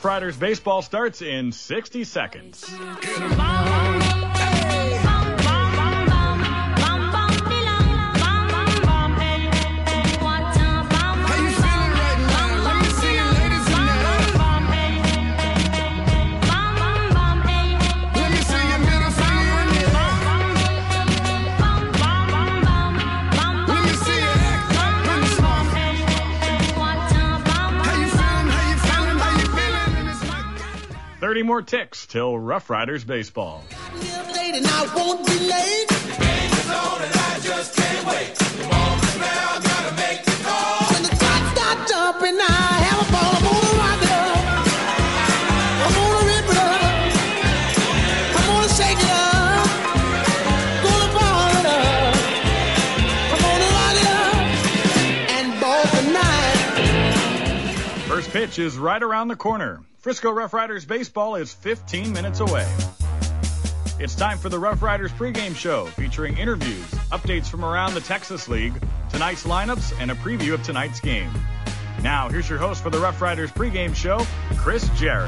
Rough Riders baseball starts in 60 seconds. More ticks till Rough Riders baseball. First pitch is right around the corner. Frisco Rough Riders baseball is 15 minutes away. It's time for the Rough Riders pregame show, featuring interviews, updates from around the Texas League, tonight's lineups, and a preview of tonight's game. Now, here's your host for the Rough Riders pregame show, Chris Jarrett.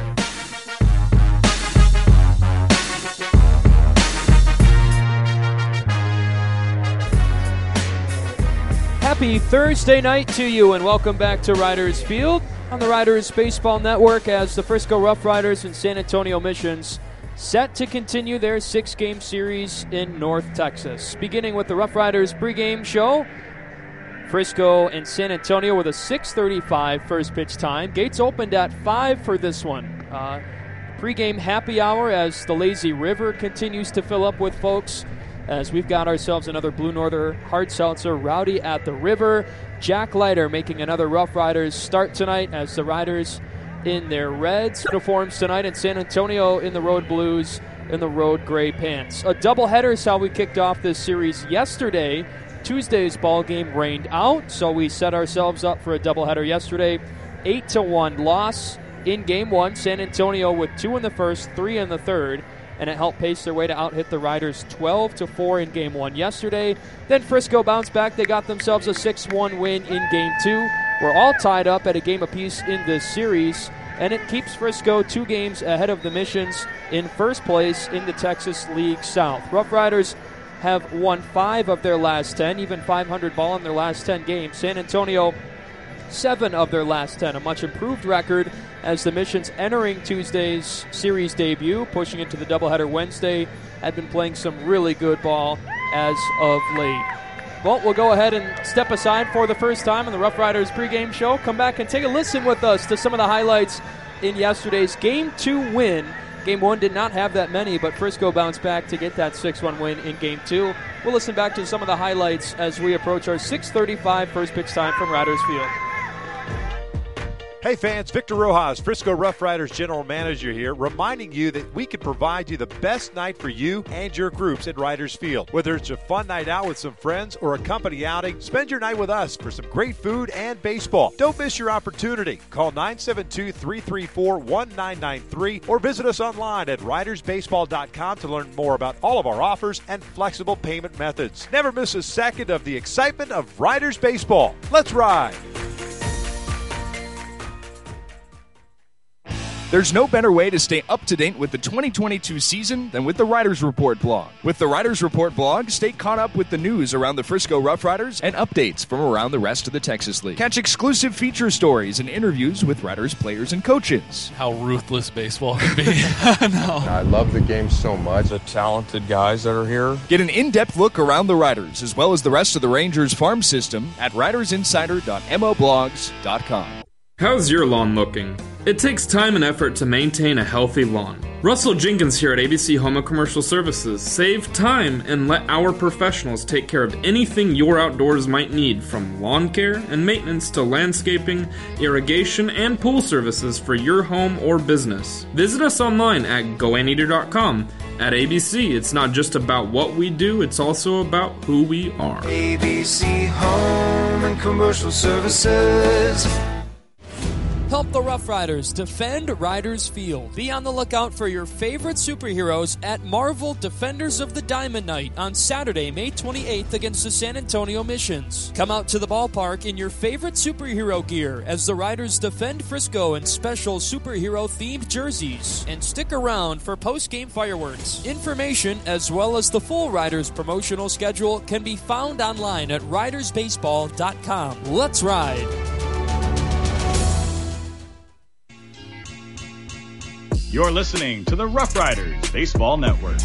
Happy Thursday night to you, and welcome back to Riders Field on the Riders Baseball Network as the Frisco Rough Riders and San Antonio Missions set to continue their 6-game series in North Texas. Beginning with the Rough Riders pregame show, Frisco and San Antonio with a 6:35 first pitch time. Gates opened at 5 for this one. Pregame happy hour as the Lazy River continues to fill up with folks, as we've got ourselves another Blue Northern hard seltzer, Rowdy at the River. Jack Leiter making another Rough Riders start tonight as the Riders in their Reds uniforms tonight, and San Antonio in the Road Blues in the Road Gray pants. A doubleheader is how we kicked off this series yesterday. Tuesday's ball game rained out, so we set ourselves up for a doubleheader yesterday. 8-1 loss in Game 1. San Antonio with 2 in the first, 3 in the third, and it helped pace their way to out-hit the Riders 12-4 in Game 1 yesterday. Then Frisco bounced back. They got themselves a 6-1 win in Game 2. We're all tied up at a game apiece in this series, and it keeps Frisco 2 games ahead of the Missions in first place in the Texas League South. Rough Riders have won 5 of their last 10, even 500 ball in their last 10 games. San Antonio, 7 of their last 10, a much improved record as the Missions entering Tuesday's series debut, pushing into the doubleheader Wednesday, had been playing some really good ball as of late. Well, we'll go ahead and step aside for the first time on the Rough Riders pregame show. Come back and take a listen with us to some of the highlights in yesterday's Game 2 win. Game 1 did not have that many, but Frisco bounced back to get that 6-1 win in Game 2. We'll listen back to some of the highlights as we approach our 6:35 first pitch time from Riders Field. Hey fans, Victor Rojas, Frisco Rough Riders General Manager here, reminding you that we can provide you the best night for you and your groups at Riders Field. Whether it's a fun night out with some friends or a company outing, spend your night with us for some great food and baseball. Don't miss your opportunity. Call 972-334-1993 or visit us online at ridersbaseball.com to learn more about all of our offers and flexible payment methods. Never miss a second of the excitement of Riders Baseball. Let's ride! There's no better way to stay up to date with the 2022 season than with the Riders Report blog. With the Riders Report blog, stay caught up with the news around the Frisco Rough Riders and updates from around the rest of the Texas League. Catch exclusive feature stories and interviews with Riders players and coaches. How ruthless baseball can be. No. I love the game so much. The talented guys that are here. Get an in-depth look around the Riders as well as the rest of the Rangers farm system at ridersinsider.moblogs.com. How's your lawn looking? It takes time and effort to maintain a healthy lawn. Russell Jenkins here at ABC Home and Commercial Services. Save time and let our professionals take care of anything your outdoors might need, from lawn care and maintenance to landscaping, irrigation, and pool services for your home or business. Visit us online at goanteater.com. At ABC, it's not just about what we do, it's also about who we are. ABC Home and Commercial Services. Help the Rough Riders defend Riders Field. Be on the lookout for your favorite superheroes at Marvel Defenders of the Diamond Night on Saturday, May 28th against the San Antonio Missions. Come out to the ballpark in your favorite superhero gear as the Riders defend Frisco in special superhero-themed jerseys. And stick around for post-game fireworks. Information as well as the full Riders promotional schedule can be found online at ridersbaseball.com. Let's ride! You're listening to the Rough Riders Baseball Network.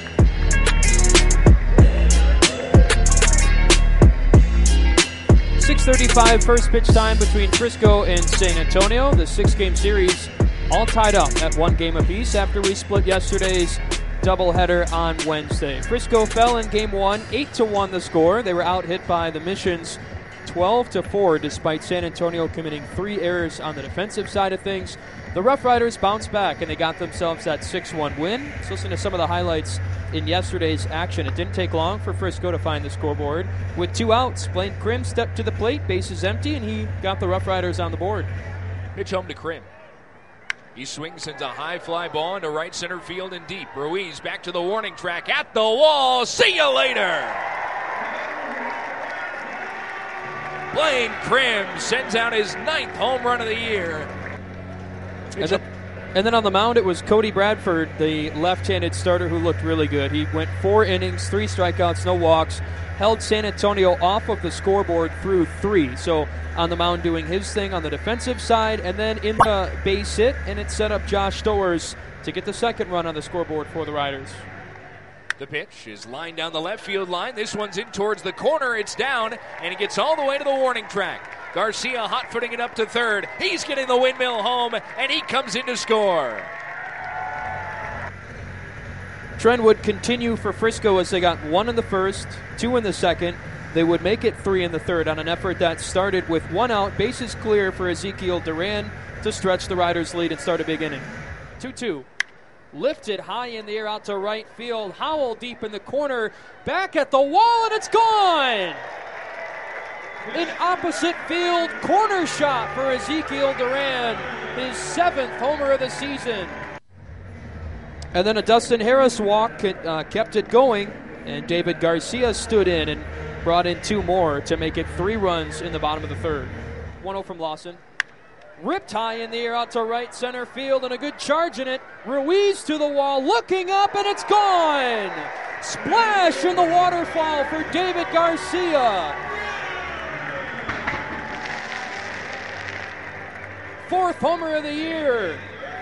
6:35 first pitch time between Frisco and San Antonio. The 6-game series all tied up at 1 game apiece after we split yesterday's doubleheader on Wednesday. Frisco fell in game 1, 8-1 the score. They were out hit by the Missions 12-4 despite San Antonio committing 3 errors on the defensive side of things. The Rough Riders bounced back and they got themselves that 6-1 win. Let's listen to some of the highlights in yesterday's action. It didn't take long for Frisco to find the scoreboard. With 2 outs, Blaine Krim stepped to the plate, bases empty, and he got the Rough Riders on the board. Pitch home to Krim. He swings into a high fly ball into right center field and deep. Ruiz back to the warning track at the wall. See you later! Blaine Krim sends out his 9th home run of the year. And then on the mound, it was Cody Bradford, the left-handed starter, who looked really good. He went 4 innings, 3 strikeouts, no walks, held San Antonio off of the scoreboard through 3. So on the mound doing his thing on the defensive side, and then in the base hit, and it set up Josh Stowers to get the 2nd run on the scoreboard for the Riders. The pitch is lined down the left field line. This one's in towards the corner. It's down, and it gets all the way to the warning track. Garcia hot-footing it up to third. He's getting the windmill home, and he comes in to score. Trend would continue for Frisco as they got 1 in the first, 2 in the second. They would make it 3 in the third on an effort that started with 1 out, bases clear for Ezekiel Duran to stretch the Riders' lead and start a big inning. 2-2. Lifted high in the air out to right field. Howell deep in the corner. Back at the wall, and it's gone! An opposite field corner shot for Ezekiel Duran, his 7th homer of the season. And then a Dustin Harris walk kept it going, and David Garcia stood in and brought in 2 more to make it 3 runs in the bottom of the third. 1-0 from Lawson. Ripped high in the air out to right center field, and a good charge in it. Ruiz to the wall, looking up, and it's gone! Splash in the waterfall for David Garcia. 4th homer of the year.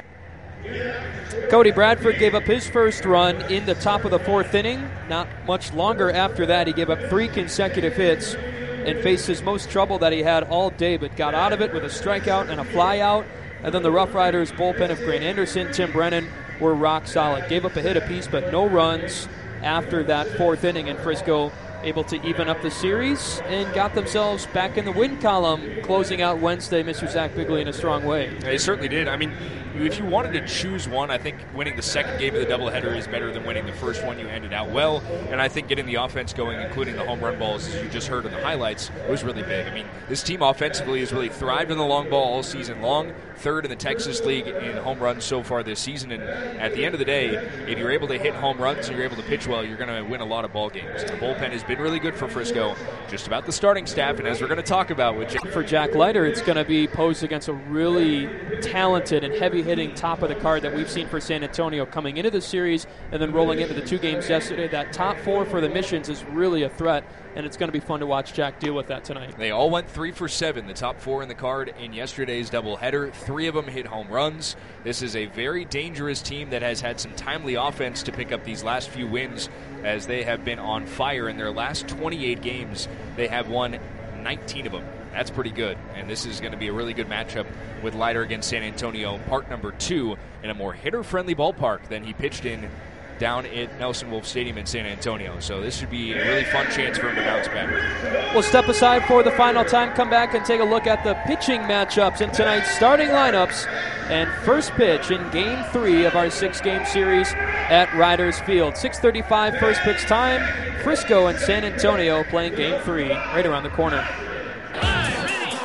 Cody Bradford gave up his first run in the top of the 4th inning. Not much longer after that, he gave up 3 consecutive hits and faced his most trouble that he had all day, but got out of it with a strikeout and a flyout. And then the Rough Riders bullpen of Grant Anderson, Tim Brennan were rock solid. Gave up a hit apiece, but no runs after that 4th inning, and Frisco able to even up the series and got themselves back in the win column, closing out Wednesday, Mr. Zach Bigley, in a strong way. They certainly did. I mean, if you wanted to choose one, I think winning the 2nd game of the doubleheader is better than winning the first one. You ended out well, and I think getting the offense going, including the home run balls, as you just heard in the highlights, was really big. I mean, this team offensively has really thrived in the long ball all season long. 3rd in the Texas League in home runs so far this season, and at the end of the day, if you're able to hit home runs and you're able to pitch well, you're going to win a lot of ball games. The bullpen has been really good for Frisco, just about the starting staff, and as we're going to talk about with for Jack Leiter, it's going to be posed against a really talented and heavy-hitting top of the card that we've seen for San Antonio coming into the series and then rolling into the 2 games yesterday. That top 4 for the Missions is really a threat, and it's going to be fun to watch Jack deal with that tonight. They all went 3 for 7, the top 4 in the card in yesterday's doubleheader. 3 of them hit home runs. This is a very dangerous team that has had some timely offense to pick up these last few wins, as they have been on fire in their last 28 games. They have won 19 of them. That's pretty good, and this is going to be a really good matchup with Leiter against San Antonio, part number 2, in a more hitter-friendly ballpark than he pitched in down at Nelson Wolff Stadium in San Antonio. So this should be a really fun chance for him to bounce back. We'll step aside for the final time, come back and take a look at the pitching matchups in tonight's starting lineups and first pitch in Game 3 of our 6-game series at Riders Field. 6:35 first pitch time. Frisco and San Antonio playing Game 3 right around the corner.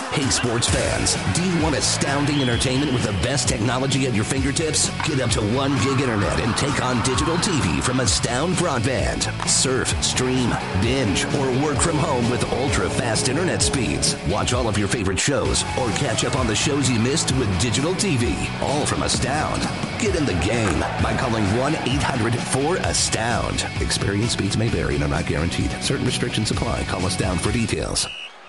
Hey, sports fans, do you want astounding entertainment with the best technology at your fingertips? Get up to 1 gig internet and take on digital TV from Astound Broadband. Surf, stream, binge, or work from home with ultra-fast internet speeds. Watch all of your favorite shows or catch up on the shows you missed with digital TV, all from Astound. Get in the game by calling 1-800-4ASTOUND. Experience speeds may vary and are not guaranteed. Certain restrictions apply. Call Astound for details.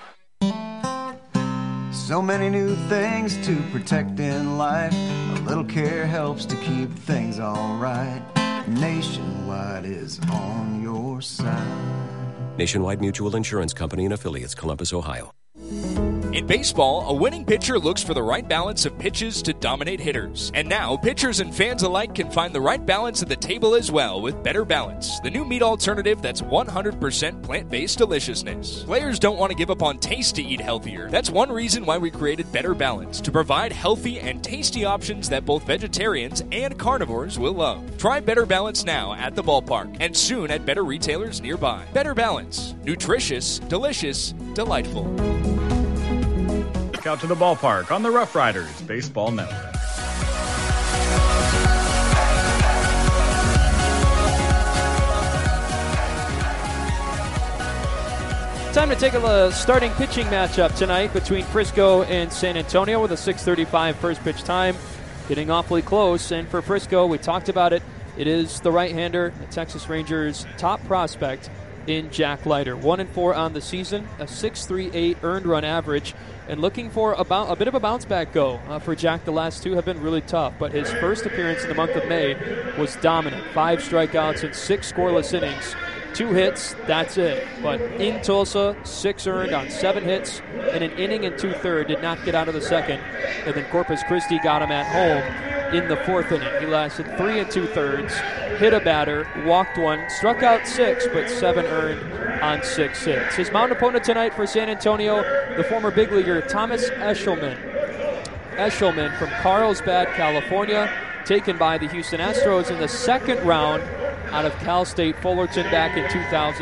So many new things to protect in life. A little care helps to keep things all right. Nationwide is on your side. Nationwide Mutual Insurance Company and Affiliates, Columbus, Ohio. In baseball, a winning pitcher looks for the right balance of pitches to dominate hitters. And now, pitchers and fans alike can find the right balance at the table as well with Better Balance, the new meat alternative that's 100% plant-based deliciousness. Players don't want to give up on taste to eat healthier. That's one reason why we created Better Balance, to provide healthy and tasty options that both vegetarians and carnivores will love. Try Better Balance now at the ballpark and soon at better retailers nearby. Better Balance. Nutritious, delicious, delightful. Out to the ballpark on the Rough Riders Baseball Network. Time to take a starting pitching matchup tonight between Frisco and San Antonio with a 6:35 first pitch time. Getting awfully close, and for Frisco, we talked about it. It is the right-hander, the Texas Rangers' top prospect in Jack Leiter. 1-4 on the season, a 6.38 earned run average, and looking for a bit of a bounce-back go for Jack. The last two have been really tough, but his first appearance in the month of May was dominant. 5 strikeouts and 6 scoreless innings. 2 hits, that's it. But in Tulsa, 6 earned on 7 hits, and an inning and 2/3, did not get out of the second. And then Corpus Christi got him at home in the 4th inning. He lasted 3 2/3, hit a batter, walked 1, struck out 6, but 7 earned on 6 hits. His mound opponent tonight for San Antonio, the former big leaguer Thomas Eshelman. Eshelman from Carlsbad, California, taken by the Houston Astros in the 2nd round out of Cal State Fullerton back in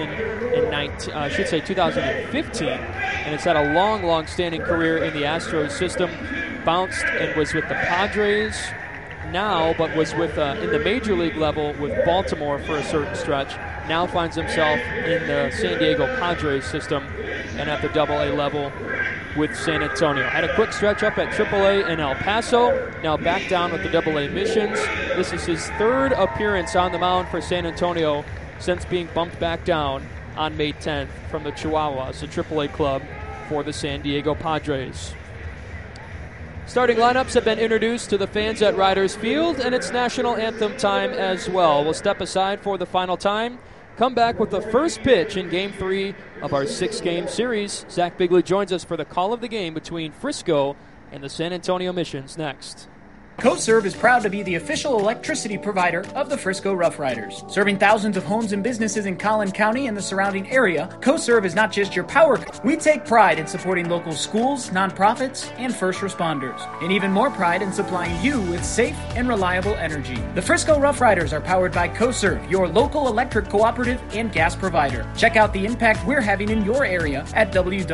2015. And it's had a long standing career in the Astros system. Bounced and was with the Padres now, but was with in the major league level with Baltimore for a certain stretch. Now finds himself in the San Diego Padres system and at the AA level with San Antonio. Had a quick stretch up at AAA in El Paso, now back down with the AA Missions. This is his 3rd appearance on the mound for San Antonio since being bumped back down on May 10th from the Chihuahuas, the AAA club for the San Diego Padres. Starting lineups have been introduced to the fans at Riders Field, and it's national anthem time as well. We'll step aside for the final time, come back with the first pitch in Game 3 of our 6-game series. Zach Bigley joins us for the call of the game between Frisco and the San Antonio Missions next. CoServe is proud to be the official electricity provider of the Frisco Rough Riders. Serving thousands of homes and businesses in Collin County and the surrounding area, CoServe is not just your power. We take pride in supporting local schools, nonprofits, and first responders, and even more pride in supplying you with safe and reliable energy. The Frisco Rough Riders are powered by CoServe, your local electric cooperative and gas provider. Check out the impact we're having in your area at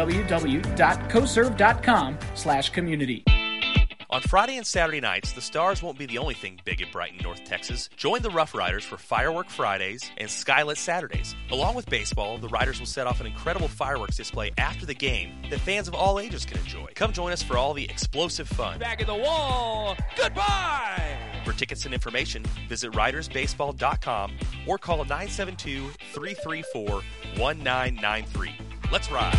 www.coserve.com/community. On Friday and Saturday nights, the stars won't be the only thing big and bright in North Texas. Join the Rough Riders for Firework Fridays and Skylit Saturdays. Along with baseball, the Riders will set off an incredible fireworks display after the game that fans of all ages can enjoy. Come join us for all the explosive fun. Back in the wall. Goodbye! For tickets and information, visit ridersbaseball.com or call 972-334-1993. Let's ride!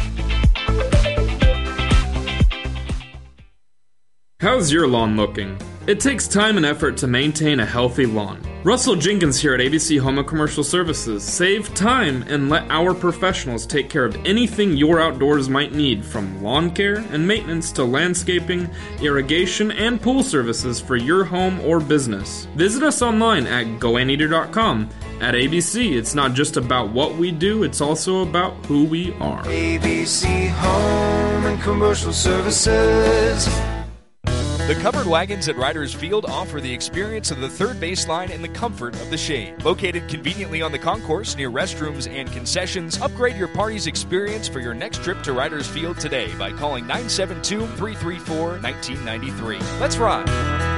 How's your lawn looking? It takes time and effort to maintain a healthy lawn. Russell Jenkins here at ABC Home and Commercial Services. Save time and let our professionals take care of anything your outdoors might need, from lawn care and maintenance to landscaping, irrigation, and pool services for your home or business. Visit us online at goanteater.com. At ABC, it's not just about what we do, it's also about who we are. ABC Home and Commercial Services. The covered wagons at Riders Field offer the experience of the third baseline and the comfort of the shade. Located conveniently on the concourse near restrooms and concessions, upgrade your party's experience for your next trip to Riders Field today by calling 972-334-1993. Let's ride!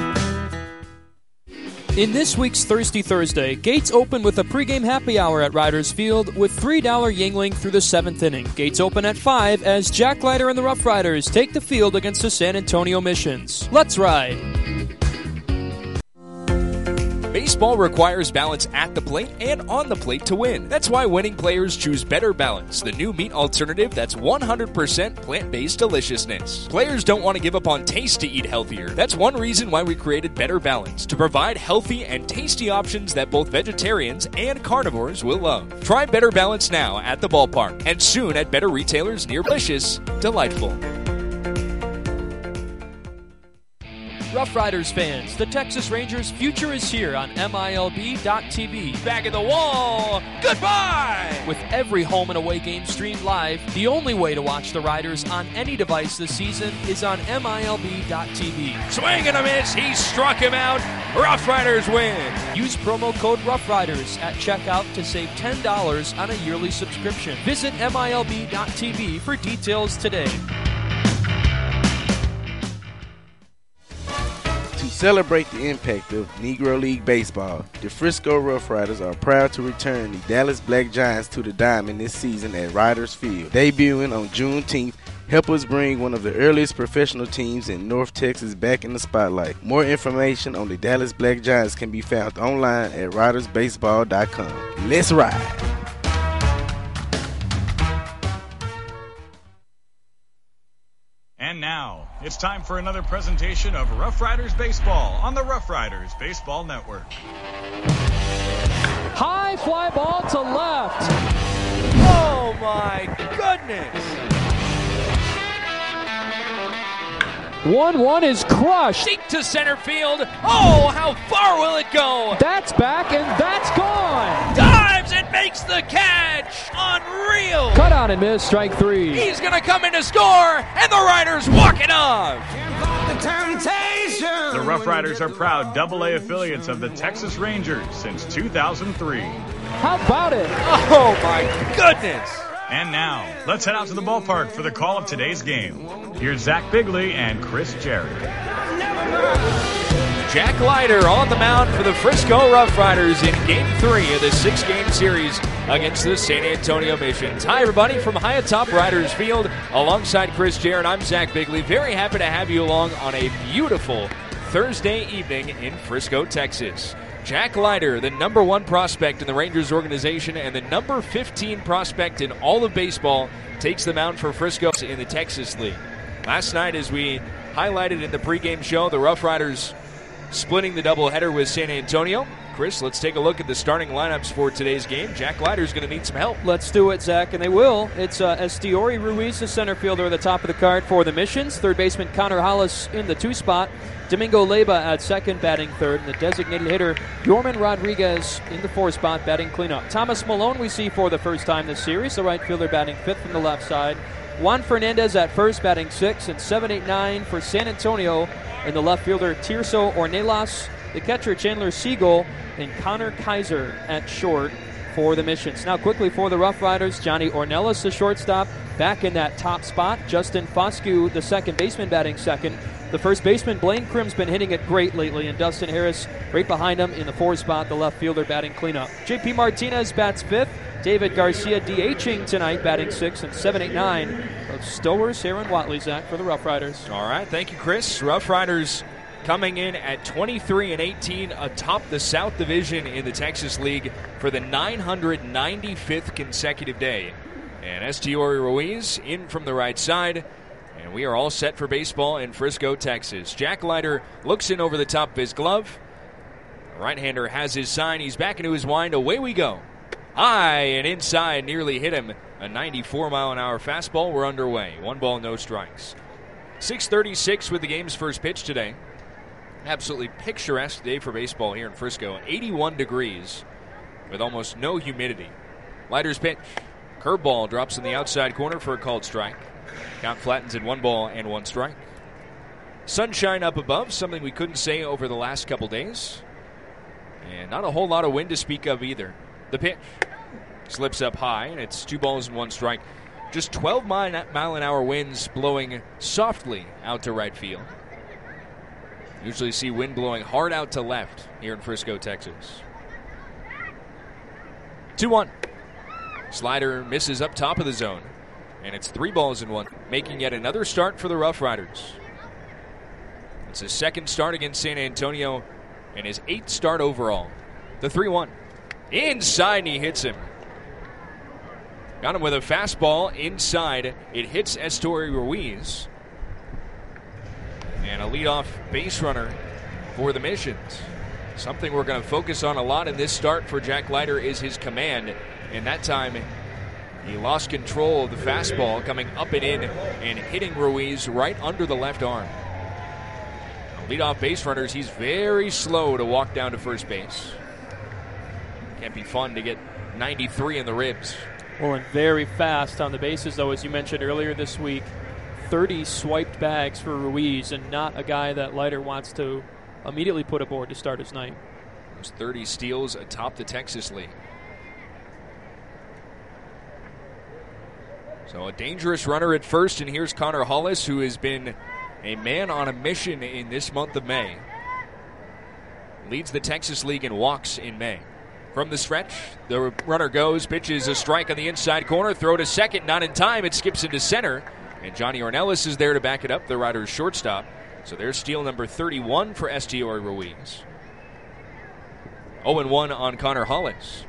In this week's Thirsty Thursday, gates open with a pregame happy hour at Riders Field with $3 Yuengling through the 7th inning. Gates open at 5 as Jack Leiter and the Rough Riders take the field against the San Antonio Missions. Let's ride! Baseball requires balance at the plate and on the plate to win. That's why winning players choose Better Balance, the new meat alternative that's 100% plant-based deliciousness. Players don't want to give up on taste to eat healthier. That's one reason why we created Better Balance, to provide healthy and tasty options that both vegetarians and carnivores will love. Try Better Balance now at the ballpark and soon at better retailers near delicious, delightful. Rough Riders fans, the Texas Rangers' future is here on MILB.TV. Back at the wall, goodbye! With every home and away game streamed live, the only way to watch the Riders on any device this season is on MILB.TV. Swing and a miss, he struck him out. Rough Riders win. Use promo code Rough Riders at checkout to save $10 on a yearly subscription. Visit MILB.TV for details today. To celebrate the impact of Negro League Baseball, the Frisco Rough Riders are proud to return the Dallas Black Giants to the diamond this season at Riders Field. Debuting on Juneteenth, help us bring one of the earliest professional teams in North Texas back in the spotlight. More information on the Dallas Black Giants can be found online at ridersbaseball.com. Let's ride! And now, it's time for another presentation of Rough Riders Baseball on the Rough Riders Baseball Network. High fly ball to left. Oh my goodness! 1-1 is crushed. Deep to center field. Oh, how far will it go? That's back and that's gone. Dives and makes the catch. Unreal. Cut on and miss, strike 3. He's going to come in to score, and the Riders walk it off. The Rough Riders are proud AA affiliates of the Texas Rangers since 2003. How about it? Oh, my goodness. And now, let's head out to the ballpark for the call of today's game. Here's Zach Bigley and Chris Jarrett. Jack Leiter on the mound for the Frisco Rough Riders in Game 3 of the 6-game series against the San Antonio Missions. Hi, everybody, from high atop Riders Field. Alongside Chris Jarrett, I'm Zach Bigley. Very happy to have you along on a beautiful Thursday evening in Frisco, Texas. Jack Leiter, the number 1 prospect in the Rangers organization and the number 15 prospect in all of baseball, takes the mound for Frisco in the Texas League. Last night, as we highlighted in the pregame show, the Rough Riders splitting the doubleheader with San Antonio. Chris, let's take a look at the starting lineups for today's game. Jack Leiter's going to need some help. Let's do it, Zach, and they will. It's Estiori Ruiz, the center fielder, at the top of the card for the Missions. Third baseman Connor Hollis in the 2 spot. Domingo Leyba at second, batting third. And the designated hitter, Yorman Rodriguez, in the 4 spot, batting cleanup. Thomas Malone we see for the first time this series, the right fielder batting 5th from the left side. Juan Fernandez at first, batting 6th, and 7-8-9 for San Antonio. And the left fielder, Tirso Ornelas, the catcher, Chandler Siegel, and Connor Kaiser at short for the Missions. Now quickly for the Rough Riders, Johnny Ornelas, the shortstop, back in that top spot. Justin Foscue, the second baseman, batting second. The first baseman, Blaine Crim's been hitting it great lately, and Dustin Harris right behind him in the 4 spot, the left fielder batting cleanup. JP Martinez bats 5th. David Garcia DHing tonight, batting 6th, and 7-8-9 of Stowers, Aaron Watley, Zach, for the Rough Riders. All right, thank you, Chris. Rough Riders coming in at 23-18 atop the South Division in the Texas League for the 995th consecutive day. And Estiori Ruiz in from the right side. And we are all set for baseball in Frisco, Texas. Jack Leiter looks in over the top of his glove. The right-hander has his sign. He's back into his wind. Away we go. High and inside, nearly hit him. A 94-mile-an-hour fastball. We're underway. 1 ball, no strikes. 6:36 with the game's first pitch today. Absolutely picturesque day for baseball here in Frisco. 81 degrees with almost no humidity. Leiter's pitch. Curveball drops in the outside corner for a called strike. Count flattens at 1 ball and 1 strike. Sunshine up above, something we couldn't say over the last couple days. And not a whole lot of wind to speak of either. The pitch slips up high, and it's 2 balls and 1 strike. Just 12 mile an hour winds blowing softly out to right field. Usually see wind blowing hard out to left here in Frisco, Texas. 2-1. Slider misses up top of the zone. And it's 3 balls and 1, making yet another start for the Rough Riders. It's his second start against San Antonio and his 8th start overall. The 3-1. Inside, and he hits him. Got him with a fastball inside. It hits Esteury Ruiz. And a leadoff base runner for the Missions. Something we're going to focus on a lot in this start for Jack Leiter is his command. And that time, he lost control of the fastball coming up and in and hitting Ruiz right under the left arm. Leadoff base runners, he's very slow to walk down to first base. Can't be fun to get 93 in the ribs. Well, and very fast on the bases, though, as you mentioned earlier this week. 30 swiped bags for Ruiz, and not a guy that Leiter wants to immediately put aboard to start his night. Those 30 steals atop the Texas League. So a dangerous runner at first, and here's Connor Hollis, who has been a man on a mission in this month of May. Leads the Texas League in walks in May. From the stretch, the runner goes, pitches a strike on the inside corner, throw to second, not in time, it skips into center, and Johnny Ornelas is there to back it up, the Riders' shortstop. So there's steal number 31 for Esteury Ruiz. 0-1 on Connor Hollis.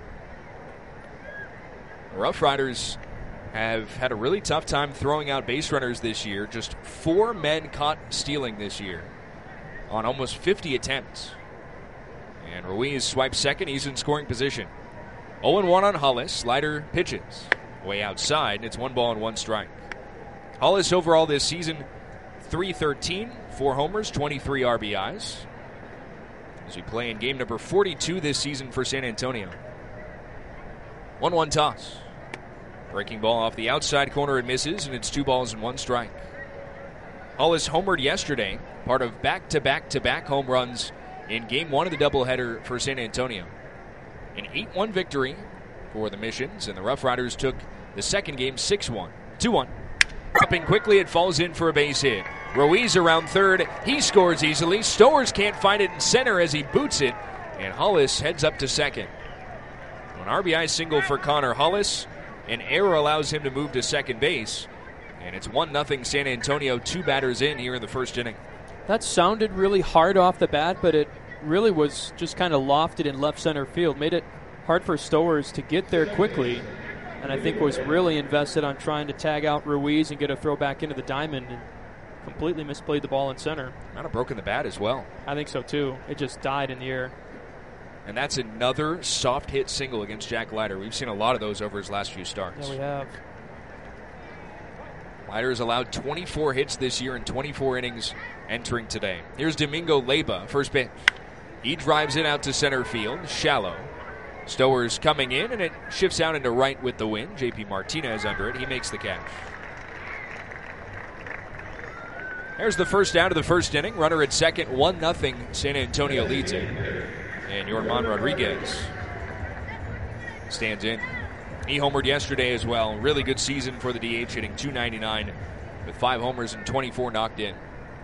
Rough Riders have had a really tough time throwing out base runners this year. Just 4 men caught stealing this year on almost 50 attempts. And Ruiz swipes second. He's in scoring position. 0-1 on Hollis. Leiter pitches way outside, and it's 1 ball and 1 strike. Hollis overall this season, .313, 4 homers, 23 RBIs. As we play in game number 42 this season for San Antonio. 1-1 toss. Breaking ball off the outside corner, it misses, and it's 2 balls and 1 strike. Hollis homered yesterday, part of back-to-back-to-back home runs in Game 1 of the doubleheader for San Antonio. An 8-1 victory for the Missions, and the Rough Riders took the second game 6-1. 2-1. Upping quickly, it falls in for a base hit. Ruiz around third. He scores easily. Stowers can't find it in center as he boots it, and Hollis heads up to second. An RBI single for Connor Hollis. An error allows him to move to second base, and it's 1-0 San Antonio, 2 batters in here in the first inning. That sounded really hard off the bat, but it really was just kind of lofted in left center field. Made it hard for Stowers to get there quickly, and I think was really invested on trying to tag out Ruiz and get a throw back into the diamond, and completely misplayed the ball in center. Might have broken the bat as well. I think so too. It just died in the air. And that's another soft hit single against Jack Leiter. We've seen a lot of those over his last few starts. Yeah, we have. Leiter has allowed 24 hits this year in 24 innings entering today. Here's Domingo Leyba, first pitch. He drives it out to center field, shallow. Stowers coming in, and it shifts out into right with the wind. J.P. Martinez under it. He makes the catch. There's the first out of the first inning. Runner at second, 1-0. San Antonio leads it. And Yorman Rodriguez stands in. He homered yesterday as well. Really good season for the DH, hitting .299 with 5 homers and 24 knocked in.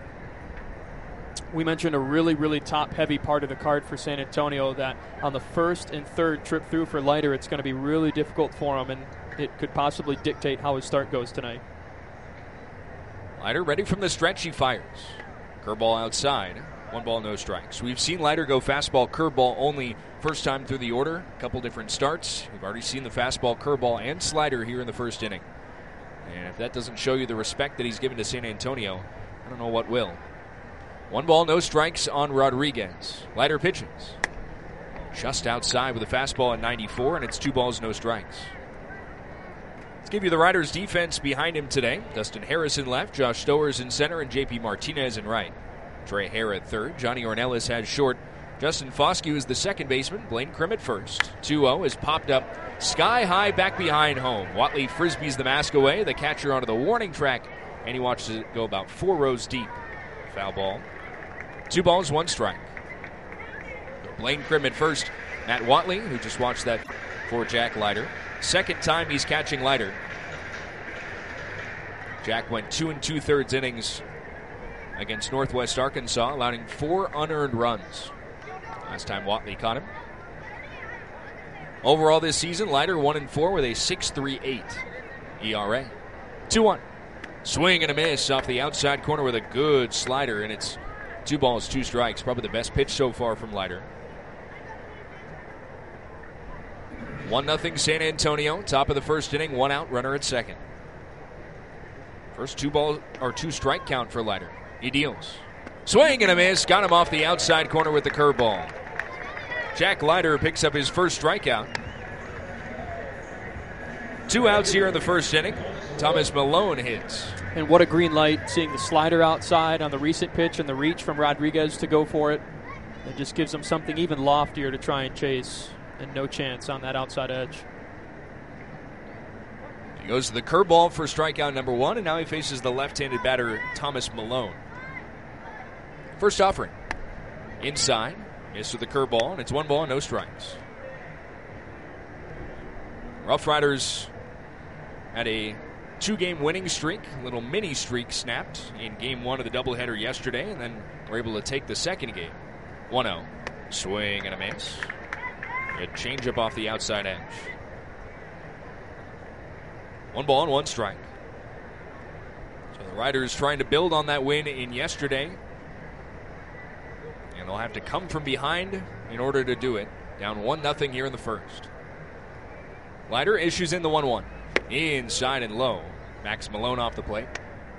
We mentioned a really, really top-heavy part of the card for San Antonio, that on the first and third trip through for Leiter, it's going to be really difficult for him, and it could possibly dictate how his start goes tonight. Leiter ready from the stretch, he fires. Curveball outside. 1 ball, no strikes. We've seen Leiter go fastball, curveball only first time through the order. A couple different starts. We've already seen the fastball, curveball, and slider here in the first inning. And if that doesn't show you the respect that he's given to San Antonio, I don't know what will. 1 ball, no strikes on Rodriguez. Leiter pitches. Just outside with a fastball at 94, and it's 2 balls, no strikes. Let's give you the Riders' defense behind him today. Dustin Harrison left, Josh Stowers in center, and J.P. Martinez in right. Trey Hare at third. Johnny Ornelas has short. Justin Foscue is the second baseman. Blaine Krim at first. 2-0 is popped up sky high back behind home. Watley frisbees the mask away. The catcher onto the warning track, and he watches it go about 4 rows deep Foul ball. 2 balls, 1 strike. Blaine Krim at first. Matt Watley, who just watched that for Jack Leiter. Second time he's catching Leiter. Jack went 2 2/3 innings against Northwest Arkansas, allowing 4 unearned runs. Last time Watley caught him. Overall this season, Leiter 1-4 with a 6.38 ERA. 2-1. Swing and a miss off the outside corner with a good slider, and it's 2 balls, 2 strikes. Probably the best pitch so far from Leiter. 1-0 San Antonio. Top of the first inning, 1 out, runner at second. First 2 strike count for Leiter. He deals. Swing and a miss. Got him off the outside corner with the curveball. Jack Leiter picks up his first strikeout. 2 outs here in the first inning. Thomas Malone hits. And what a green light, seeing the slider outside on the recent pitch and the reach from Rodriguez to go for it. It just gives him something even loftier to try and chase, and no chance on that outside edge. He goes to the curveball for strikeout number 1, and now he faces the left-handed batter Thomas Malone. First offering. Inside. Hits with the curveball, and it's 1 ball, no strikes. Rough Riders had a 2-game winning streak, a little mini streak snapped in Game 1 of the doubleheader yesterday, and then were able to take the second game. 1-0. Swing and a miss. A changeup off the outside edge. 1 ball and 1 strike. So the Riders trying to build on that win in yesterday. And they'll have to come from behind in order to do it. Down 1-0 here in the first. Leiter issues in the 1-1. Inside and low. Max Malone off the plate.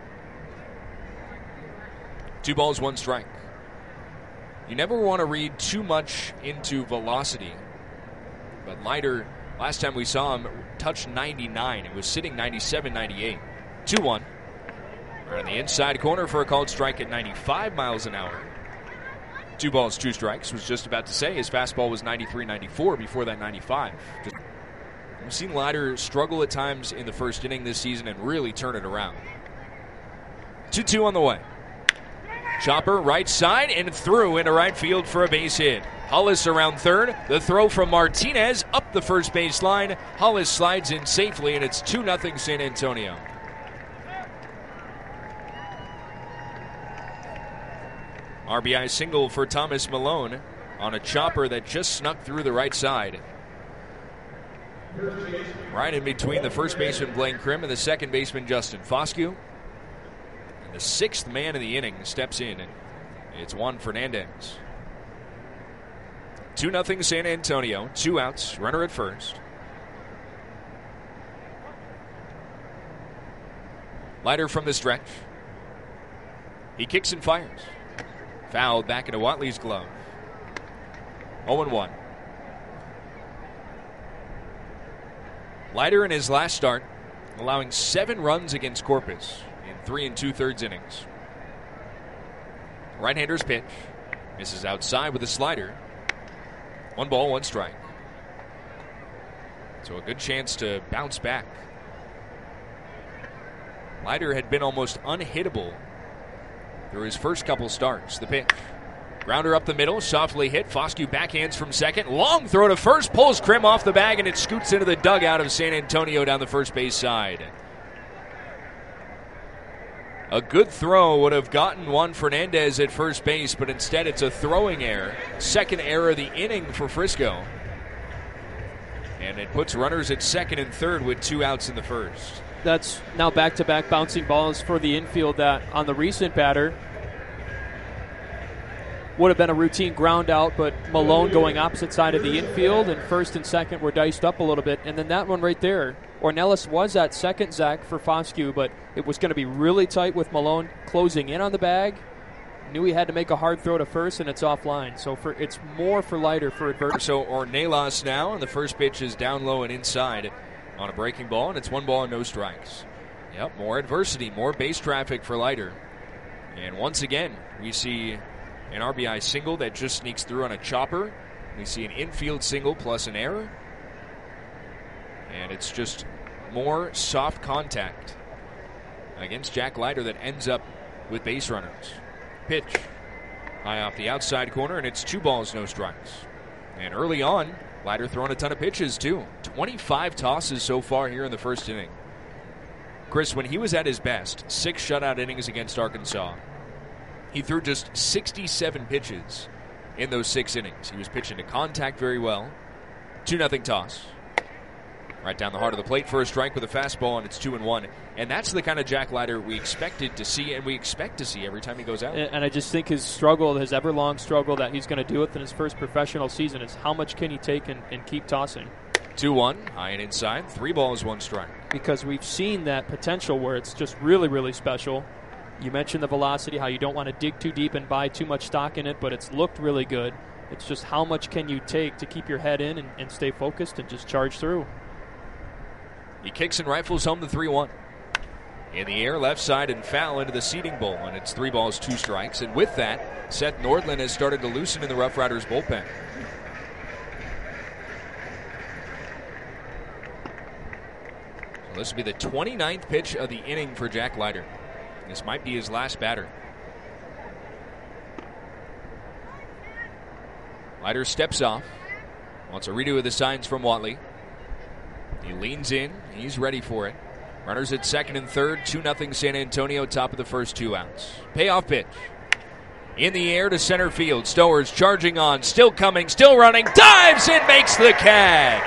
2 balls, 1 strike. You never want to read too much into velocity. But Leiter, last time we saw him, touched 99. It was sitting 97, 98. 2-1. Right on the inside corner for a called strike at 95 miles an hour. 2 balls, 2 strikes. Was just about to say his fastball was 93, 94 before that 95. We've seen Leiter struggle at times in the first inning this season and really turn it around. 2-2 on the way. Chopper right side and through into right field for a base hit. Hollis around third. The throw from Martinez up the first base line. Hollis slides in safely, and it's 2-0 San Antonio. RBI single for Thomas Malone on a chopper that just snuck through the right side. Right in between the first baseman Blaine Krim and the second baseman Justin Foscue. And the 6th man of the inning steps in, and it's Juan Fernandez. 2-0 San Antonio. 2 outs. Runner at first. Leiter from the stretch. He kicks and fires. Fouled back into Watley's glove. 0-1. Leiter in his last start, allowing 7 runs against Corpus in 3 2/3 innings. Right-hander's pitch. Misses outside with a slider. 1 ball, 1 strike. So a good chance to bounce back. Leiter had been almost unhittable through his first couple starts. The pitch. Grounder up the middle, softly hit. Foscue backhands from second. Long throw to first, pulls Krim off the bag, and it scoots into the dugout of San Antonio down the first base side. A good throw would have gotten Juan Fernandez at first base, but instead it's a throwing error. Second error of the inning for Frisco. And it puts runners at second and third with 2 outs in the first. That's now back-to-back bouncing balls for the infield that on the recent batter would have been a routine ground out, but Malone going opposite side of the infield, and first and second were diced up a little bit. And then that one right there, Ornelas was at second, Zach, for Foscue, but it was going to be really tight with Malone closing in on the bag. Knew he had to make a hard throw to first, and it's offline. So it's more for Leiter for adversity. So Ornelas now, and the first pitch is down low and inside on a breaking ball, and it's 1 ball and no strikes. Yep, more adversity, more base traffic for Leiter. And once again, we see an RBI single that just sneaks through on a chopper. We see an infield single plus an error. And it's just more soft contact against Jack Leiter that ends up with base runners. Pitch. High off the outside corner, and it's 2 balls, no strikes. And early on, Leiter throwing a ton of pitches, too. 25 tosses so far here in the first inning. Chris, when he was at his best, 6 shutout innings against Arkansas, he threw just 67 pitches in those 6 innings. He was pitching to contact very well. 2-0 toss. Right down the heart of the plate for a strike with a fastball, and it's 2-1. And that's the kind of Jack Leiter we expected to see, and we expect to see every time he goes out. And I just think his struggle, his ever-long struggle that he's going to do within his first professional season is how much can he take and keep tossing. 2-1, high and inside, 3 balls, 1 strike. Because we've seen that potential where it's just really, really special. You mentioned the velocity, how you don't want to dig too deep and buy too much stock in it, but it's looked really good. It's just how much can you take to keep your head in and stay focused and just charge through. He kicks and rifles home the 3-1. In the air, left side, and foul into the seating bowl, and it's 3 balls, 2 strikes. And with that, Seth Nordland has started to loosen in the Rough Riders bullpen. So this will be the 29th pitch of the inning for Jack Leiter. This might be his last batter. Leiter steps off. Wants a redo of the signs from Watley. He leans in. He's ready for it. Runners at second and third. 2-0 San Antonio, top of the first 2 outs. Payoff pitch. In the air to center field. Stowers charging on. Still coming. Still running. Dives and makes the catch.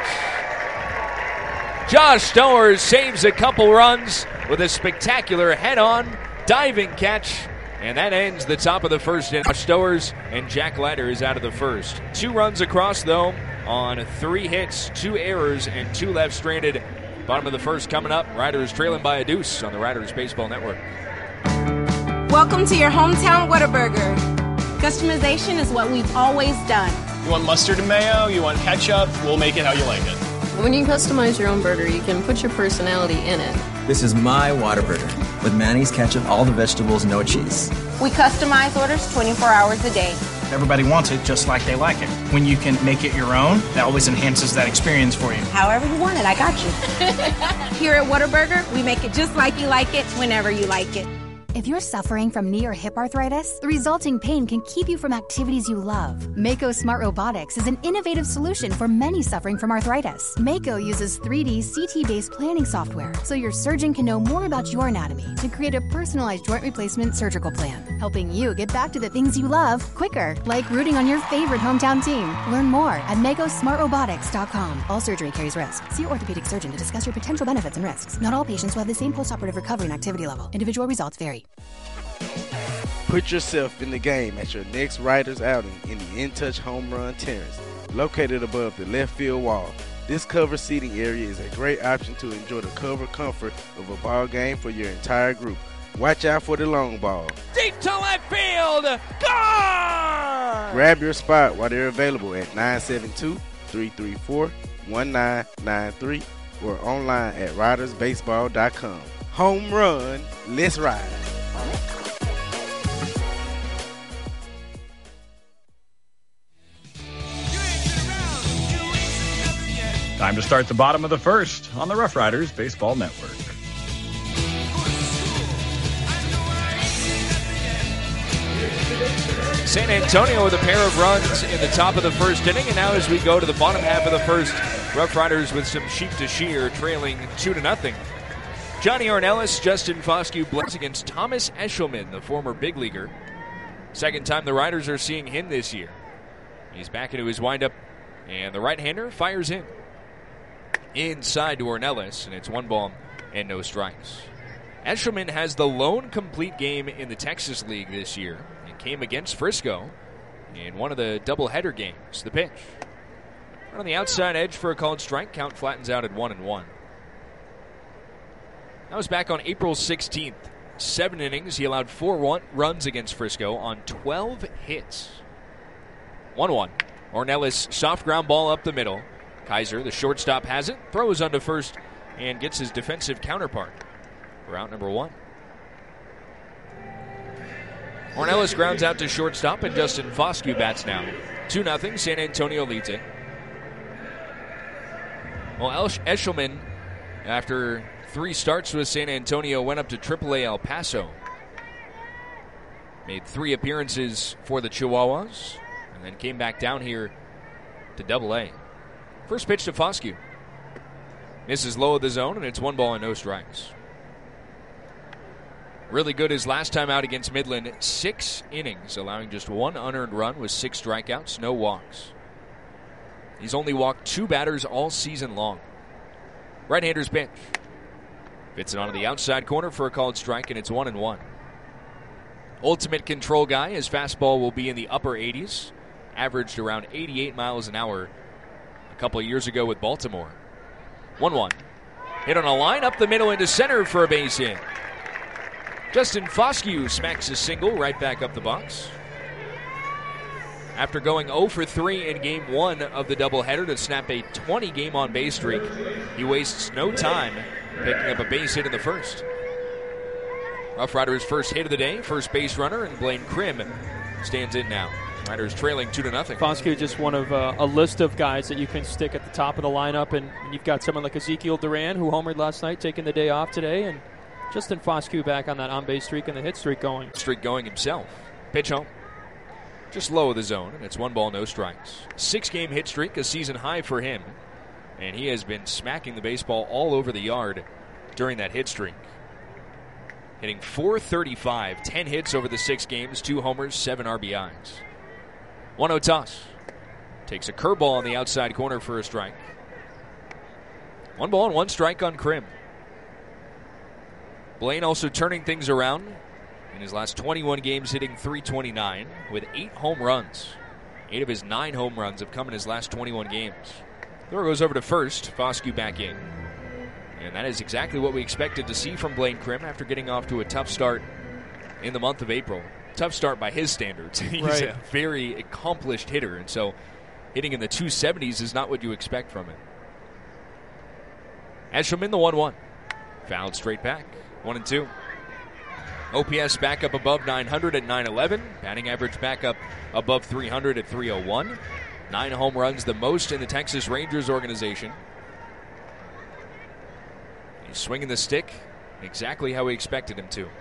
Josh Stowers saves a couple runs with a spectacular head-on diving catch. And that ends the top of the first inning. Stowers and Jack Leiter is out of the first. 2 runs across, though, on 3 hits, 2 errors, and 2 left stranded. Bottom of the first coming up. Riders trailing by a deuce on the Riders Baseball Network. Welcome to your hometown Whataburger. Customization is what we've always done. You want mustard and mayo? You want ketchup? We'll make it how you like it. When you customize your own burger, you can put your personality in it. This is my Whataburger with mayonnaise, ketchup, all the vegetables, no cheese. We customize orders 24 hours a day. Everybody wants it just like they like it. When you can make it your own, that always enhances that experience for you. However you want it, I got you. Here at Whataburger, we make it just like you like it, whenever you like it. If you're suffering from knee or hip arthritis, the resulting pain can keep you from activities you love. Mako Smart Robotics is an innovative solution for many suffering from arthritis. Mako uses 3D CT-based planning software, so your surgeon can know more about your anatomy to create a personalized joint replacement surgical plan, helping you get back to the things you love quicker, like rooting on your favorite hometown team. Learn more at MakoSmartRobotics.com. All surgery carries risk. See your orthopedic surgeon to discuss your potential benefits and risks. Not all patients will have the same postoperative recovery and activity level. Individual results vary. Put yourself in the game at your next Riders outing in the In Touch Home Run Terrace, located above the left field wall. This covered seating area is a great option to enjoy the cover comfort of a ball game for your entire group. Watch out for the long ball. Deep to left field. Gone! Grab your spot while they're available at 972-334-1993 or online at ridersbaseball.com. Home run, let's ride. Time to start the bottom of the first on the Rough Riders Baseball Network. San Antonio with a pair of runs in the top of the first inning, and now as we go to the bottom half of the first, Rough Riders with some sheep to shear, trailing 2-0. Johnny Ornelas, Justin Foscue blitz against Thomas Eshelman, the former big leaguer. Second time the Riders are seeing him this year. He's back into his windup, and the right-hander fires in. Inside to Ornelas, and it's 1 ball and no strikes. Eshelman has the lone complete game in the Texas League this year and came against Frisco in one of the doubleheader games. The pitch. On the outside edge for a called strike. Count flattens out at 1-1. That was back on April 16th. 7 innings. He allowed 4 runs against Frisco on 12 hits. 1-1. Ornelas soft ground ball up the middle. Kaiser, the shortstop, has it. Throws onto first and gets his defensive counterpart for out number 1. Ornelas grounds out to shortstop, and Justin Foscue bats now. 2-0. San Antonio leads it. Well, Eshelman, after 3 starts with San Antonio, went up to AAA El Paso. Made 3 appearances for the Chihuahuas and then came back down here to Double-A. First pitch to Foscue. Misses low of the zone, and it's 1 ball and no strikes. Really good his last time out against Midland. 6 innings, allowing just 1 unearned run with 6 strikeouts, no walks. He's only walked 2 batters all season long. Right-hander's pitch. Fits it onto the outside corner for a called strike, and it's 1-1. Ultimate control guy. His fastball will be in the upper 80s. Averaged around 88 miles an hour a couple of years ago with Baltimore. 1-1. Hit on a line up the middle into center for a base hit. Justin Foscue smacks a single right back up the box. After going 0 for 3 in Game 1 of the doubleheader to snap a 20-game on-base streak, he wastes no time picking up a base hit in the first. Rough Riders' first hit of the day, first base runner, and Blaine Krim stands in now. Riders trailing 2-0. Foscue just one of a list of guys that you can stick at the top of the lineup, and you've got someone like Ezekiel Duran, who homered last night, taking the day off today, and Justin Foscue back on that on-base streak and the hit streak going. Streak going himself. Pitch home. Just low of the zone, and it's 1 ball, no strikes. 6-game hit streak, a season high for him, and he has been smacking the baseball all over the yard during that hit streak. Hitting .435, 10 hits over the 6 games, 2 homers, 7 RBIs. 1-0 toss. Takes a curveball on the outside corner for a strike. 1 ball and 1 strike on Krim. Blaine also turning things around. In his last 21 games, hitting .329 with 8 home runs. 8 of his 9 home runs have come in his last 21 games. Throw goes over to first. Foscue back in. And that is exactly what we expected to see from Blaine Krim after getting off to a tough start in the month of April. Tough start by his standards. He's a very accomplished hitter, and so hitting in the 270s is not what you expect from him. Eshelman, the 1-1. Fouled straight back. 1-2. OPS back up above 900 at 911. Batting average back up above 300 at 301. 9 home runs, the most in the Texas Rangers organization. He's swinging the stick exactly how we expected him to.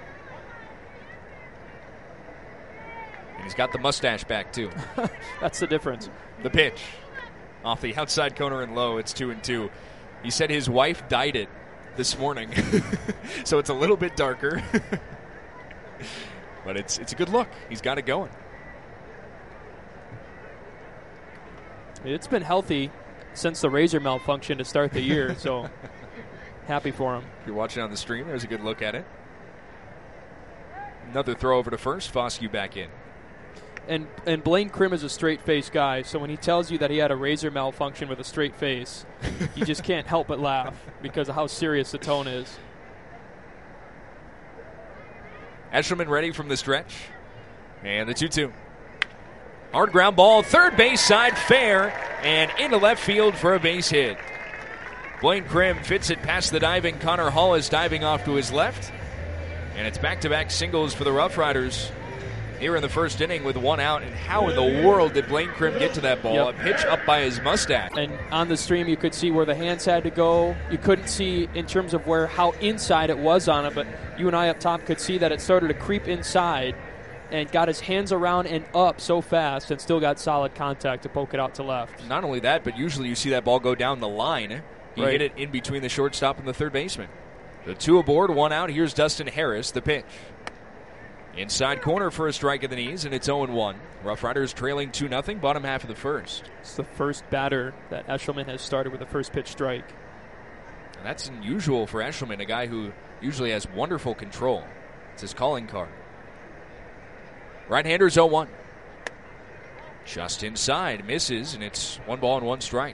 And he's got the mustache back, too. That's the difference. The pitch. Off the outside corner and low, it's 2-2. He said his wife dyed it this morning. So it's a little bit darker. But it's a good look. He's got it going. It's been healthy since the razor malfunction to start the year, so happy for him. If you're watching on the stream, there's a good look at it. Another throw over to first. Foscue back in. And Blaine Krim is a straight-faced guy, so when he tells you that he had a razor malfunction with a straight face, you just can't help but laugh because of how serious the tone is. Eshelman ready from the stretch. And the 2-2. Hard ground ball, third base side, fair, and into left field for a base hit. Blaine Krim fits it past the diving Connor Hollis, diving off to his left. And it's back-to-back singles for the Rough Riders here in the first inning with 1 out. And how in the world did Blaine Krim get to that ball? Yep. A pitch up by his mustache. And on the stream, you could see where the hands had to go. You couldn't see in terms of how inside it was on it, but you and I up top could see that it started to creep inside and got his hands around and up so fast and still got solid contact to poke it out to left. Not only that, but usually you see that ball go down the line. He hit it in between the shortstop and the third baseman. The 2 aboard, 1 out. Here's Dustin Harris, the pitch. Inside corner for a strike at the knees, and it's 0-1. Rough Riders trailing 2-0, bottom half of the first. It's the first batter that Eshelman has started with a first pitch strike. And that's unusual for Eshelman, a guy who usually has wonderful control. It's his calling card. Right-hander's 0-1. Just inside, misses, and it's 1 ball and 1 strike.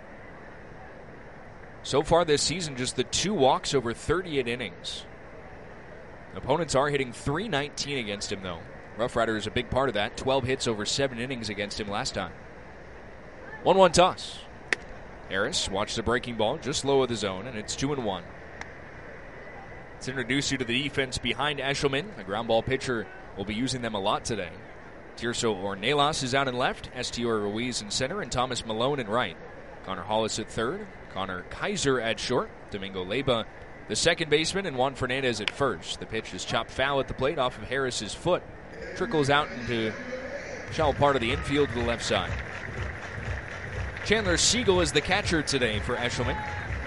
So far this season, just the 2 walks over 38 innings. Opponents are hitting .319 against him, though. Rough Rider is a big part of that. 12 hits over 7 innings against him last time. 1-1 toss. Harris watched the breaking ball just low of the zone, and it's 2-1. Let's introduce you to the defense behind Eshelman. A ground ball pitcher will be using them a lot today. Tirso Ornelas is out in left, Estior Ruiz in center, and Thomas Malone in right. Connor Hollis at third, Connor Kaiser at short, Domingo Leyba the second baseman, and Juan Fernandez at first. The pitch is chopped foul at the plate off of Harris's foot. trickles out into shallow part of the infield to the left side. Chandler Siegel is the catcher today for Eshelman.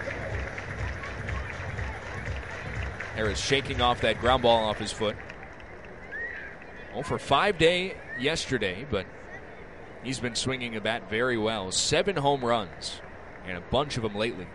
Harris shaking off that ground ball off his foot. For 5 day yesterday, but he's been swinging the bat very well. 7 home runs, and a bunch of them lately.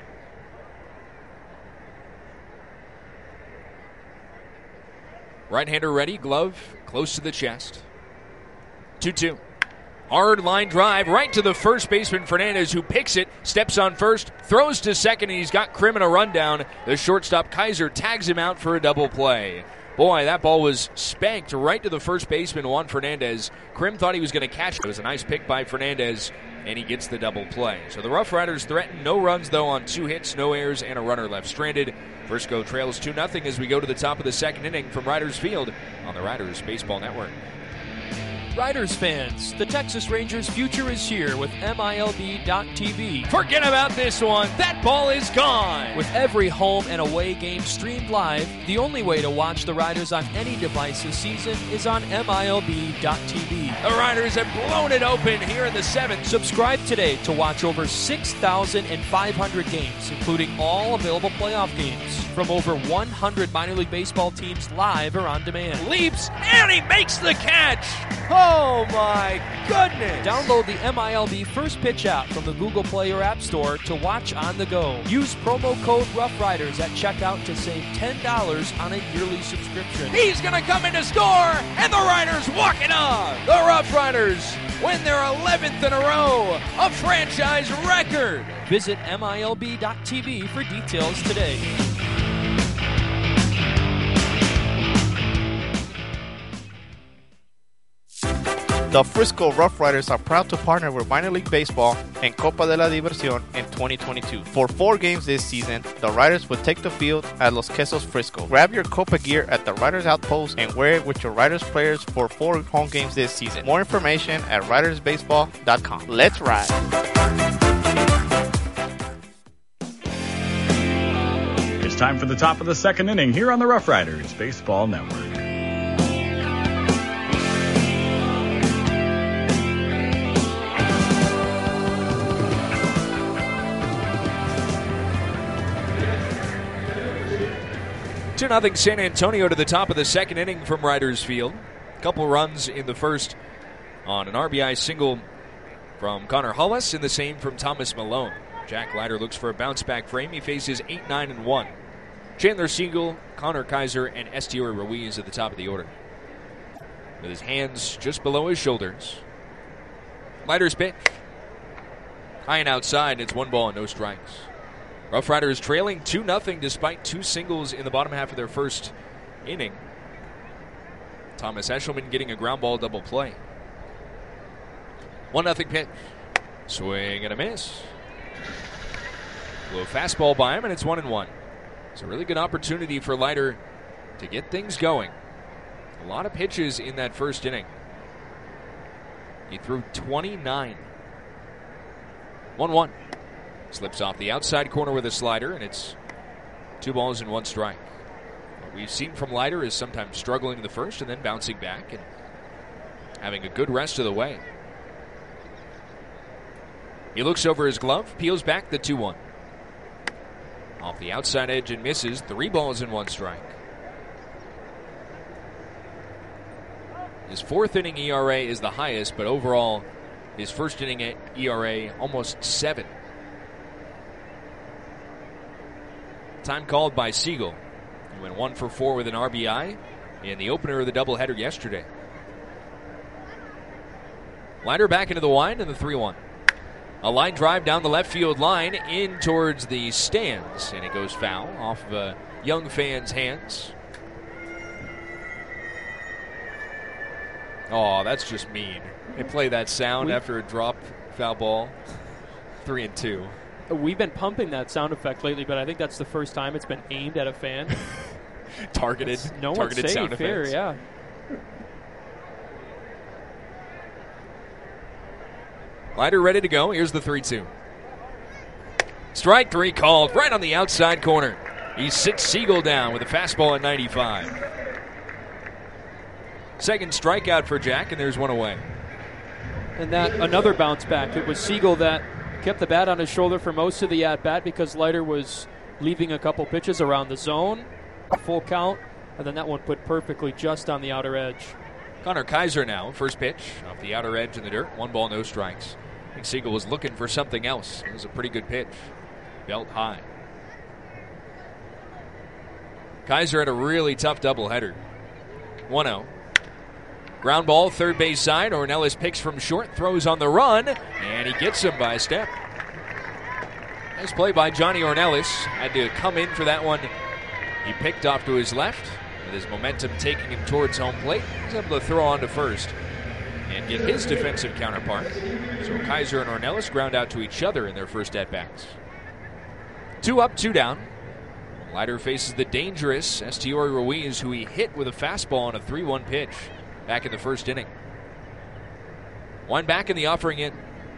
Right-hander ready, glove close to the chest. 2-2. Hard line drive right to the first baseman, Fernandez, who picks it, steps on first, throws to second, and he's got Krim in a rundown. The shortstop, Kaiser, tags him out for a double play. Boy, that ball was spanked right to the first baseman, Juan Fernandez. Krim thought he was going to catch it. It was a nice pick by Fernandez, and he gets the double play. So the Rough Riders threaten no runs, though, on 2 hits, no errors, and a runner left stranded. Frisco trails 2-0 as we go to the top of the second inning from Riders Field on the Riders Baseball Network. Riders fans, the Texas Rangers' future is here with MILB.TV. Forget about this one. That ball is gone. With every home and away game streamed live, the only way to watch the Riders on any device this season is on MILB.TV. The Riders have blown it open here in the 7th. Subscribe today to watch over 6,500 games, including all available playoff games from over 100 minor league baseball teams live or on demand. Leaps, and he makes the catch. Oh, my goodness. Download the MILB First Pitch app from the Google Play or App Store to watch on the go. Use promo code Rough Riders at checkout to save $10 on a yearly subscription. He's going to come in to score, and the Riders walk it off. The Rough Riders win their 11th in a row, a franchise record. Visit MILB.TV for details today. The Frisco Rough Riders are proud to partner with Minor League Baseball and Copa de la Diversión in 2022. For 4 games this season, the Riders will take the field at Los Quesos Frisco. Grab your Copa gear at the Riders Outpost and wear it with your Riders players for 4 home games this season. More information at ridersbaseball.com. Let's ride! It's time for the top of the second inning here on the Rough Riders Baseball Network. Nothing San Antonio to the top of the second inning from Riders Field. A couple runs in the first on an RBI single from Connor Hollis and the same from Thomas Malone. Jack Leiter looks for a bounce-back frame. He faces 8-9-1. Chandler Siegel, Connor Kaiser, and Estior Ruiz at the top of the order. With his hands just below his shoulders. Leiter's pitch. High and outside. It's 1 ball and no strikes. Rough Riders trailing 2-0 despite 2 singles in the bottom half of their first inning. Thomas Eshelman getting a ground ball double play. 1-0 pitch. Swing and a miss. A little fastball by him, and it's 1-1. It's a really good opportunity for Leiter to get things going. A lot of pitches in that first inning. He threw 29. 1-1. Slips off the outside corner with a slider, and it's 2 balls and 1 strike. What we've seen from Leiter is sometimes struggling in the first and then bouncing back and having a good rest of the way. He looks over his glove, peels back the 2-1. Off the outside edge and misses. 3 balls and 1 strike. His 4th inning ERA is the highest, but overall, his first inning ERA almost 7. Time called by Siegel. He went 1 for 4 with an RBI in the opener of the doubleheader yesterday. Leiter back into the wind and the 3-1. A line drive down the left field line in towards the stands, and it goes foul off of a young fan's hands. Oh, that's just mean. They play that sound after a dropped foul ball. 3-2. We've been pumping that sound effect lately, but I think that's the first time it's been aimed at a fan. Targeted sound here, effects. Yeah. Leiter ready to go. Here's the 3-2. Strike 3 called right on the outside corner. He sits Siegel down with a fastball at 95. Second strikeout for Jack, and there's one away. And that another bounce back. It was Siegel that kept the bat on his shoulder for most of the at-bat because Leiter was leaving a couple pitches around the zone, full count, and then that one put perfectly just on the outer edge. Connor Kaiser now, first pitch off the outer edge in the dirt. 1 ball, no strikes. I think Siegel was looking for something else. It was a pretty good pitch. Belt high. Kaiser had a really tough doubleheader. 1-0. Ground ball, third base side. Ornelas picks from short, throws on the run, and he gets him by a step. Nice play by Johnny Ornelas. Had to come in for that one. He picked off to his left. With his momentum taking him towards home plate, he's able to throw on to first and get his defensive counterpart. So Kaiser and Ornelas ground out to each other in their first at-bats. 2 up, 2 down. Leiter faces the dangerous Estiori Ruiz, who he hit with a fastball on a 3-1 pitch back in the first inning. One back in the offering it.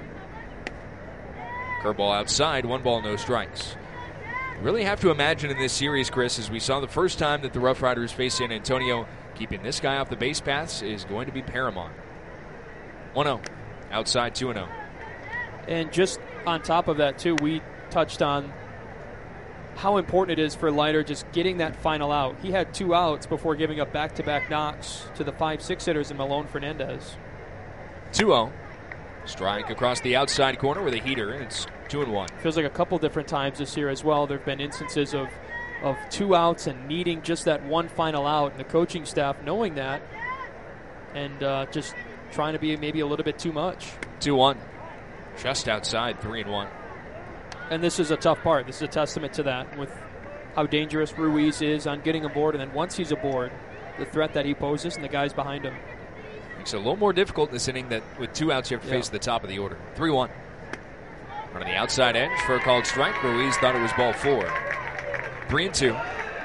Curveball outside, 1 ball, no strikes. Really have to imagine in this series, Chris, as we saw the first time that the Rough Riders faced San Antonio, keeping this guy off the base paths is going to be paramount. 1-0. Outside, 2-0. And just on top of that, too, we touched on how important it is for Leiter just getting that final out. He had 2 outs before giving up back-to-back knocks to the 5-6 hitters in Malone Fernandez. 2-0. Strike across the outside corner with a heater, and it's 2-1. Feels like a couple different times this year as well. There have been instances of 2 outs and needing just that one final out, and the coaching staff knowing that and just trying to be maybe a little bit too much. 2-1. Just outside, 3-1. And this is a tough part. This is a testament to that with how dangerous Ruiz is on getting aboard, and then once he's aboard, the threat that he poses and the guys behind him. Makes it a little more difficult in this inning that with 2 outs you have to face the top of the order. 3-1. Running the outside edge for a called strike. Ruiz thought it was ball 4. 3-2.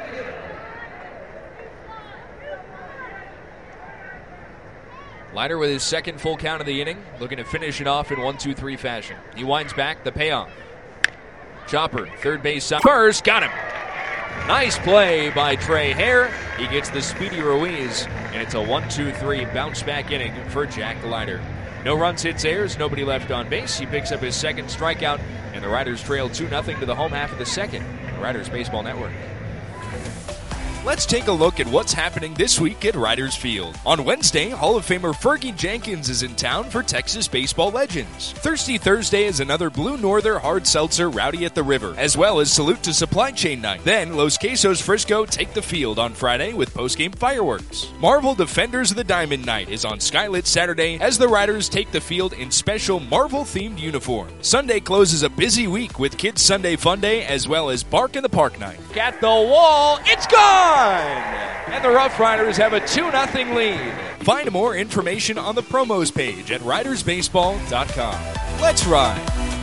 Leiter with his second full count of the inning, looking to finish it off in 1-2-3 fashion. He winds back, the payoff. Chopper, third base side. First, got him. Nice play by Trey Hare. He gets the speedy Ruiz, and it's a 1-2-3 bounce back inning for Jack Leiter. No runs, hits, errors, nobody left on base. He picks up his second strikeout, and the Riders trail 2-0 to the home half of the second. The Riders Baseball Network. Let's take a look at what's happening this week at Riders Field. On Wednesday, Hall of Famer Fergie Jenkins is in town for Texas Baseball Legends. Thirsty Thursday is another Blue Norther hard seltzer Rowdy at the River, as well as Salute to Supply Chain Night. Then, Los Quesos Frisco take the field on Friday with postgame fireworks. Marvel Defenders of the Diamond Night is on Skylit Saturday as the Riders take the field in special Marvel-themed uniforms. Sunday closes a busy week with Kids Sunday Fun Day as well as Bark in the Park Night. At the wall, it's gone! And the Rough Riders have a 2-0 lead. Find more information on the promos page at ridersbaseball.com. Let's ride.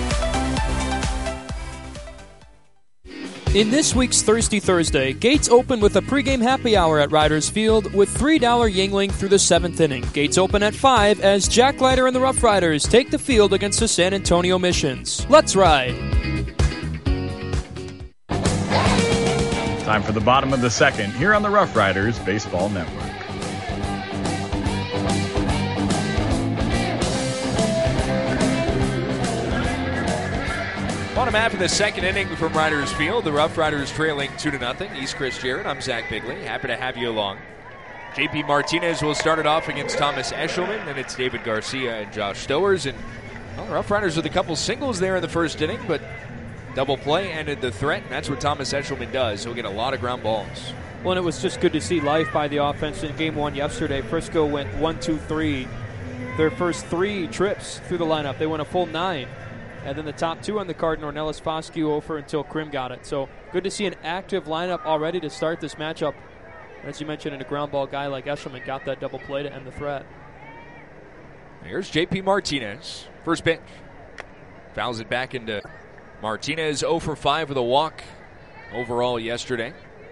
In this week's Thirsty Thursday, gates open with a pregame happy hour at Riders Field with $3 Yingling through the 7th inning. Gates open at 5 as Jack Leiter and the Rough Riders take the field against the San Antonio Missions. Let's ride. Time for the bottom of the second here on the Rough Riders Baseball Network. Bottom half of the second inning from Riders Field. The Rough Riders trailing 2-0. He's Chris Jarrett. I'm Zach Bigley. Happy to have you along. JP Martinez will start it off against Thomas Eshelman. Then it's David Garcia and Josh Stowers. And the Rough Riders with a couple singles there in the first inning, but double play ended the threat, and that's what Thomas Eshelman does. He'll get a lot of ground balls. Well, and it was just good to see life by the offense in Game 1 yesterday. Frisco went 1-2-3. Their first 3 trips through the lineup. They went a full 9. And then the top 2 on the card, Ornelas, Foscue over until Krim got it. So good to see an active lineup already to start this matchup. As you mentioned, in a ground ball guy like Eshelman got that double play to end the threat. Here's JP Martinez. First pitch. Fouls it back into Martinez 0 for 5 with a walk overall yesterday.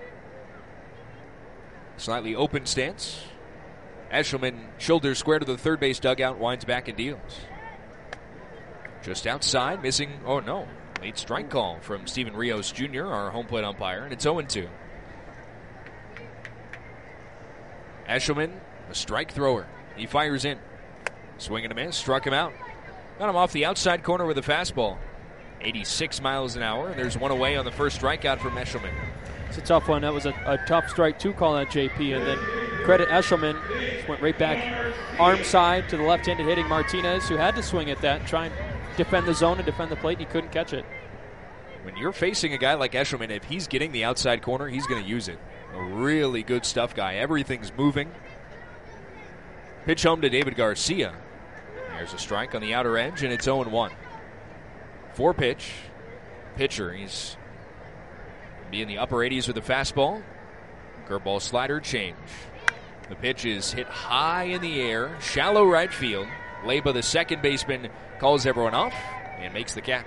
Slightly open stance. Eshelman shoulders square to the third base dugout, winds back and deals. Just outside, missing, oh no, late strike call from Steven Rios Jr., our home plate umpire, and it's 0-2. Eshelman A strike thrower. He fires in. Swing and a miss. Struck him out. Got him off the outside corner with a fastball. 86 miles an hour. And there's one away on the first strikeout for Eshelman. It's a tough one. That was a tough strike to call on JP. And then credit Eshelman. Just went right back arm side to the left-handed hitting Martinez, who had to swing at that and try and defend the zone and defend the plate. And he couldn't catch it. When you're facing a guy like Eshelman, if he's getting the outside corner, he's going to use it. A really good stuff guy. Everything's moving. Pitch home to David Garcia. There's a strike on the outer edge, and it's 0-1. 4-pitch. Pitcher, he's be in the upper 80s with a fastball. Curveball, slider, change. The pitch is hit high in the air, shallow right field. Leyba, the second baseman, calls everyone off and makes the catch.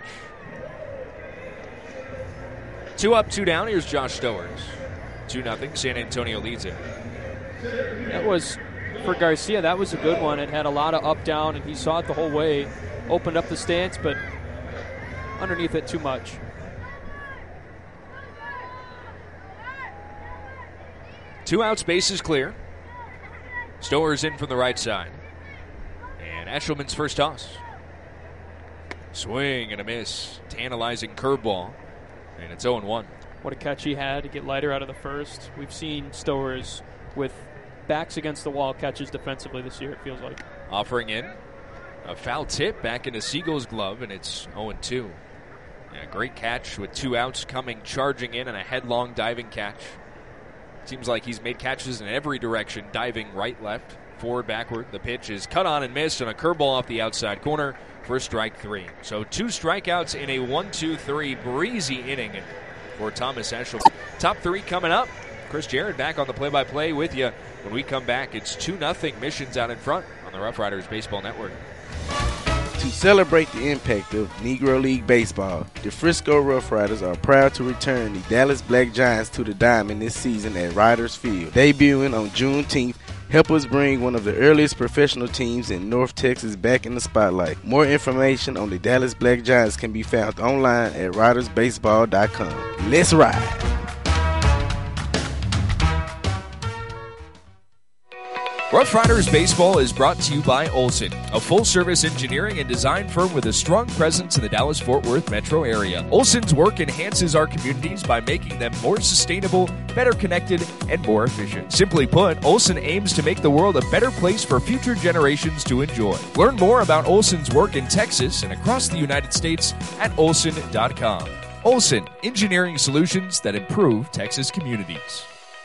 2 up, 2 down. Here's Josh Stowers. 2-0. San Antonio leads it. That was, for Garcia, that was a good one. It had a lot of up-down, and he saw it the whole way. Opened up the stance, but underneath it too much. Two outs, bases clear. Stowers in from the right side. And Eshelman's first toss. Swing and a miss. Tantalizing curveball. And it's 0-1. What a catch he had to get Leiter out of the first. We've seen Stowers with backs against the wall catches defensively this year, it feels like. Offering in a foul tip back into Siegel's glove, and it's 0-2. Yeah, great catch with 2 outs, coming charging in, and a headlong diving catch. Seems like he's made catches in every direction, diving right, left, forward, backward. The pitch is cut on and missed, and a curveball off the outside corner for strike 3. So 2 strikeouts in a 1-2-3 breezy inning for Thomas Eshelman. Top 3 coming up. Chris Jarrett back on the play-by-play with you. When we come back, it's 2-0 Missions out in front on the Rough Riders Baseball Network. To celebrate the impact of Negro League Baseball, the Frisco Rough Riders are proud to return the Dallas Black Giants to the diamond this season at Riders Field. Debuting on Juneteenth, help us bring one of the earliest professional teams in North Texas back in the spotlight. More information on the Dallas Black Giants can be found online at ridersbaseball.com. Let's ride! Rough Riders Baseball is brought to you by Olson, a full-service engineering and design firm with a strong presence in the Dallas-Fort Worth metro area. Olson's work enhances our communities by making them more sustainable, better connected, and more efficient. Simply put, Olson aims to make the world a better place for future generations to enjoy. Learn more about Olson's work in Texas and across the United States at olson.com. Olson, engineering solutions that improve Texas communities.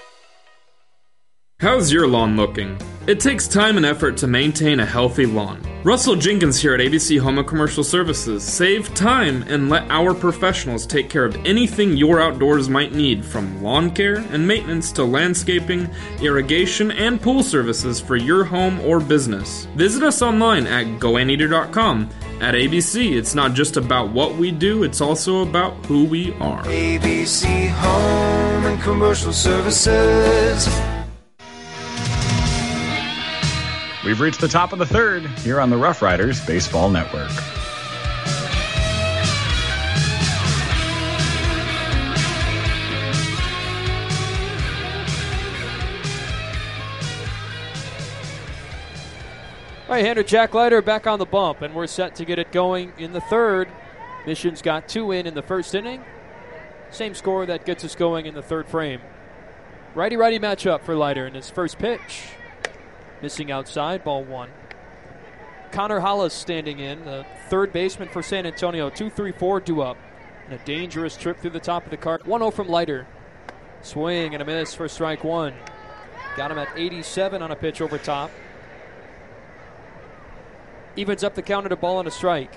How's your lawn looking? It takes time and effort to maintain a healthy lawn. Russell Jenkins here at ABC Home and Commercial Services. Save time and let our professionals take care of anything your outdoors might need, from lawn care and maintenance to landscaping, irrigation, and pool services for your home or business. Visit us online at goanteater.com. At ABC, it's not just about what we do, it's also about who we are. ABC Home and Commercial Services. We've reached the top of the third here on the Rough Riders Baseball Network. Right-hander Jack Leiter back on the bump, and we're set to get it going in the third. Missions got 2 in the first inning. Same score that gets us going in the third frame. Righty-righty matchup for Leiter in his first pitch. Missing outside, ball 1. Connor Hollis standing in, the third baseman for San Antonio. 2-3-4 due up. And a dangerous trip through the top of the cart. 1-0 from Leiter. Swing and a miss for strike 1. Got him at 87 on a pitch over top. Evens up the count at a ball and a strike.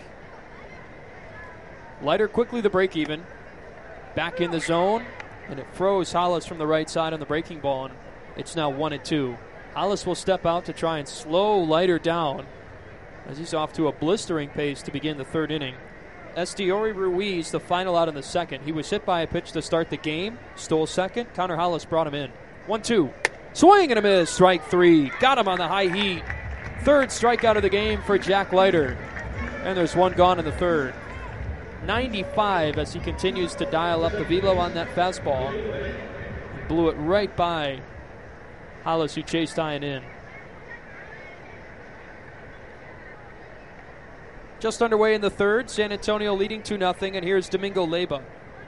Leiter quickly the break even. Back in the zone. And it froze Hollis from the right side on the breaking ball. And it's now 1-2. Hollis will step out to try and slow Leiter down as he's off to a blistering pace to begin the third inning. Estiori Ruiz, the final out in the second. He was hit by a pitch to start the game, stole second. Connor Hollis brought him in. 1-2. Swing and a miss. Strike 3. Got him on the high heat. Third strikeout of the game for Jack Leiter. And there's one gone in the third. 95 as he continues to dial up the velo on that fastball. Blew it right by Hollis, who chased high and in. Just underway in the third. San Antonio leading 2-0, and here's Domingo Leyba.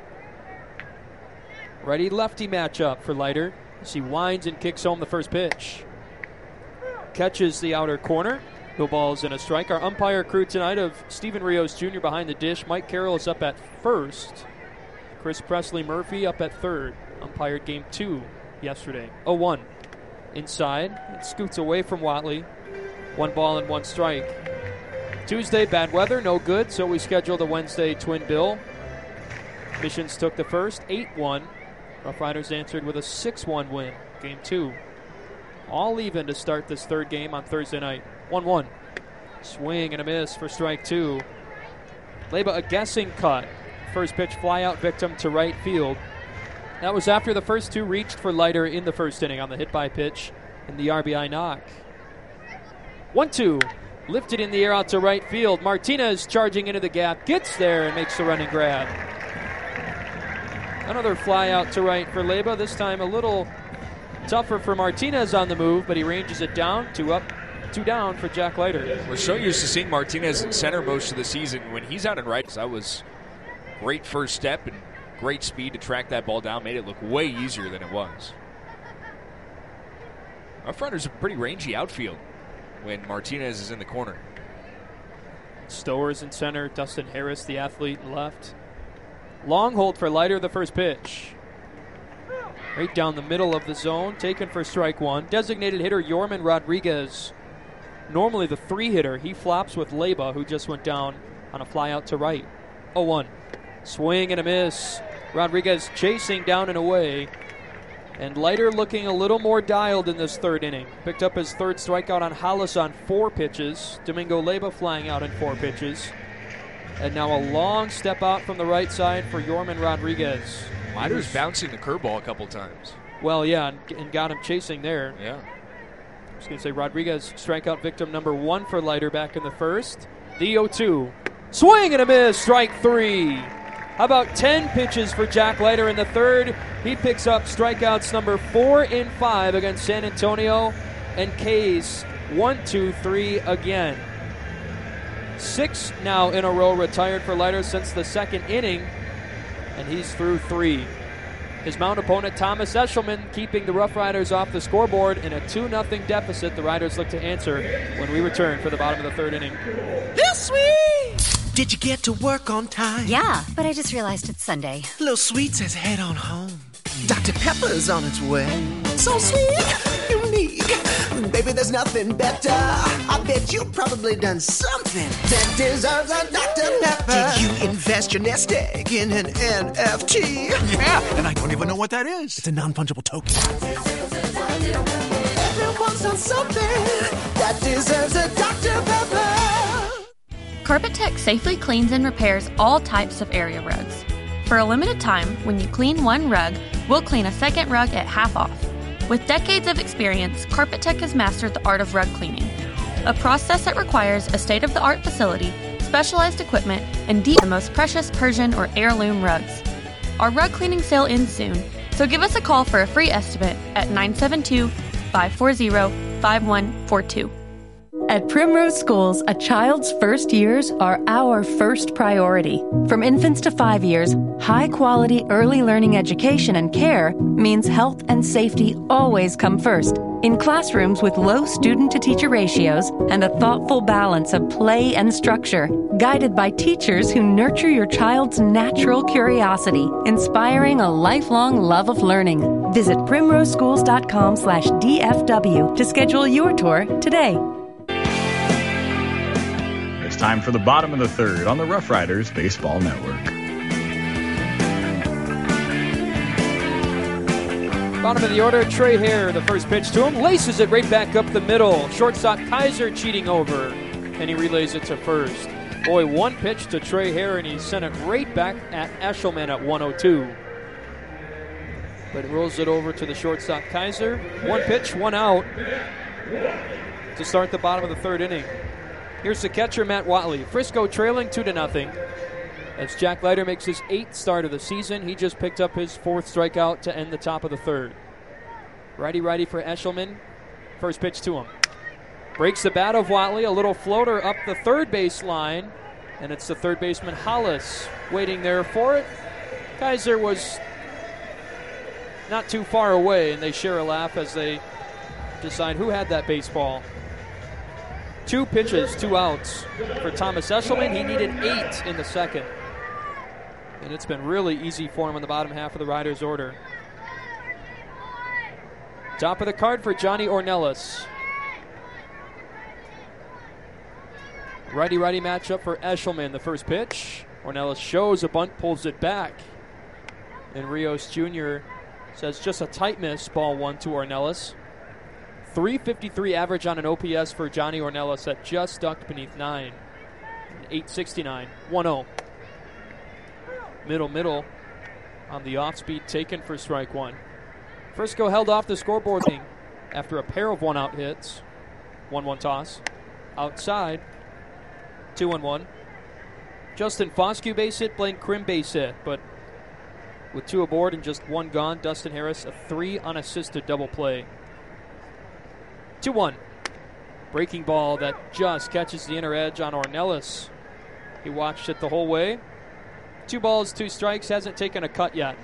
Righty-lefty matchup for Leiter as he winds and kicks home the first pitch. Catches the outer corner. No balls and a strike. Our umpire crew tonight of Stephen Rios Jr. behind the dish. Mike Carroll is up at first. Chris Presley Murphy up at third. Umpired game 2 yesterday. 0-1. Inside. It scoots away from Watley. 1 ball and 1 strike. Tuesday, bad weather, no good, so we scheduled a Wednesday twin bill. Missions took the first, 8-1. Rough Riders answered with a 6-1 win, game 2. All even to start this third game on Thursday night. 1-1. Swing and a miss for strike 2. Leyba a guessing cut. First pitch fly out victim to right field. That was after the first 2 reached for Leiter in the first inning on the hit by pitch and the RBI knock. 1-2. Lifted in the air out to right field. Martinez charging into the gap. Gets there and makes the running grab. Another fly out to right for Leyba. This time a little tougher for Martinez on the move, but he ranges it down. 2 up, 2 down for Jack Leiter. We're so used to seeing Martinez in center most of the season. When he's out in right, that was great first step and great speed to track that ball down. Made it look way easier than it was. Rough Riders a pretty rangy outfield when Martinez is in the corner. Stowers in center, Dustin Harris, the athlete, left. Long hold for Leiter, the first pitch. Right down the middle of the zone, taken for strike 1. Designated hitter Yorman Rodriguez. Normally the 3-hitter. He flops with Leyba, who just went down on a fly out to right. 0-1. Swing and a miss. Rodriguez chasing down and away. And Leiter looking a little more dialed in this third inning. Picked up his third strikeout on Hollis on 4 pitches. Domingo Leyba flying out in 4 pitches. And now a long step out from the right side for Yorman Rodriguez. Leiter's bouncing the curveball a couple times. Well, yeah, and got him chasing there. Yeah. I was going to say Rodriguez, strikeout victim number 1 for Leiter back in the first. The 0-2. Swing and a miss, strike 3. How about 10 pitches for Jack Leiter in the third? He picks up strikeouts number 4 and 5 against San Antonio and K's 1, 2, 3 again. 6 now in a row retired for Leiter since the second inning, and he's through 3. His mound opponent, Thomas Eshelman, keeping the Rough Riders off the scoreboard in a 2-0 deficit. The Riders look to answer when we return for the bottom of the third inning. Lil Sweet! Did you get to work on time? Yeah, but I just realized it's Sunday. Lil Sweet says head on home. Dr. Pepper's on its way. So sweet, unique. Baby, there's nothing better. I bet you've probably done something that deserves a Dr. Pepper. Did you invest your nest egg in an NFT? Yeah, and I don't even know what that is. It's a non-fungible token. Everyone's done something that deserves a Dr. Pepper. Carpet Tech safely cleans and repairs all types of area rugs. For a limited time, when you clean one rug, we'll clean a second rug at half off. With decades of experience, Carpet Tech has mastered the art of rug cleaning, a process that requires a state-of-the-art facility, specialized equipment, and the most precious Persian or heirloom rugs. Our rug cleaning sale ends soon, so give us a call for a free estimate at 972-540-5142. At Primrose Schools, a child's first years are our first priority. From infants to 5 years, high-quality early learning education and care means health and safety always come first. In classrooms with low student-to-teacher ratios and a thoughtful balance of play and structure, guided by teachers who nurture your child's natural curiosity, inspiring a lifelong love of learning. Visit primroseschools.com/DFW to schedule your tour today. It's time for the bottom of the third on the Rough Riders Baseball Network. Bottom of the order, Trey Hare, the first pitch to him, laces it right back up the middle. Shortstop Kaiser cheating over, and he relays it to first. Boy, 1 pitch to Trey Hare, and he sent it right back at Eshelman at 1-0. But it rolls it over to the shortstop Kaiser. 1 pitch, 1 out to start the bottom of the third inning. Here's the catcher, Matt Watley. Frisco trailing 2-0 as Jack Leiter makes his 8th start of the season. He just picked up his 4th strikeout to end the top of the third. Righty for Eshelman. First pitch to him. Breaks the bat of Watley, a little floater up the third base line, and it's the third baseman Hollis waiting there for it. Kaiser was not too far away, and they share a laugh as they decide who had that baseball. 2 pitches, 2 outs for Thomas Eshelman. He needed 8 in the second, and it's been really easy for him in the bottom half of the Riders' order. Top of the card for Johnny Ornelas. Righty-righty matchup for Eshelman. The first pitch. Ornelas shows a bunt, pulls it back. And Rios Jr. says just a tight miss, ball 1 to Ornelas. .353 average on an OPS for Johnny Ornelas that just ducked beneath 9. 869. 1-0. Middle on the off-speed taken for strike 1. Frisco held off the scoreboard after a pair of 1-out hits. 1-1 toss. Outside. 2-1. Justin Foscue base hit, Blaine Krim base hit, but with 2 aboard and just 1 gone, Dustin Harris a 3 unassisted double play. 2-1. Breaking ball that just catches the inner edge on Ornelas. He watched it the whole way. 2 balls, 2 strikes, hasn't taken a cut yet.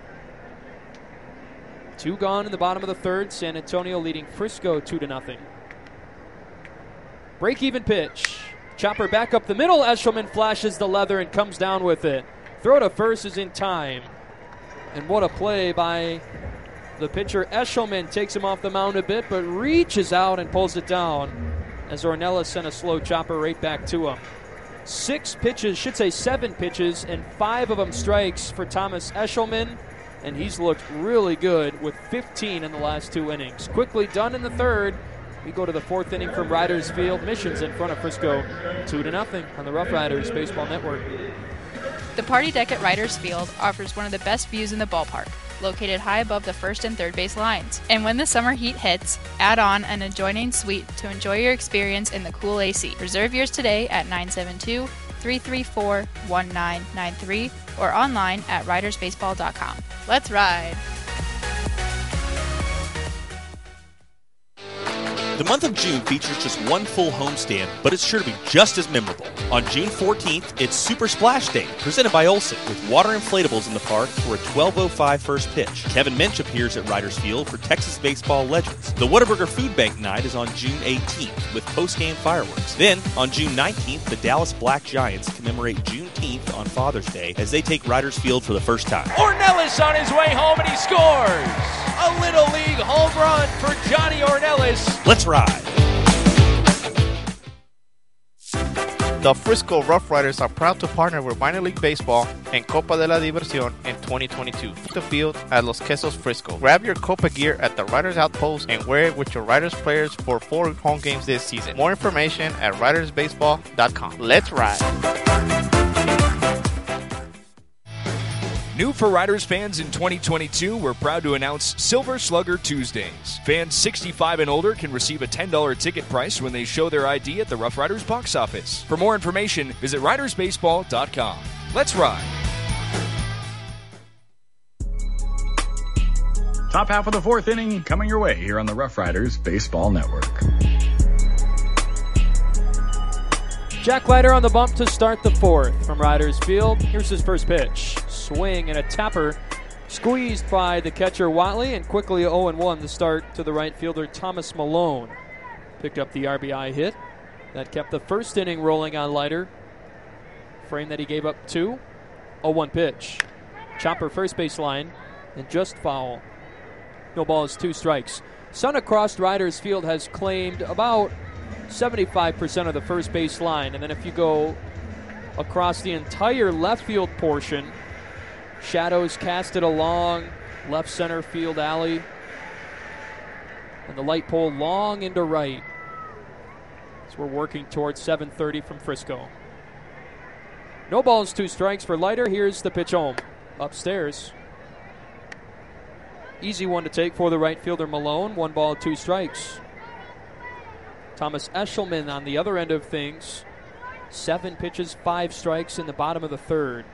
2 gone in the bottom of the third. San Antonio leading Frisco 2-0. Break-even pitch. Chopper back up the middle. Eshelman flashes the leather and comes down with it. Throw to first is in time. And what a play by the pitcher. Eshelman takes him off the mound a bit, but reaches out and pulls it down as Ornelas sent a slow chopper right back to him. 7 pitches, and 5 of them strikes for Thomas Eshelman. And he's looked really good with 15 in the last 2 innings. Quickly done in the third. We go to the 4th inning from Riders Field. Missions in front of Frisco 2-0 on the Rough Riders Baseball Network. The party deck at Riders Field offers one of the best views in the ballpark, located high above the first and third base lines. And when the summer heat hits, add on an adjoining suite to enjoy your experience in the cool AC. Reserve yours today at 972-334-1993 or online at ridersbaseball.com. Let's ride! The month of June features just one full homestand, but it's sure to be just as memorable. On June 14th, it's Super Splash Day, presented by Olsen, with water inflatables in the park for a 12:05 first pitch. Kevin Minch appears at Riders Field for Texas baseball legends. The Whataburger Food Bank Night is on June 18th, with post-game fireworks. Then, on June 19th, the Dallas Black Giants commemorate Juneteenth on Father's Day as they take Riders Field for the first time. Ornelas on his way home, and he scores! A Little League home run for Johnny Ornelas. Let's ride. The Frisco Rough Riders are proud to partner with Minor League Baseball and Copa de la Diversión in 2022. The field at Los Quesos, Frisco. Grab your Copa gear at the Riders Outpost and wear it with your Riders players for 4 home games this season. More information at ridersbaseball.com. Let's ride. New for Riders fans in 2022, we're proud to announce Silver Slugger Tuesdays. Fans 65 and older can receive a $10 ticket price when they show their ID at the Rough Riders box office. For more information, visit ridersbaseball.com. Let's ride. Top half of the 4th inning coming your way here on the Rough Riders Baseball Network. Jack Leiter on the bump to start the 4th from Riders Field. Here's his first pitch. Swing and a tapper. Squeezed by the catcher Watley, and quickly 0-1 the start to the right fielder Thomas Malone. Picked up the RBI hit. That kept the first inning rolling on Leiter. Frame that he gave up 2. 0-1 pitch. Chopper first base line and just foul. No balls, 2 strikes. Sun across Riders Field has claimed about 75% of the first base line. And then if you go across the entire left field portion, shadows casted along left center field alley. And the light pole long into right. So we're working towards 7:30 from Frisco. No balls, 2 strikes for Leiter. Here's the pitch home. Upstairs. Easy one to take for the right fielder Malone. 1 ball, 2 strikes. Thomas Eshelman on the other end of things. 7 pitches, 5 strikes in the bottom of the third.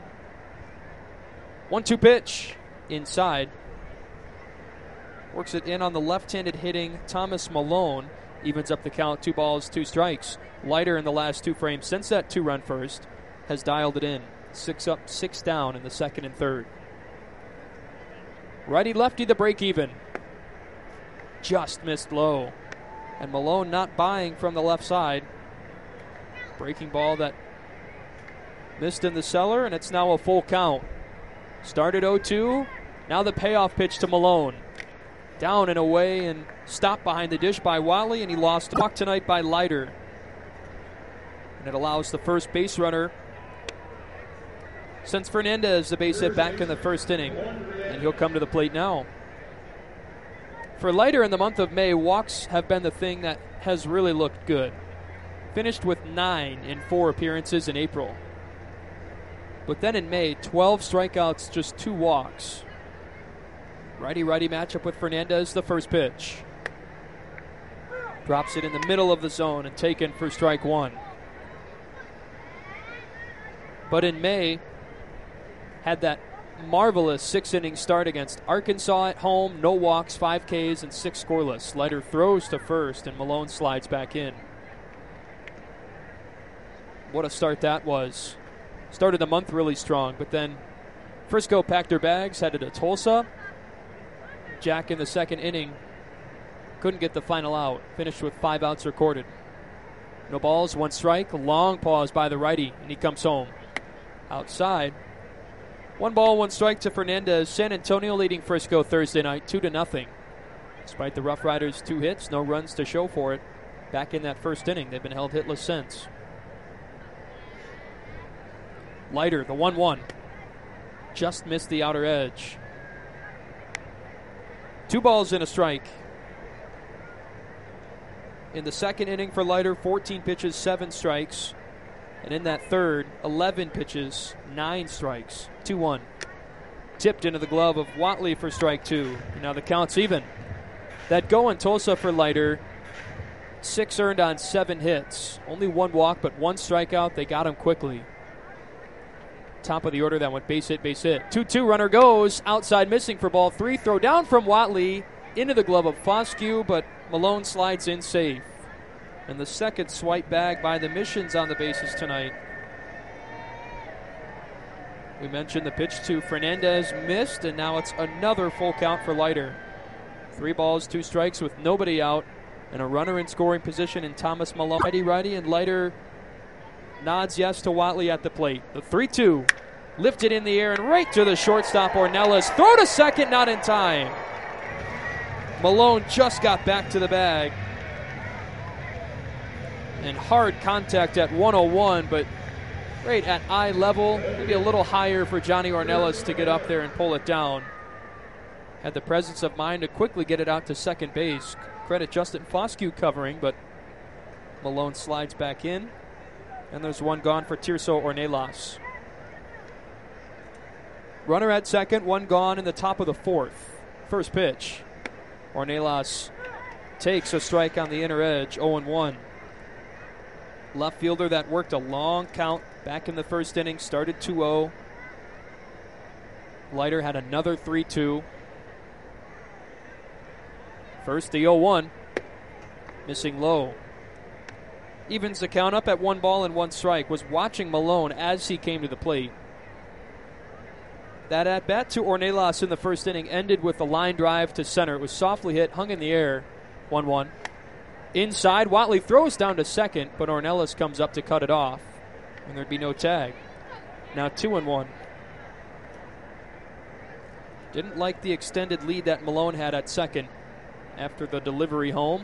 1-2 pitch inside. Works it in on the left-handed hitting Thomas Malone. Evens up the count, 2 balls, 2 strikes. Leiter in the last 2 frames since that 2-run first has dialed it in. 6 up, 6 down in the second and third. Righty-lefty the break even. Just missed low. And Malone not buying from the left side. Breaking ball that missed in the cellar, and it's now a full count. Started 0-2. Now the payoff pitch to Malone. Down and away and stopped behind the dish by Whatley, and he lost the puck tonight by Leiter. And it allows the first base runner since Fernandez the base hit back in the first inning, and he'll come to the plate now. For Leiter in the month of May, walks have been the thing that has really looked good. Finished with 9 in 4 appearances in April. But then in May, 12 strikeouts, just 2 walks. Righty-righty matchup with Fernandez, the first pitch. Drops it in the middle of the zone and taken for strike 1. But in May, had that marvelous 6-inning start against Arkansas at home. No walks, 5 Ks, and 6 scoreless. Leiter throws to first, and Malone slides back in. What a start that was. Started the month really strong, but then Frisco packed their bags, headed to Tulsa. Jack in the second inning couldn't get the final out. Finished with 5 outs recorded. No balls, 1 strike. Long pause by the righty, and he comes home. Outside. 1 ball, 1 strike to Fernandez. San Antonio leading Frisco Thursday night 2-0. Despite the Rough Riders' 2 hits, no runs to show for it. Back in that first inning, they've been held hitless since. Leiter, the 1-1. Just missed the outer edge. 2 balls and a strike. In the second inning for Leiter, 14 pitches, 7 strikes. And in that third, 11 pitches, 9 strikes. 2-1. Tipped into the glove of Whatley for strike 2. And now the count's even. That go in Tulsa for Leiter. 6 earned on 7 hits. Only 1 walk, but 1 strikeout. They got him quickly. Top of the order, that went base hit, base hit. 2-2, runner goes. Outside missing for ball 3. Throw down from Whatley into the glove of Foscue, but Malone slides in safe. And the second swipe bag by the Missions on the bases tonight. We mentioned the pitch to Fernandez missed, and now it's another full count for Leiter. 3 balls, 2 strikes with nobody out, and a runner in scoring position in Thomas Malone. Righty, and Leiter nods yes to Whatley at the plate. The 3-2 lifted in the air and right to the shortstop, Ornelas. Throw to second, not in time. Malone just got back to the bag. And hard contact at 101, but right at eye level, maybe a little higher for Johnny Ornelas to get up there and pull it down. Had the presence of mind to quickly get it out to second base. Credit Justin Foscue covering, but Malone slides back in. And there's 1 gone for Tirso Ornelas. Runner at second, 1 gone in the top of the 4th. First pitch. Ornelas takes a strike on the inner edge, 0-1. Left fielder that worked a long count back in the first inning, started 2-0. Leiter had another 3-2. First the 0-1. Missing low. Evens the count up at 1 ball and 1 strike. Was watching Malone as he came to the plate. That at-bat to Ornelas in the first inning ended with a line drive to center. It was softly hit, hung in the air, 1-1. Inside, Whatley throws down to second, but Ornelas comes up to cut it off, and there'd be no tag. Now 2-1. Didn't like the extended lead that Malone had at second after the delivery home.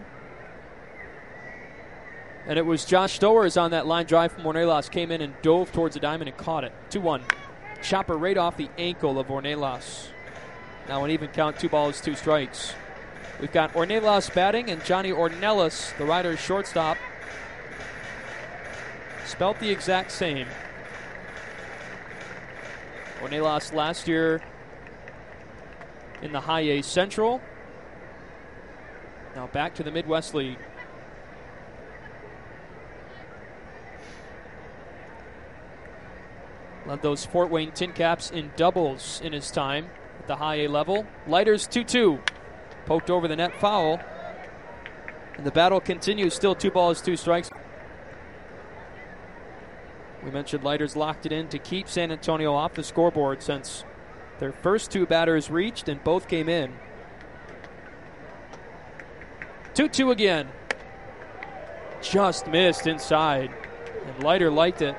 And it was Josh Stowers on that line drive from Ornelas. Came in and dove towards the diamond and caught it. 2-1. Chopper right off the ankle of Ornelas. Now an even count, 2 balls, 2 strikes. We've got Ornelas batting and Johnny Ornelas, the Riders' shortstop. Spelt the exact same. Ornelas last year in the High A Central. Now back to the Midwest League. Led those Fort Wayne Tin Caps in doubles in his time at the High A level. Leiter's 2-2. Poked over the net, foul. And the battle continues. Still 2 balls, 2 strikes. We mentioned Leiter's locked it in to keep San Antonio off the scoreboard since their first 2 batters reached and both came in. 2-2 again. Just missed inside. And Leiter liked it.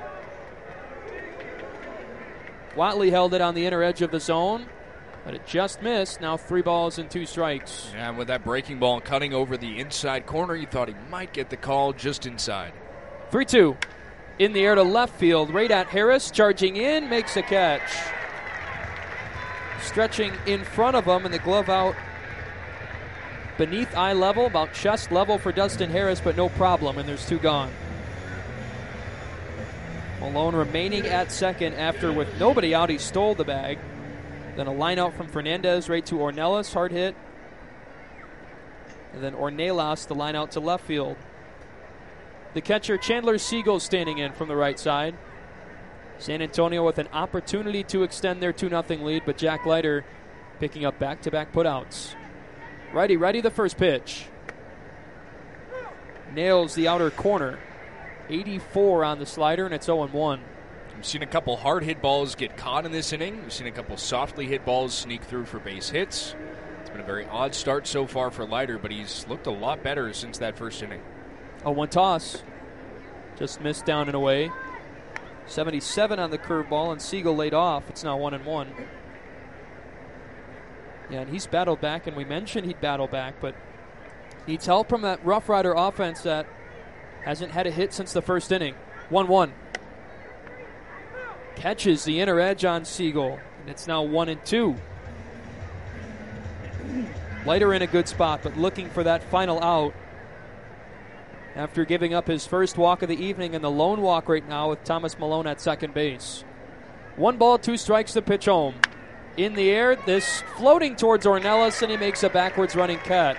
Whatley held it on the inner edge of the zone, but it just missed. Now 3 balls and 2 strikes. Yeah, with that breaking ball cutting over the inside corner, you thought he might get the call just inside. 3-2. In the air to left field. Right at Harris. Charging in. Makes a catch. Stretching in front of him, and the glove out beneath eye level, about chest level for Dustin Harris, but no problem, and there's 2 gone. Malone remaining at second after, with nobody out, he stole the bag. Then a line out from Fernandez right to Ornelas, hard hit. And then Ornelas, the line out to left field. The catcher, Chandler Siegel, standing in from the right side. San Antonio with an opportunity to extend their 2-0 lead, but Jack Leiter picking up back-to-back putouts. Righty, ready the first pitch. Nails the outer corner. 84 on the slider, and it's 0-1. We've seen a couple hard hit balls get caught in this inning. We've seen a couple softly hit balls sneak through for base hits. It's been a very odd start so far for Leiter, but he's looked a lot better since that first inning. 0-1 toss. Just missed down and away. 77 on the curveball, and Siegel laid off. It's now 1-1. Yeah, and he's battled back, and we mentioned he'd battle back, but needs help from that Rough Rider offense that hasn't had a hit since the first inning. 1-1. Catches the inner edge on Siegel, and it's now 1-2. Leiter in a good spot, but looking for that final out after giving up his first walk of the evening and the lone walk right now with Thomas Malone at second base. 1 ball, 2 strikes, the pitch home. In the air, this floating towards Ornelas, and he makes a backwards running catch.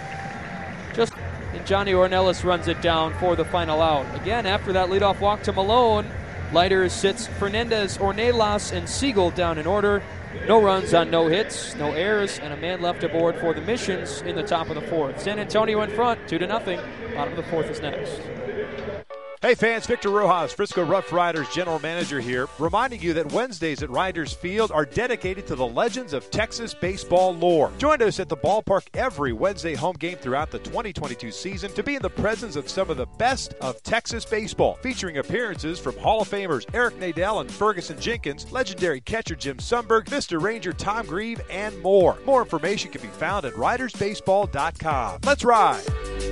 And Johnny Ornelas runs it down for the final out. Again, after that leadoff walk to Malone, Leiter sits Fernandez, Ornelas, and Siegel down in order. No runs on no hits, no errors, and a man left aboard for the Missions in the top of the 4th. San Antonio in front, 2-0. Bottom of the 4th is next. Hey fans, Victor Rojas, Frisco Rough Riders General Manager here, reminding you that Wednesdays at Riders Field are dedicated to the legends of Texas baseball lore. Join us at the ballpark every Wednesday home game throughout the 2022 season to be in the presence of some of the best of Texas baseball, featuring appearances from Hall of Famers Eric Nadel and Ferguson Jenkins, legendary catcher Jim Sundberg, Mr. Ranger Tom Grieve, and more. More information can be found at ridersbaseball.com. Let's ride!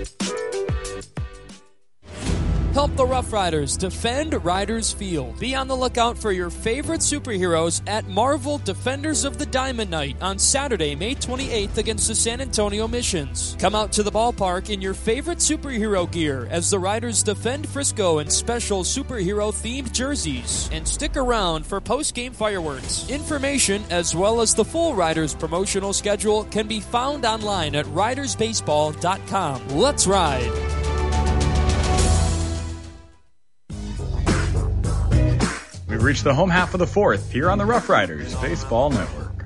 Help the Rough Riders defend Riders Field. Be on the lookout for your favorite superheroes at Marvel Defenders of the Diamond Night on Saturday, May 28th against the San Antonio Missions. Come out to the ballpark in your favorite superhero gear as the Riders defend Frisco in special superhero-themed jerseys. And stick around for post-game fireworks. Information as well as the full Riders promotional schedule can be found online at ridersbaseball.com. Let's ride! We've reached the home half of the 4th here on the Rough Riders Baseball Network.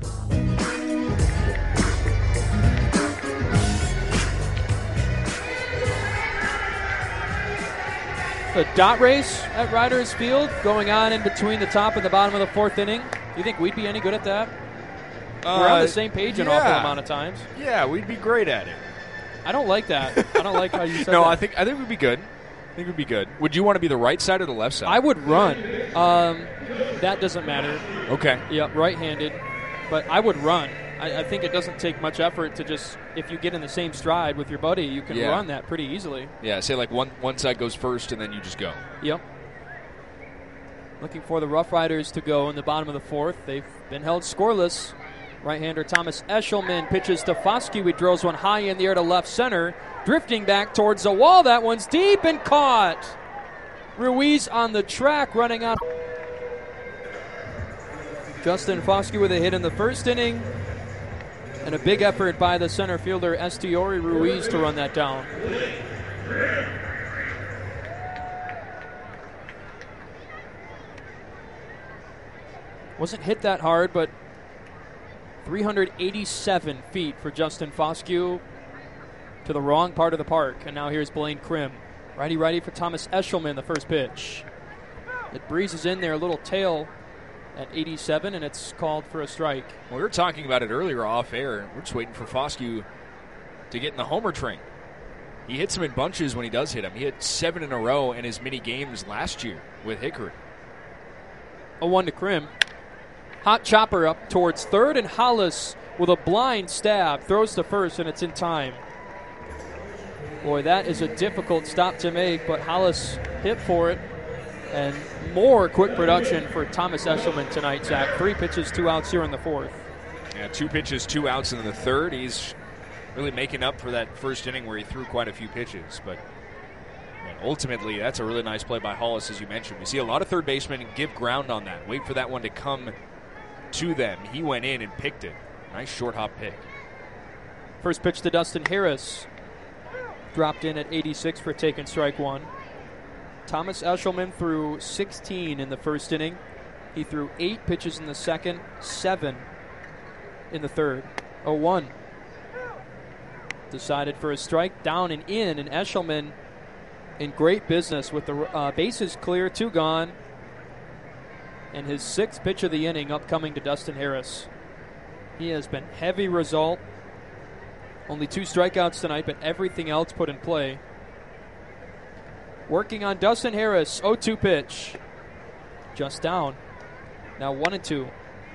The dot race at Riders Field going on in between the top and the bottom of the 4th inning. Do you think we'd be any good at that? We're on the same page an awful amount of times. Yeah, we'd be great at it. I don't like that. I don't like how you said that. No, I think we'd be good. I think we'd be good. Would you want to be the right side or the left side? I would run. That doesn't matter. Okay. Yep, right-handed. But I would run. I think it doesn't take much effort to just, if you get in the same stride with your buddy, you can run that pretty easily. Yeah, say like one side goes first and then you just go. Yep. Looking for the Rough Riders to go in the bottom of the 4th. They've been held scoreless. Right-hander Thomas Eshelman pitches to Foskey. He drills one high in the air to left center. Drifting back towards the wall. That one's deep and caught. Ruiz on the track running out. Justin Foskey with a hit in the first inning. And a big effort by the center fielder Estiori Ruiz to run that down. Wasn't hit that hard, but 387 feet for Justin Foskey. to the wrong part of the park. And now here's Blaine Krim. Righty for Thomas Eshelman, the first pitch. It breezes in there, a little tail at 87, and it's called for a strike. Well, we were talking about it earlier off air. We're just waiting for Foscue to get in the homer train. He hits them in bunches when he does hit them. He hit 7 in a row in his mini games last year with Hickory. 0-1 to Krim. Hot chopper up towards third, and Hollis with a blind stab throws to first, and it's in time. Boy, that is a difficult stop to make, but Hollis hit for it. And more quick production for Thomas Eshelman tonight, Zach. 3 pitches, 2 outs here in the fourth. Yeah, 2 pitches, 2 outs in the third. He's really making up for that first inning where he threw quite a few pitches. But ultimately, that's a really nice play by Hollis, as you mentioned. We see a lot of third basemen give ground on that. Wait for that one to come to them. He went in and picked it. Nice short hop pick. First pitch to Dustin Harris. Dropped in at 86 for taking strike 1. Thomas Eshelman threw 16 in the first inning. He threw 8 pitches in the second, 7 in the third. 0-1. Decided for a strike, down and in, and Eshelman in great business with the bases clear, 2 gone, and his 6th pitch of the inning upcoming to Dustin Harris. He has been heavy result. Only 2 strikeouts tonight, but everything else put in play. Working on Dustin Harris, 0-2 pitch. Just down. Now 1-2.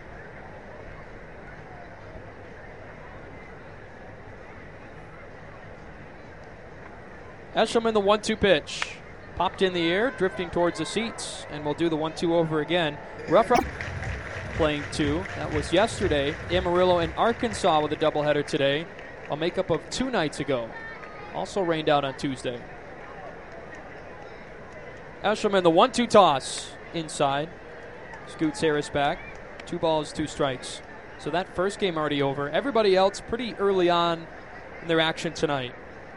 Eshelman, the 1-2 pitch. Popped in the air, drifting towards the seats, and we'll do the 1-2 over again. Rough playing 2. That was yesterday. Amarillo and Arkansas with a doubleheader today. A makeup of 2 nights ago. Also rained out on Tuesday. Eshelman, the 1-2 toss inside. Scoots Harris back. 2 balls, 2 strikes. So that first game already over. Everybody else pretty early on in their action tonight.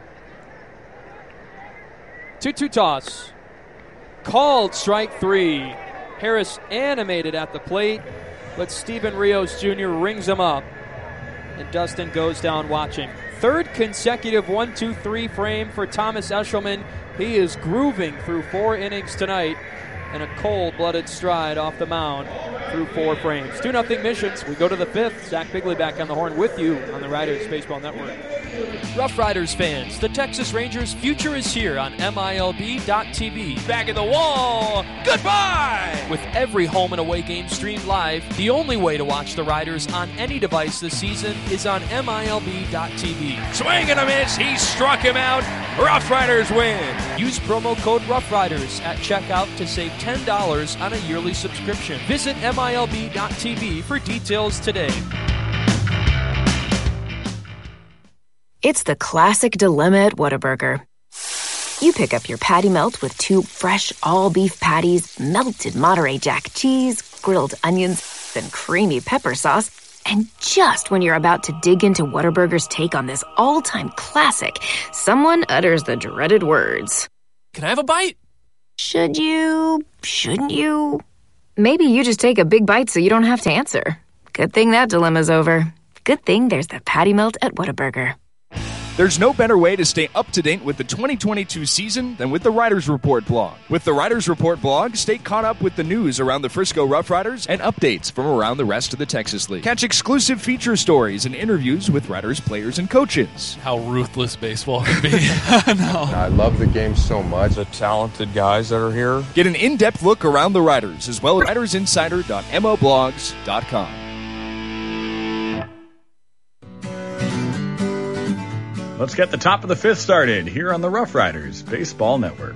2-2 toss. Called strike 3. Harris animated at the plate, but Steven Rios Jr. rings him up. And Dustin goes down watching. 3rd consecutive 1-2-3 frame for Thomas Eshelman. He is grooving through 4 innings tonight and a cold-blooded stride off the mound through 4 frames. 2-0 Missions. We go to the 5th. Zach Bigley back on the horn with you on the Riders Baseball Network. Rough Riders fans, the Texas Rangers' future is here on MILB.TV. Back at the wall, goodbye! With every home and away game streamed live, the only way to watch the Riders on any device this season is on MILB.TV. Swing and a miss, he struck him out. Rough Riders win. Use promo code Rough Riders at checkout to save $10 on a yearly subscription. Visit MILB.TV for details today. It's the classic dilemma at Whataburger. You pick up your patty melt with 2 fresh all-beef patties, melted Monterey Jack cheese, grilled onions, and creamy pepper sauce, and just when you're about to dig into Whataburger's take on this all-time classic, someone utters the dreaded words. Can I have a bite? Should you? Shouldn't you? Maybe you just take a big bite so you don't have to answer. Good thing that dilemma's over. Good thing there's the patty melt at Whataburger. There's no better way to stay up to date with the 2022 season than with the Riders Report blog. With the Riders Report blog, stay caught up with the news around the Frisco Rough Riders and updates from around the rest of the Texas League. Catch exclusive feature stories and interviews with Riders players and coaches. How ruthless baseball can be. No. I love the game so much. The talented guys that are here. Get an in-depth look around the Riders as well as ridersinsider.moblogs.com. Let's get the top of the 5th started here on the Rough Riders Baseball Network.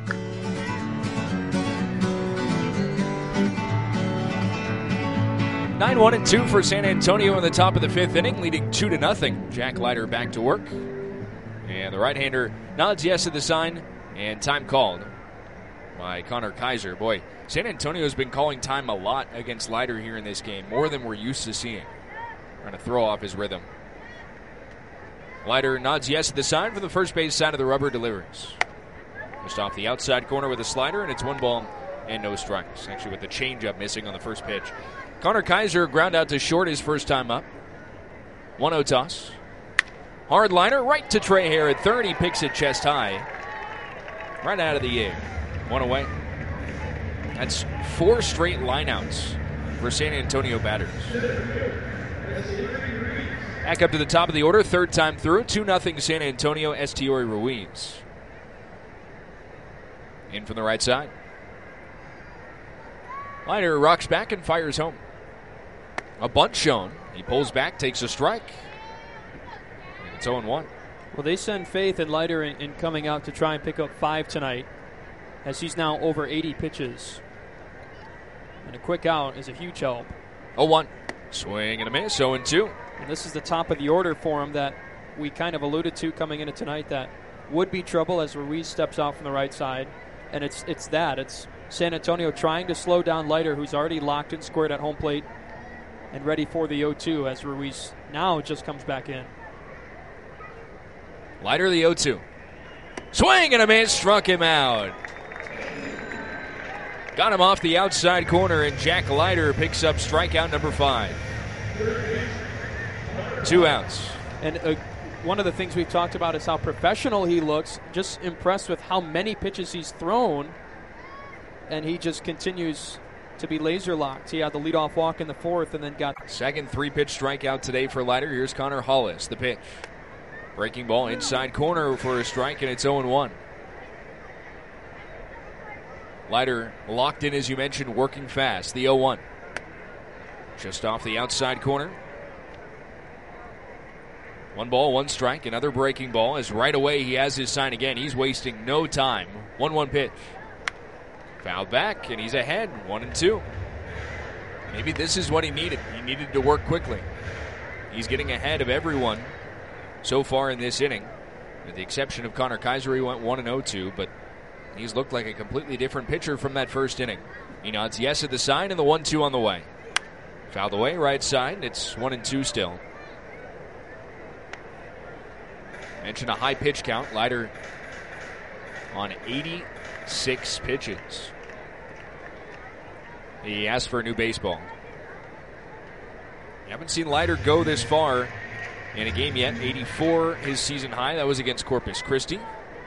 9-1-2 for San Antonio in the top of the 5th inning, leading 2-0. Jack Leiter back to work. And the right-hander nods yes at the sign, and time called by Connor Kaiser. Boy, San Antonio's been calling time a lot against Leiter here in this game, more than we're used to seeing. Trying to throw off his rhythm. Leiter nods yes at the sign for the first base side of the rubber, delivers. Just off the outside corner with a slider, and it's 1 ball and no strikes. Actually, with the changeup missing on the first pitch. Connor Kaiser ground out to short his first time up. 1-0 toss. Hard liner right to Trey Hare at third. He picks it chest high. Right out of the air. One away. That's 4 straight lineouts for San Antonio batters. Back up to the top of the order, third time through. 2-0 San Antonio, Estiori Ruiz. In from the right side. Leiter rocks back and fires home. A bunt shown. He pulls back, takes a strike. And it's 0-1. Well, they send faith in Leiter in coming out to try and pick up 5 tonight, as he's now over 80 pitches. And a quick out is a huge help. 0-1. Swing and a miss, 0-2. And this is the top of the order for him that we kind of alluded to coming into tonight that would be trouble as Ruiz steps out from the right side. And it's San Antonio trying to slow down Leiter, who's already locked and squared at home plate and ready for the 0-2 as Ruiz now just comes back in. Leiter the 0-2. Swing and a miss, struck him out. Got him off the outside corner, and Jack Leiter picks up strikeout number 5. 2 outs. And one of the things we've talked about is how professional he looks. Just impressed with how many pitches he's thrown. And he just continues to be laser locked. He had the leadoff walk in the 4th and then got... Second 3-pitch strikeout today for Leiter. Here's Connor Hollis, the pitch. Breaking ball inside corner for a strike, and it's 0-1. Leiter locked in, as you mentioned, working fast. The 0-1. Just off the outside corner. 1 ball, 1 strike. Another breaking ball as right away he has his sign again. He's wasting no time. 1-1 pitch. Fouled back, and he's ahead. 1-2. Maybe this is what he needed. He needed to work quickly. He's getting ahead of everyone so far in this inning. With the exception of Connor Kaiser, he went 1-0-2, but he's looked like a completely different pitcher from that first inning. He nods yes at the sign, and the 1-2 on the way. Fouled away, right side. It's 1-2 still. Mentioned a high pitch count. Leiter on 86 pitches. He asked for a new baseball. You haven't seen Leiter go this far in a game yet. 84 his season high. That was against Corpus Christi.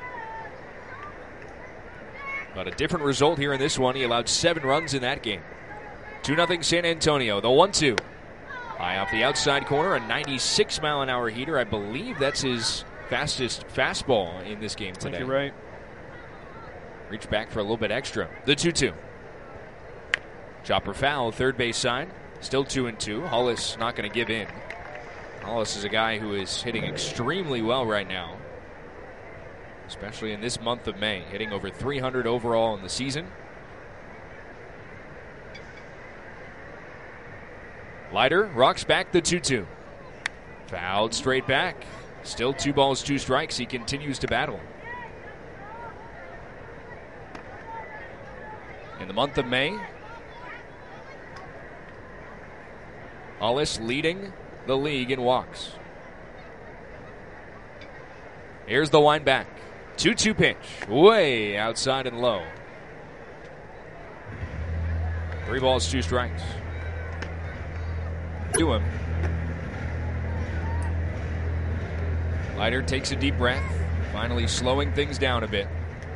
But a different result here in this one. He allowed 7 runs in that game. 2-0 San Antonio. The 1-2. High off the outside corner. A 96-mile-an-hour heater. I believe that's his fastest fastball in this game today. I think you're right. Reach back for a little bit extra. The 2-2. Chopper foul, third base side. Still 2-2. Hollis not going to give in. Hollis is a guy who is hitting extremely well right now, especially in this month of May, hitting over 300 overall in the season. Leiter rocks back the 2-2. Fouled straight back. Still 2 balls, 2 strikes. He continues to battle. In the month of May, Hollis leading the league in walks. Here's the wind back. 2-2 pitch. Way outside and low. 3 balls, 2 strikes. To him. Leiter takes a deep breath, finally slowing things down a bit.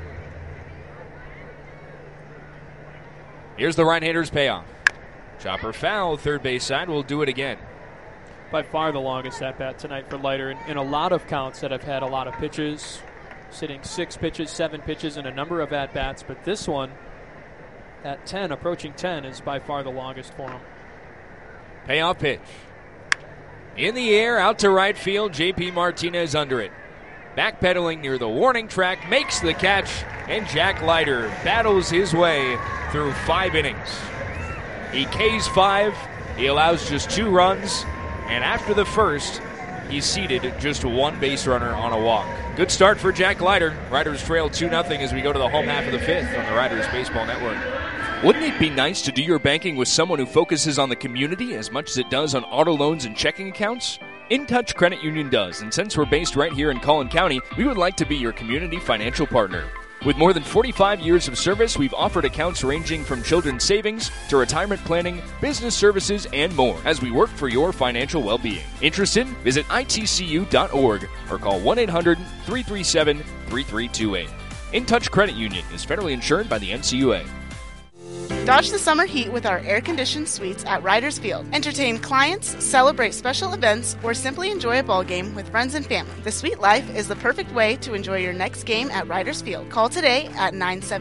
Here's the right-hander's payoff. Chopper foul, third base side. Will do it again. By far the longest at-bat tonight for Leiter in a lot of counts that have had a lot of pitches, sitting 6 pitches, 7 pitches, and a number of at-bats. But this one, at 10, approaching 10, is by far the longest for him. Payoff pitch. In the air, out to right field. J.P. Martinez under it. Backpedaling near the warning track, makes the catch, and Jack Leiter battles his way through 5 innings. He Ks 5, he allows just 2 runs, and after the first, he seeded just 1 base runner on a walk. Good start for Jack Leiter. Riders trail 2-0 as we go to the home half of the 5th on the Riders Baseball Network. Wouldn't it be nice to do your banking with someone who focuses on the community as much as it does on auto loans and checking accounts? InTouch Credit Union does, and since we're based right here in Collin County, we would like to be your community financial partner. With more than 45 years of service, we've offered accounts ranging from children's savings to retirement planning, business services, and more as we work for your financial well-being. Interested? Visit itcu.org or call 1-800-337-3328. In Touch Credit Union is federally insured by the NCUA. Dodge the summer heat with our air-conditioned suites at Riders Field. Entertain clients, celebrate special events, or simply enjoy a ball game with friends and family. The suite life is the perfect way to enjoy your next game at Riders Field. Call today at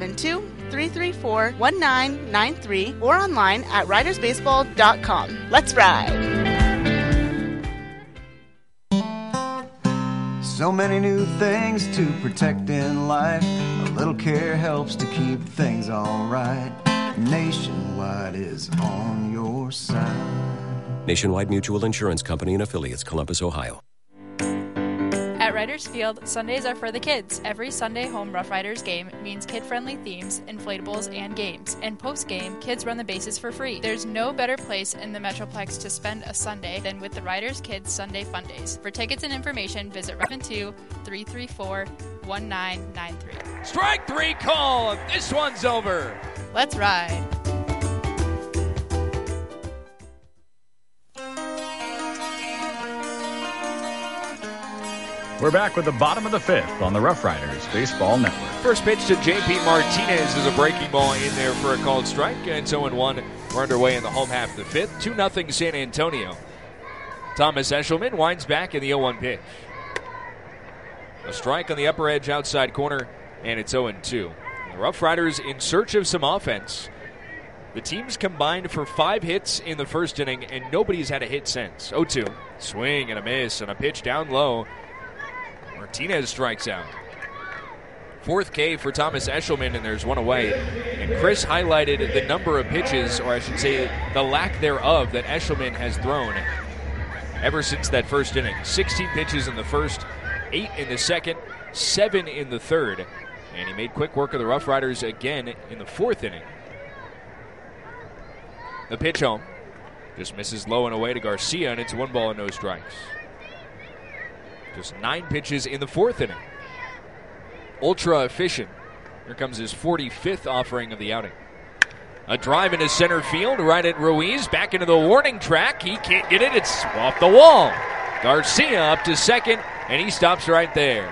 972-334-1993 or online at ridersbaseball.com. Let's ride! So many new things to protect in life. A little care helps to keep things alright. Nationwide is on your side. Nationwide Mutual Insurance Company and Affiliates, Columbus, Ohio. At Riders Field, Sundays are for the kids. Every Sunday home Rough Riders game means kid-friendly themes, inflatables, and games. And post-game, kids run the bases for free. There's no better place in the Metroplex to spend a Sunday than with the Riders Kids Sunday Fun Days. For tickets and information, visit 772-334-1993. Strike three call. This one's over. Let's ride. We're back with the bottom of the fifth on the Rough Riders Baseball Network. First pitch to J.P. Martinez is a breaking ball in there for a called strike, and it's 0-1. We're underway in the home half of the fifth. 2-0 San Antonio. Thomas Eshelman winds back in the 0-1 pitch. A strike on the upper edge outside corner, and it's 0-2. The Rough Riders in search of some offense. The teams combined for 5 hits in the first inning, and nobody's had a hit since. 0-2. Swing and a miss, and a pitch down low. Martinez strikes out. Fourth K for Thomas Eshelman, and there's one away. And Chris highlighted the number of pitches, or I should say the lack thereof, that Eshelman has thrown ever since that first inning. 16 pitches in the first, 8 in the second, 7 in the third. And he made quick work of the Rough Riders again in the fourth inning. The pitch home. Just misses low and away to Garcia, and it's 1 ball and no strikes. Just 9 pitches in the fourth inning. Ultra efficient. Here comes his 45th offering of the outing. A drive into center field, right at Ruiz. Back into the warning track. He can't get it. It's off the wall. Garcia up to second, and he stops right there.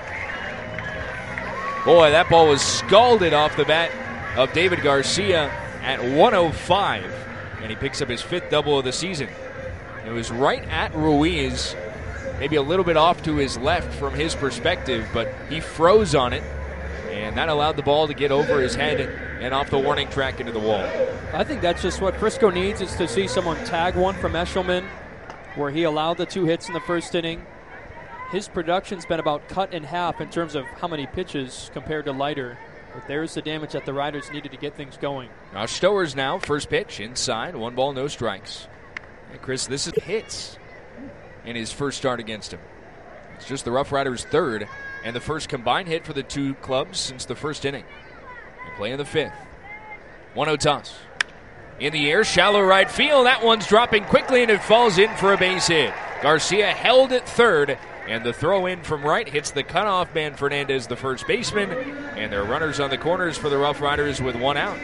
Boy, that ball was scalded off the bat of David Garcia at 105, and he picks up his 5th double of the season. It was right at Ruiz. Maybe a little bit off to his left from his perspective, but he froze on it, and that allowed the ball to get over his head and off the warning track into the wall. I think that's just what Frisco needs, is to see someone tag one from Eshelman, where he allowed the 2 hits in the first inning. His production's been about cut in half in terms of how many pitches compared to Leiter. But there's the damage that the Riders needed to get things going. Now Stowers now, first pitch, inside, 1 ball, no strikes. And Chris, this is hits in his first start against him. It's just the Rough Riders' 3rd and the first combined hit for the 2 clubs since the first inning. They play in the 5th. 1-0 toss. In the air, shallow right field. That one's dropping quickly, and it falls in for a base hit. Garcia held at third, and the throw in from right hits the cutoff man Fernandez, the first baseman, and there are runners on the corners for the Rough Riders with 1 out.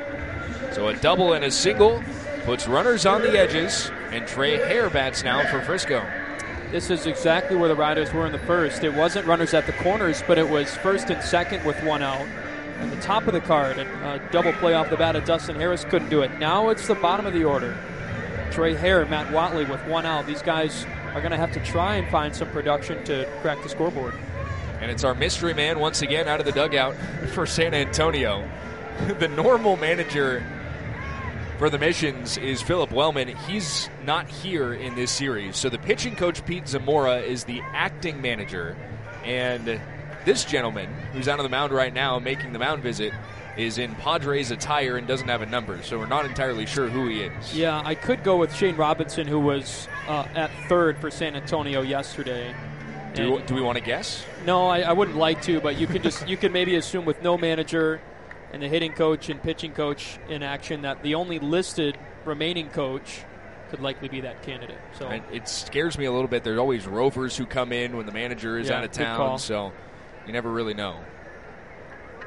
So a double and a single puts runners on the edges, and Trey Hare bats now for Frisco. This is exactly where the Riders were in the first. It wasn't runners at the corners, but it was first and second with 1 out. And the top of the card, and a double play off the bat of Dustin Harris couldn't do it. Now it's the bottom of the order. Trey Hare, Matt Watley with 1 out. These guys are going to have to try and find some production to crack the scoreboard. And it's our mystery man once again out of the dugout for San Antonio. The normal manager for the Missions is Philip Wellman. He's not here in this series. So the pitching coach, Pete Zamora, is the acting manager. And this gentleman, who's out on the mound right now making the mound visit, is in Padres attire and doesn't have a number. So we're not entirely sure who he is. Yeah, I could go with Shane Robinson, who was at third for San Antonio yesterday. Do we want to guess? No, I wouldn't like to, but you could maybe assume with no manager and the hitting coach and pitching coach in action that the only listed remaining coach could likely be that candidate. So and it scares me a little bit. There's always rovers who come in when the manager is out of town, so you never really know.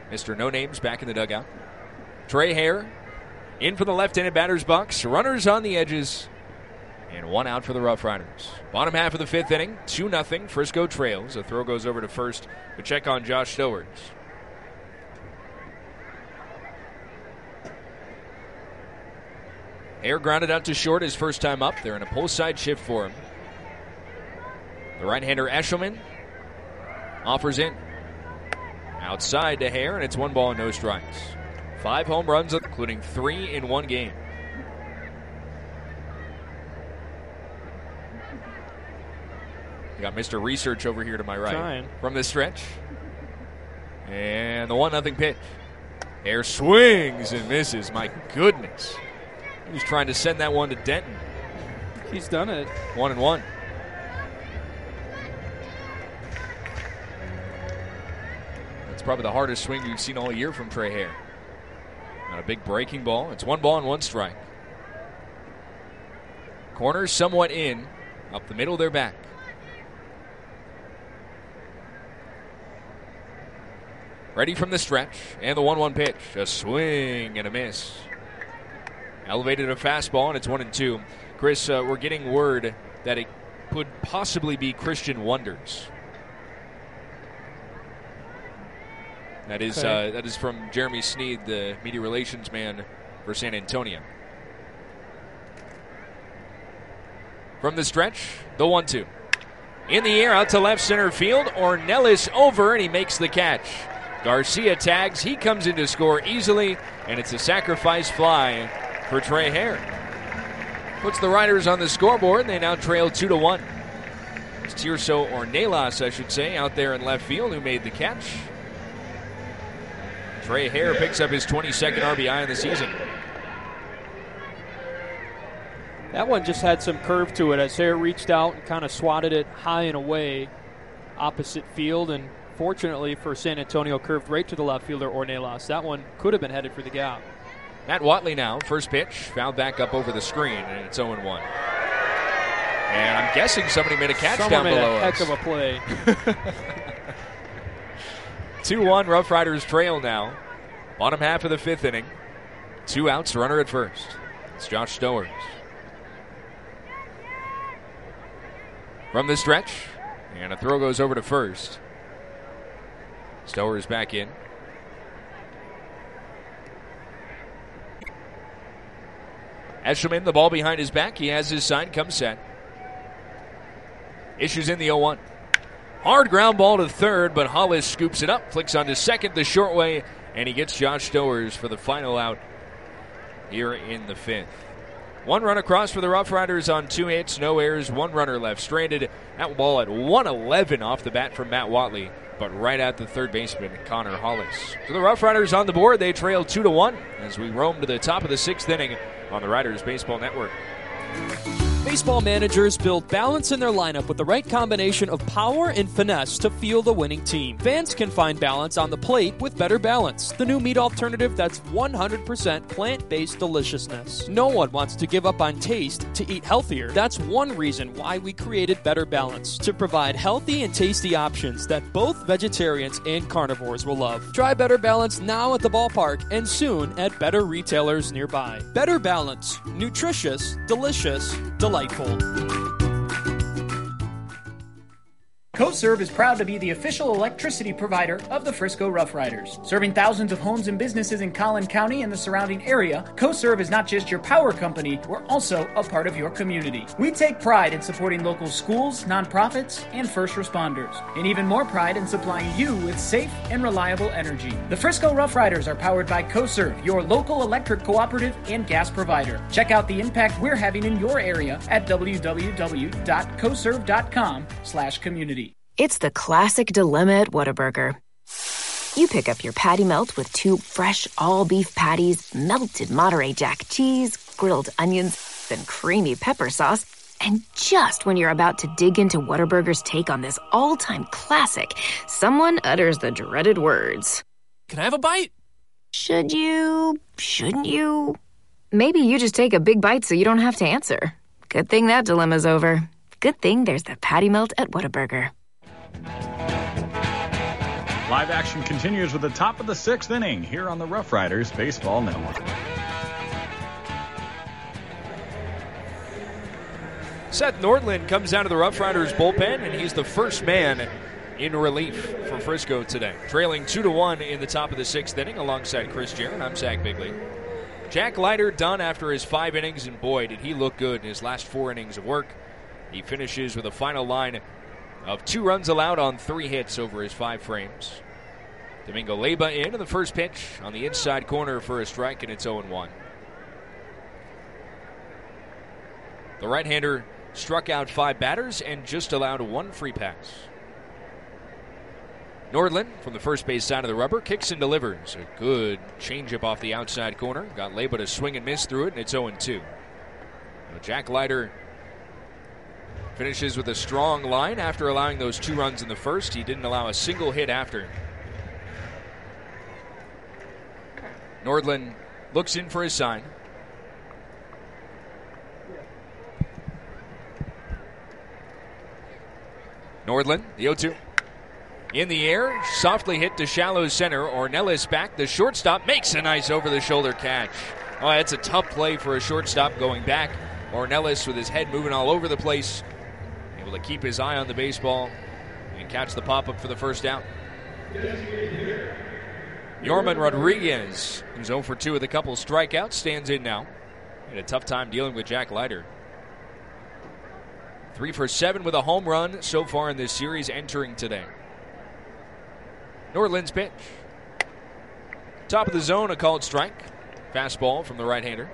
Mr. No Names back in the dugout. Trey Hare in for the left-handed batter's box. Runners on the edges. And 1 out for the Rough Riders. Bottom half of the 5th inning, 2-0. Frisco trails. A throw goes over to first to check on Josh Stowers. Hare grounded out to short his first time up. They're in a pull-side shift for him. The right-hander Eshelman offers in. Outside to Hare, and it's 1 ball and no strikes. 5 home runs, including 3 in 1 game. You got Mr. Research over here to my right. Trying. From the stretch. And the 1-0 pitch. Hare swings and misses. My goodness. He's trying to send that one to Denton. He's done it. 1-1. That's probably the hardest swing we've seen all year from Trey Hare. Not a big breaking ball. It's 1 ball and 1 strike. Corner somewhat in. Up the middle, they're back. Ready from the stretch. And the 1-1 pitch. A swing and a miss. Elevated a fastball, and it's 1-2. Chris, we're getting word that it could possibly be Christian Wonders. That is that is from Jeremy Sneed, the media relations man for San Antonio. From the stretch, the 1-2. In the air, out to left center field. Ornelas over, and he makes the catch. Garcia tags. He comes in to score easily, and it's a sacrifice fly for Trey Hare. Puts the Riders on the scoreboard. They now trail 2-1. It's Tirso Ornelas, I should say, out there in left field who made the catch. Trey Hare picks up his 22nd RBI in the season. That one just had some curve to it as Hare reached out and kind of swatted it high and away opposite field, and fortunately for San Antonio, curved right to the left fielder Ornelas. That one could have been headed for the gap. Matt Watley now, first pitch, fouled back up over the screen, and it's 0-1. And I'm guessing somebody made a catch down below us. Heck of a play. 2-1, Rough Riders trail now. Bottom half of the 5th inning. 2 outs, runner at first. It's Josh Stowers. From the stretch, and a throw goes over to first. Stowers back in. Eshelman, the ball behind his back. He has his sign, come set. Issues in the 0-1. Hard ground ball to third, but Hollis scoops it up, flicks onto second the short way, and he gets Josh Stowers for the final out here in the 5th. 1 run across for the Rough Riders on 2 hits, no errors, 1 runner left stranded. That ball at 111 off the bat from Matt Watley, but right at the third baseman, Connor Hollis. So the Rough Riders on the board. They trail 2-1 as we roam to the top of the 6th inning on the Riders Baseball Network. Baseball managers build balance in their lineup with the right combination of power and finesse to field a winning team. Fans can find balance on the plate with Better Balance, the new meat alternative that's 100% plant-based deliciousness. No one wants to give up on taste to eat healthier. That's one reason why we created Better Balance, to provide healthy and tasty options that both vegetarians and carnivores will love. Try Better Balance now at the ballpark and soon at better retailers nearby. Better Balance, nutritious, delicious, delightful. CoServe is proud to be the official electricity provider of the Frisco Rough Riders. Serving thousands of homes and businesses in Collin County and the surrounding area, CoServe is not just your power company, we're also a part of your community. We take pride in supporting local schools, nonprofits, and first responders, and even more pride in supplying you with safe and reliable energy. The Frisco Rough Riders are powered by CoServe, your local electric cooperative and gas provider. Check out the impact we're having in your area at www.coserve.com/community. It's the classic dilemma at Whataburger. You pick up your patty melt with 2 fresh all-beef patties, melted Monterey Jack cheese, grilled onions, and creamy pepper sauce. And just when you're about to dig into Whataburger's take on this all-time classic, someone utters the dreaded words. Can I have a bite? Should you? Shouldn't you? Maybe you just take a big bite so you don't have to answer. Good thing that dilemma's over. Good thing there's the patty melt at Whataburger. Live action continues with the top of the 6th inning here on the Rough Riders Baseball Network. Seth Nordland comes out of the Rough Riders bullpen, and he's the first man in relief for Frisco today. Trailing 2-1 in the top of the 6th inning alongside Chris Jarrett. I'm Zach Bigley. Jack Leiter done after his 5 innings, and boy, did he look good in his last 4 innings of work. He finishes with a final line of 2 runs allowed on 3 hits over his 5 frames. Domingo Leyba in the first pitch on the inside corner for a strike, and it's 0-1. The right-hander struck out 5 batters and just allowed 1 free pass. Nordland from the first base side of the rubber kicks and delivers. A good changeup off the outside corner. Got Leyba to swing and miss through it, and it's 0-2. Jack Leiter finishes with a strong line after allowing those 2 runs in the first. He didn't allow a single hit after. Nordland looks in for his sign. Nordland, the 0-2. In the air, softly hit to shallow center. Ornelas back. The shortstop makes a nice over-the-shoulder catch. Oh, that's a tough play for a shortstop going back. Ornelas with his head moving all over the place, able to keep his eye on the baseball and catch the pop-up for the first out. Yorman Rodriguez, who's 0 for 2 with a couple strikeouts, stands in now. Had a tough time dealing with Jack Leiter. 3 for 7 with a home run so far in this series entering today. Nordland's pitch. Top of the zone, a called strike. Fastball from the right-hander.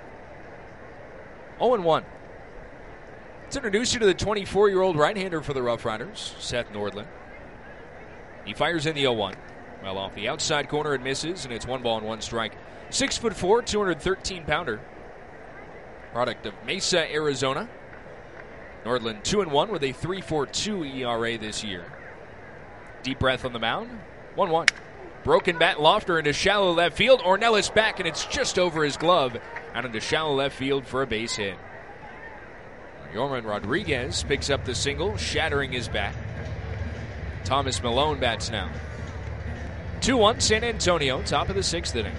0-1. Let's introduce you to the 24-year-old right-hander for the Rough Riders, Seth Nordland. He fires in the 0-1. Well, off the outside corner, it misses, and it's 1 ball and 1 strike. 6'4", 213-pounder. Product of Mesa, Arizona. Nordland 2-1 with a 3.42 ERA this year. Deep breath on the mound. 1-1. Broken bat lofter into shallow left field. Ornelas back, and it's just over his glove. Out into shallow left field for a base hit. Yorman Rodriguez picks up the single, shattering his bat. Thomas Malone bats now. 2-1 San Antonio, top of the 6th inning.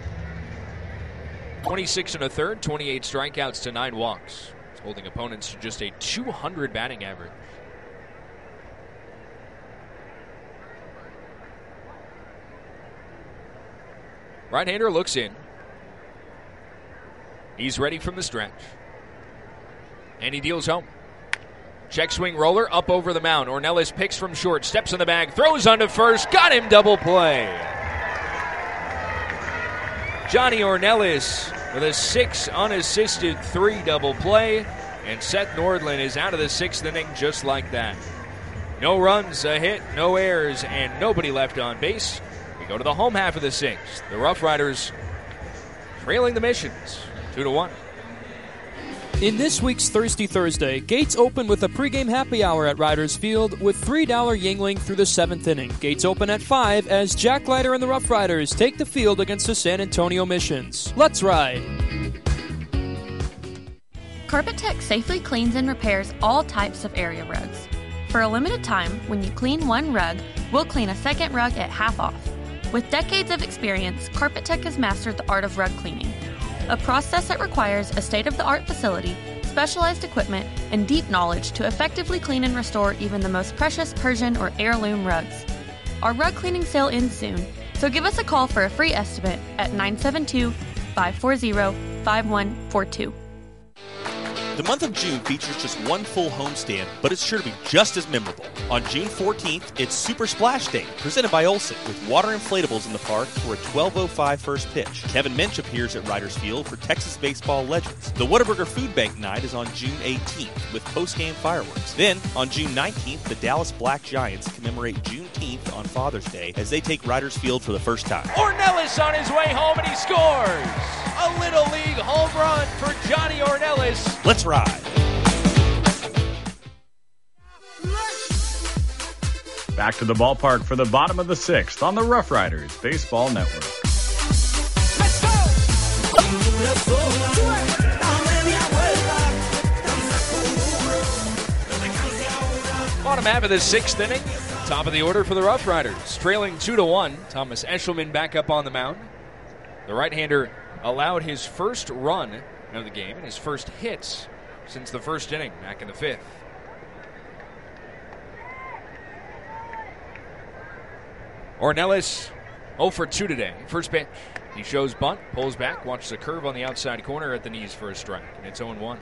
26 1/3, 28 strikeouts to 9 walks. It's holding opponents to just a 200 batting average. Right-hander looks in. He's ready from the stretch. And he deals home. Check swing roller up over the mound. Ornelas picks from short, steps in the bag, throws onto first, got him, double play. Johnny Ornelas with a 6 unassisted 3 double play, and Seth Nordland is out of the 6th inning just like that. No runs, a hit, no errors, and nobody left on base. We go to the home half of the 6th. The Rough Riders trailing the Missions 2-1. In this week's Thirsty Thursday, gates open with a pregame happy hour at Riders Field with $3 Yuengling through the 7th inning. Gates open at 5 as Jack Leiter and the Rough Riders take the field against the San Antonio Missions. Let's ride! Carpet Tech safely cleans and repairs all types of area rugs. For a limited time, when you clean one rug, we'll clean a second rug at half off. With decades of experience, Carpet Tech has mastered the art of rug cleaning, a process that requires a state-of-the-art facility, specialized equipment, and deep knowledge to effectively clean and restore even the most precious Persian or heirloom rugs. Our rug cleaning sale ends soon, so give us a call for a free estimate at 972-540-5142. The month of June features just one full homestand, but it's sure to be just as memorable. On June 14th, it's Super Splash Day, presented by Olsen, with water inflatables in the park for a 12:05 first pitch. Kevin Minch appears at Riders Field for Texas baseball legends. The Whataburger Food Bank Night is on June 18th with post-game fireworks. Then, on June 19th, the Dallas Black Giants commemorate Juneteenth on Father's Day as they take Riders Field for the first time. Ornelas on his way home, and he scores! A Little League home run for Johnny Ornelas. Let's ride. Back to the ballpark for the bottom of the 6th on the Rough Riders Baseball Network. Bottom half of the 6th inning. Top of the order for the Rough Riders. Trailing 2-1. Thomas Eshelman back up on the mound. The right-hander allowed his first run of the game and his first hits since the first inning back in the 5th. Ornelas 0 for 2 today. First pitch. He shows bunt, pulls back, watches a curve on the outside corner at the knees for a strike, and it's 0-1.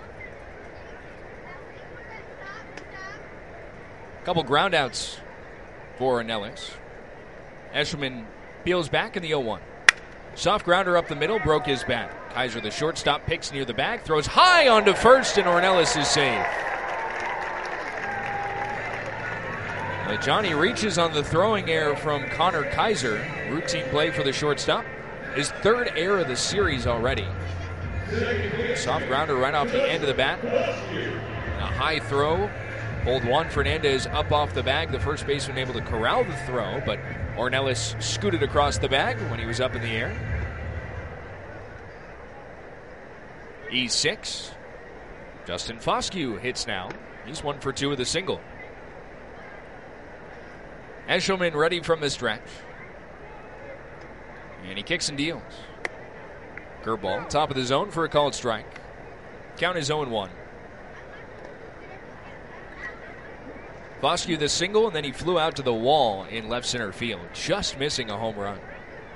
Couple groundouts for Ornelas. Eshelman peels back in the 0-1. Soft grounder up the middle, broke his bat. Kaiser, the shortstop, picks near the bag, throws high onto first, and Ornelas is safe. Johnny reaches on the throwing error from Connor Kaiser. Routine play for the shortstop. His third error of the series already. Soft grounder right off the end of the bat. A high throw. Pulled Juan Fernandez up off the bag. The first baseman able to corral the throw, but Ornelas scooted across the bag when he was up in the air. E6. Justin Foscue hits now. He's 1 for 2 with a single. Eshelman ready from the stretch. And he kicks and deals. Curveball, top of the zone for a called strike. Count is 0-1. Foscue the single, and then he flew out to the wall in left center field, just missing a home run.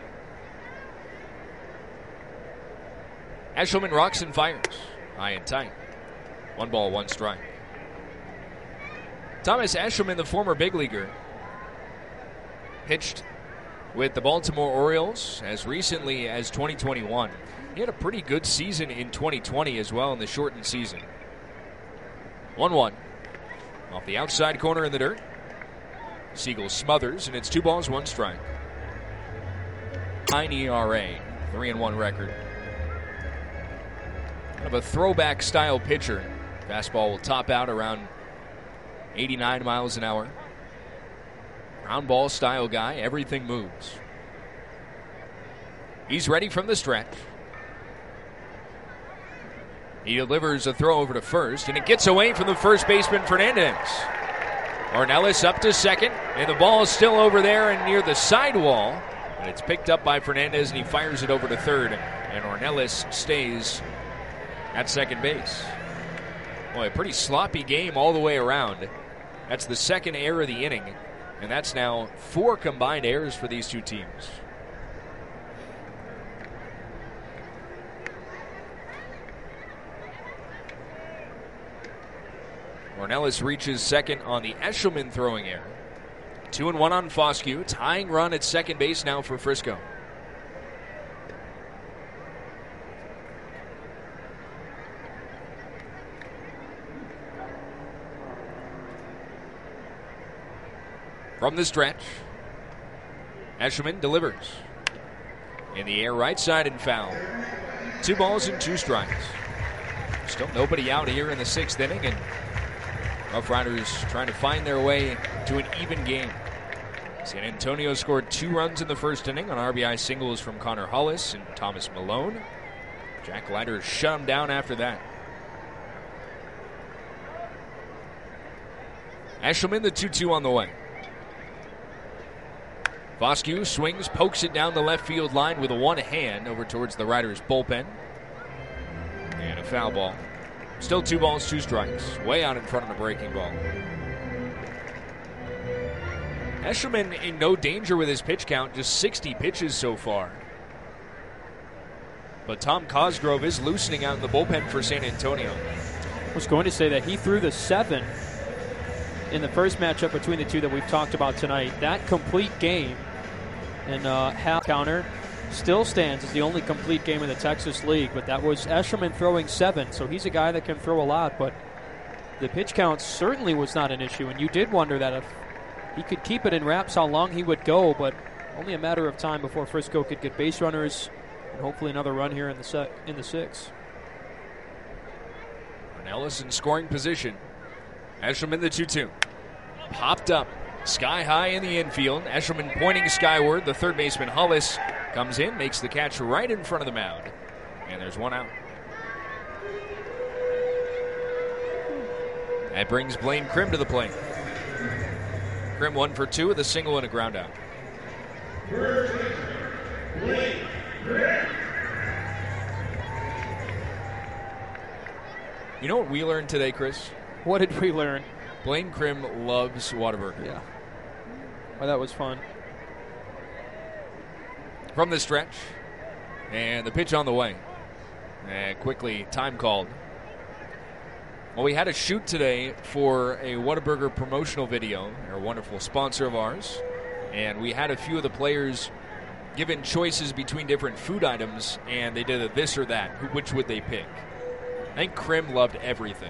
Eshelman rocks and fires. High and tight. 1 ball, 1 strike. Thomas Eshelman, the former big leaguer, pitched with the Baltimore Orioles as recently as 2021. He had a pretty good season in 2020 as well in the shortened season. 1-1. Off the outside corner in the dirt. Siegel smothers, and it's 2 balls, 1 strike. 9 ERA, 3-1 record. Kind of a throwback style pitcher. Fastball will top out around 89 miles an hour. Ground ball style guy, everything moves. He's ready from the stretch. He delivers a throw over to first, and it gets away from the first baseman, Fernandez. Ornelas up to second, and the ball is still over there and near the sidewall. But it's picked up by Fernandez, and he fires it over to third, and Ornelas stays at second base. Boy, a pretty sloppy game all the way around. That's the second error of the inning. And that's now 4 combined errors for these two teams. Ornelas reaches second on the Eshelman throwing error. 2-1 on Foscue. Tying run at second base now for Frisco. From the stretch, Eshelman delivers. In the air, right side and foul. 2 balls and 2 strikes. Still nobody out here in the 6th inning, and Rough Riders trying to find their way to an even game. San Antonio scored 2 runs in the first inning on RBI singles from Connor Hollis and Thomas Malone. Jack Leiter shut him down after that. Eshelman, the 2-2 on the way. Foscue swings, pokes it down the left field line with one hand over towards the Riders' bullpen. And a foul ball. Still 2 balls, 2 strikes. Way out in front of the breaking ball. Eshelman in no danger with his pitch count, just 60 pitches so far. But Tom Cosgrove is loosening out in the bullpen for San Antonio. I was going to say that he threw the 7 in the first matchup between the two that we've talked about tonight. That complete game and half counter still stands as the only complete game in the Texas League, but that was Eshelman throwing 7, so he's a guy that can throw a lot, but the pitch count certainly was not an issue, and you did wonder that if he could keep it in wraps how long he would go, but only a matter of time before Frisco could get base runners and hopefully another run here in the 6th. Ornelas in scoring position. Eshelman the 2-2. Popped up sky high in the infield. Eshelman pointing skyward. The third baseman Hollis comes in, makes the catch right in front of the mound. And there's 1 out. That brings Blaine Krim to the plate. Krim 1 for 2 with a single and a ground out. You know what we learned today, Chris? What did we learn? Blaine Krim loves Whataburger. Yeah. Well, that was fun. From the stretch, and the pitch on the way. And quickly, time called. Well, we had a shoot today for a Whataburger promotional video. They're a wonderful sponsor of ours. And we had a few of the players given choices between different food items, and they did a this or that. Which would they pick? I think Krim loved everything.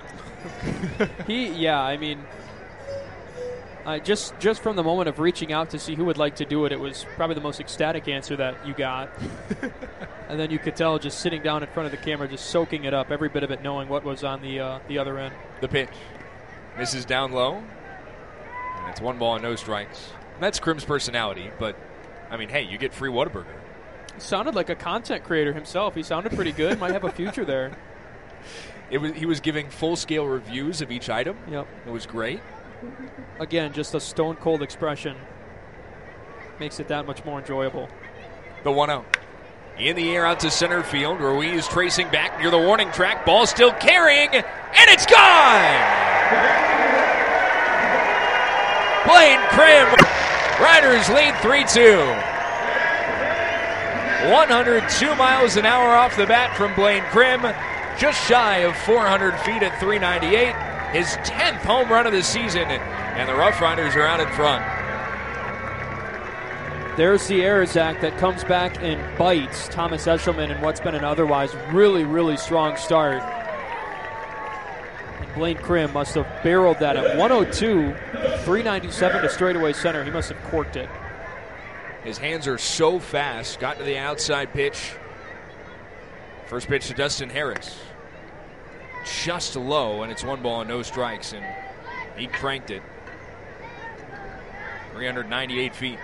Just from the moment of reaching out to see who would like to do it, it was probably the most ecstatic answer that you got. And then you could tell just sitting down in front of the camera, just soaking it up, every bit of it, knowing what was on the other end. The pitch. Misses down low. And it's 1 ball and no strikes. And that's Krim's personality, but, I mean, hey, you get free Whataburger. Sounded like a content creator himself. He sounded pretty good. Might have a future there. He was giving full-scale reviews of each item. Yep. It was great. Again, just a stone-cold expression makes it that much more enjoyable. The 1-0. In the air out to center field. Ruiz tracing back near the warning track. Ball still carrying, and it's gone! Blaine Krim. Riders lead 3-2. 102 miles an hour off the bat from Blaine Krim. Just shy of 400 feet at 398. His 10th home run of the season, and the Rough Riders are out in front. There's the error, Zach, that comes back and bites Thomas Eshelman in what's been an otherwise really, really strong start. And Blaine Krim must have barreled that at 102, 397 to straightaway center. He must have corked it. His hands are so fast. Got to the outside pitch. First pitch to Dustin Harris. Just low, and it's 1 ball and no strikes, and he cranked it. 398 feet.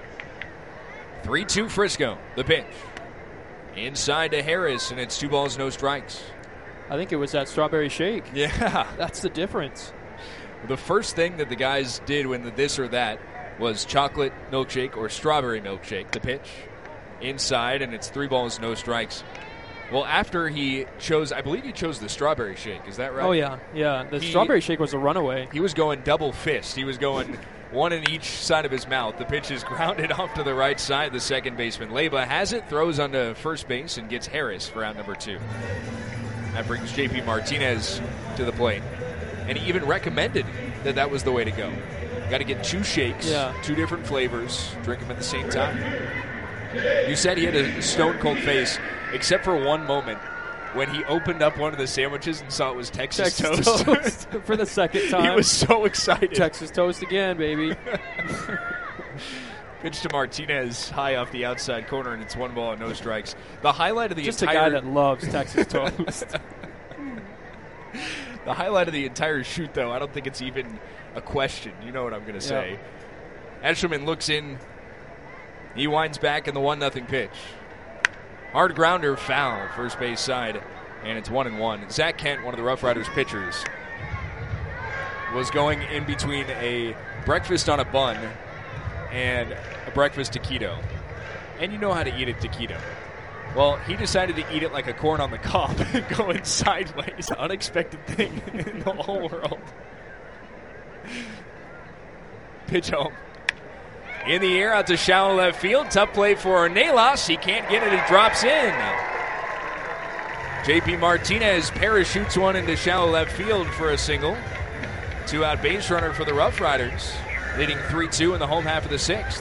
3-2 Frisco, the pitch. Inside to Harris, and it's 2 balls, no strikes. I think it was that strawberry shake. Yeah. That's the difference. The first thing that the guys did when the this or that was chocolate milkshake or strawberry milkshake, the pitch. Inside, and it's 3 balls, no strikes. Well, after he chose, I believe he chose the strawberry shake. Is that right? Oh, yeah. Yeah, the strawberry shake was a runaway. He was going double fist. He was going one in each side of his mouth. The pitch is grounded off to the right side. The second baseman, Leyba, has it, throws onto first base, and gets Harris for out number 2. That brings J.P. Martinez to the plate. And he even recommended that that was the way to go. Got to get 2 shakes, 2 different flavors, drink them at the same time. You said he had a stone-cold face, except for one moment when he opened up one of the sandwiches and saw it was Texas toast. For the second time. He was so excited. Texas toast again, baby. Pitch to Martinez, high off the outside corner, and it's 1 ball and no strikes. The highlight of the Just entire... a guy that loves Texas toast. The highlight of the entire shoot, though, I don't think it's even a question. You know what I'm going to say. Eshelman looks in. He winds back in the 1-0 pitch. Hard grounder, foul, first base side, and it's 1-1. Zach Kent, one of the Rough Riders pitchers, was going in between a breakfast on a bun and a breakfast taquito. And you know how to eat a taquito. Well, he decided to eat it like a corn on the cob, going sideways. Unexpected thing in the whole world. Pitch home. In the air, out to shallow left field. Tough play for Ornelas. He can't get it. It drops in. J.P. Martinez parachutes one into shallow left field for a single. 2-out base runner for the Rough Riders, leading 3-2 in the home half of the 6th.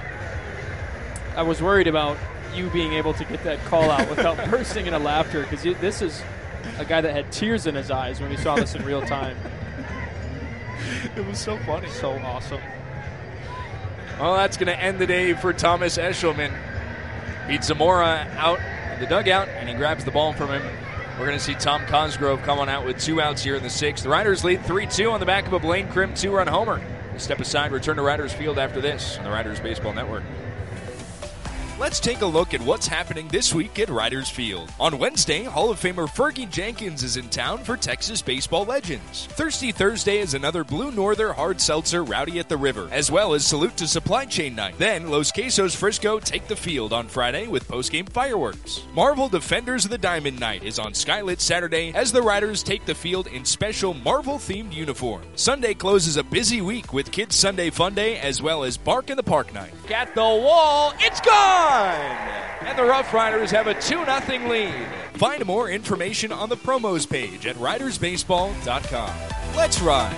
I was worried about you being able to get that call out without bursting into laughter, because this is a guy that had tears in his eyes when he saw this in real time. It was so funny. So awesome. Well, that's going to end the day for Thomas Eshelman. Beats Zamora out in the dugout, and he grabs the ball from him. We're going to see Tom Cosgrove come on out with 2 outs here in the 6th. The Riders lead 3-2 on the back of a Blaine Krim 2-run homer. We'll step aside, return to Riders Field after this on the Riders Baseball Network. Let's take a look at what's happening this week at Riders Field. On Wednesday, Hall of Famer Fergie Jenkins is in town for Texas baseball legends. Thirsty Thursday is another Blue Norther hard seltzer Rowdy at the River, as well as Salute to Supply Chain Night. Then Los Quesos Frisco take the field on Friday with postgame fireworks. Marvel Defenders of the Diamond Night is on Skylit Saturday as the Riders take the field in special Marvel-themed uniforms. Sunday closes a busy week with Kids Sunday Fun Day as well as Bark in the Park Night. At the wall, it's gone! And the Rough Riders have a 2-0 lead. Find more information on the promos page at ridersbaseball.com. Let's ride!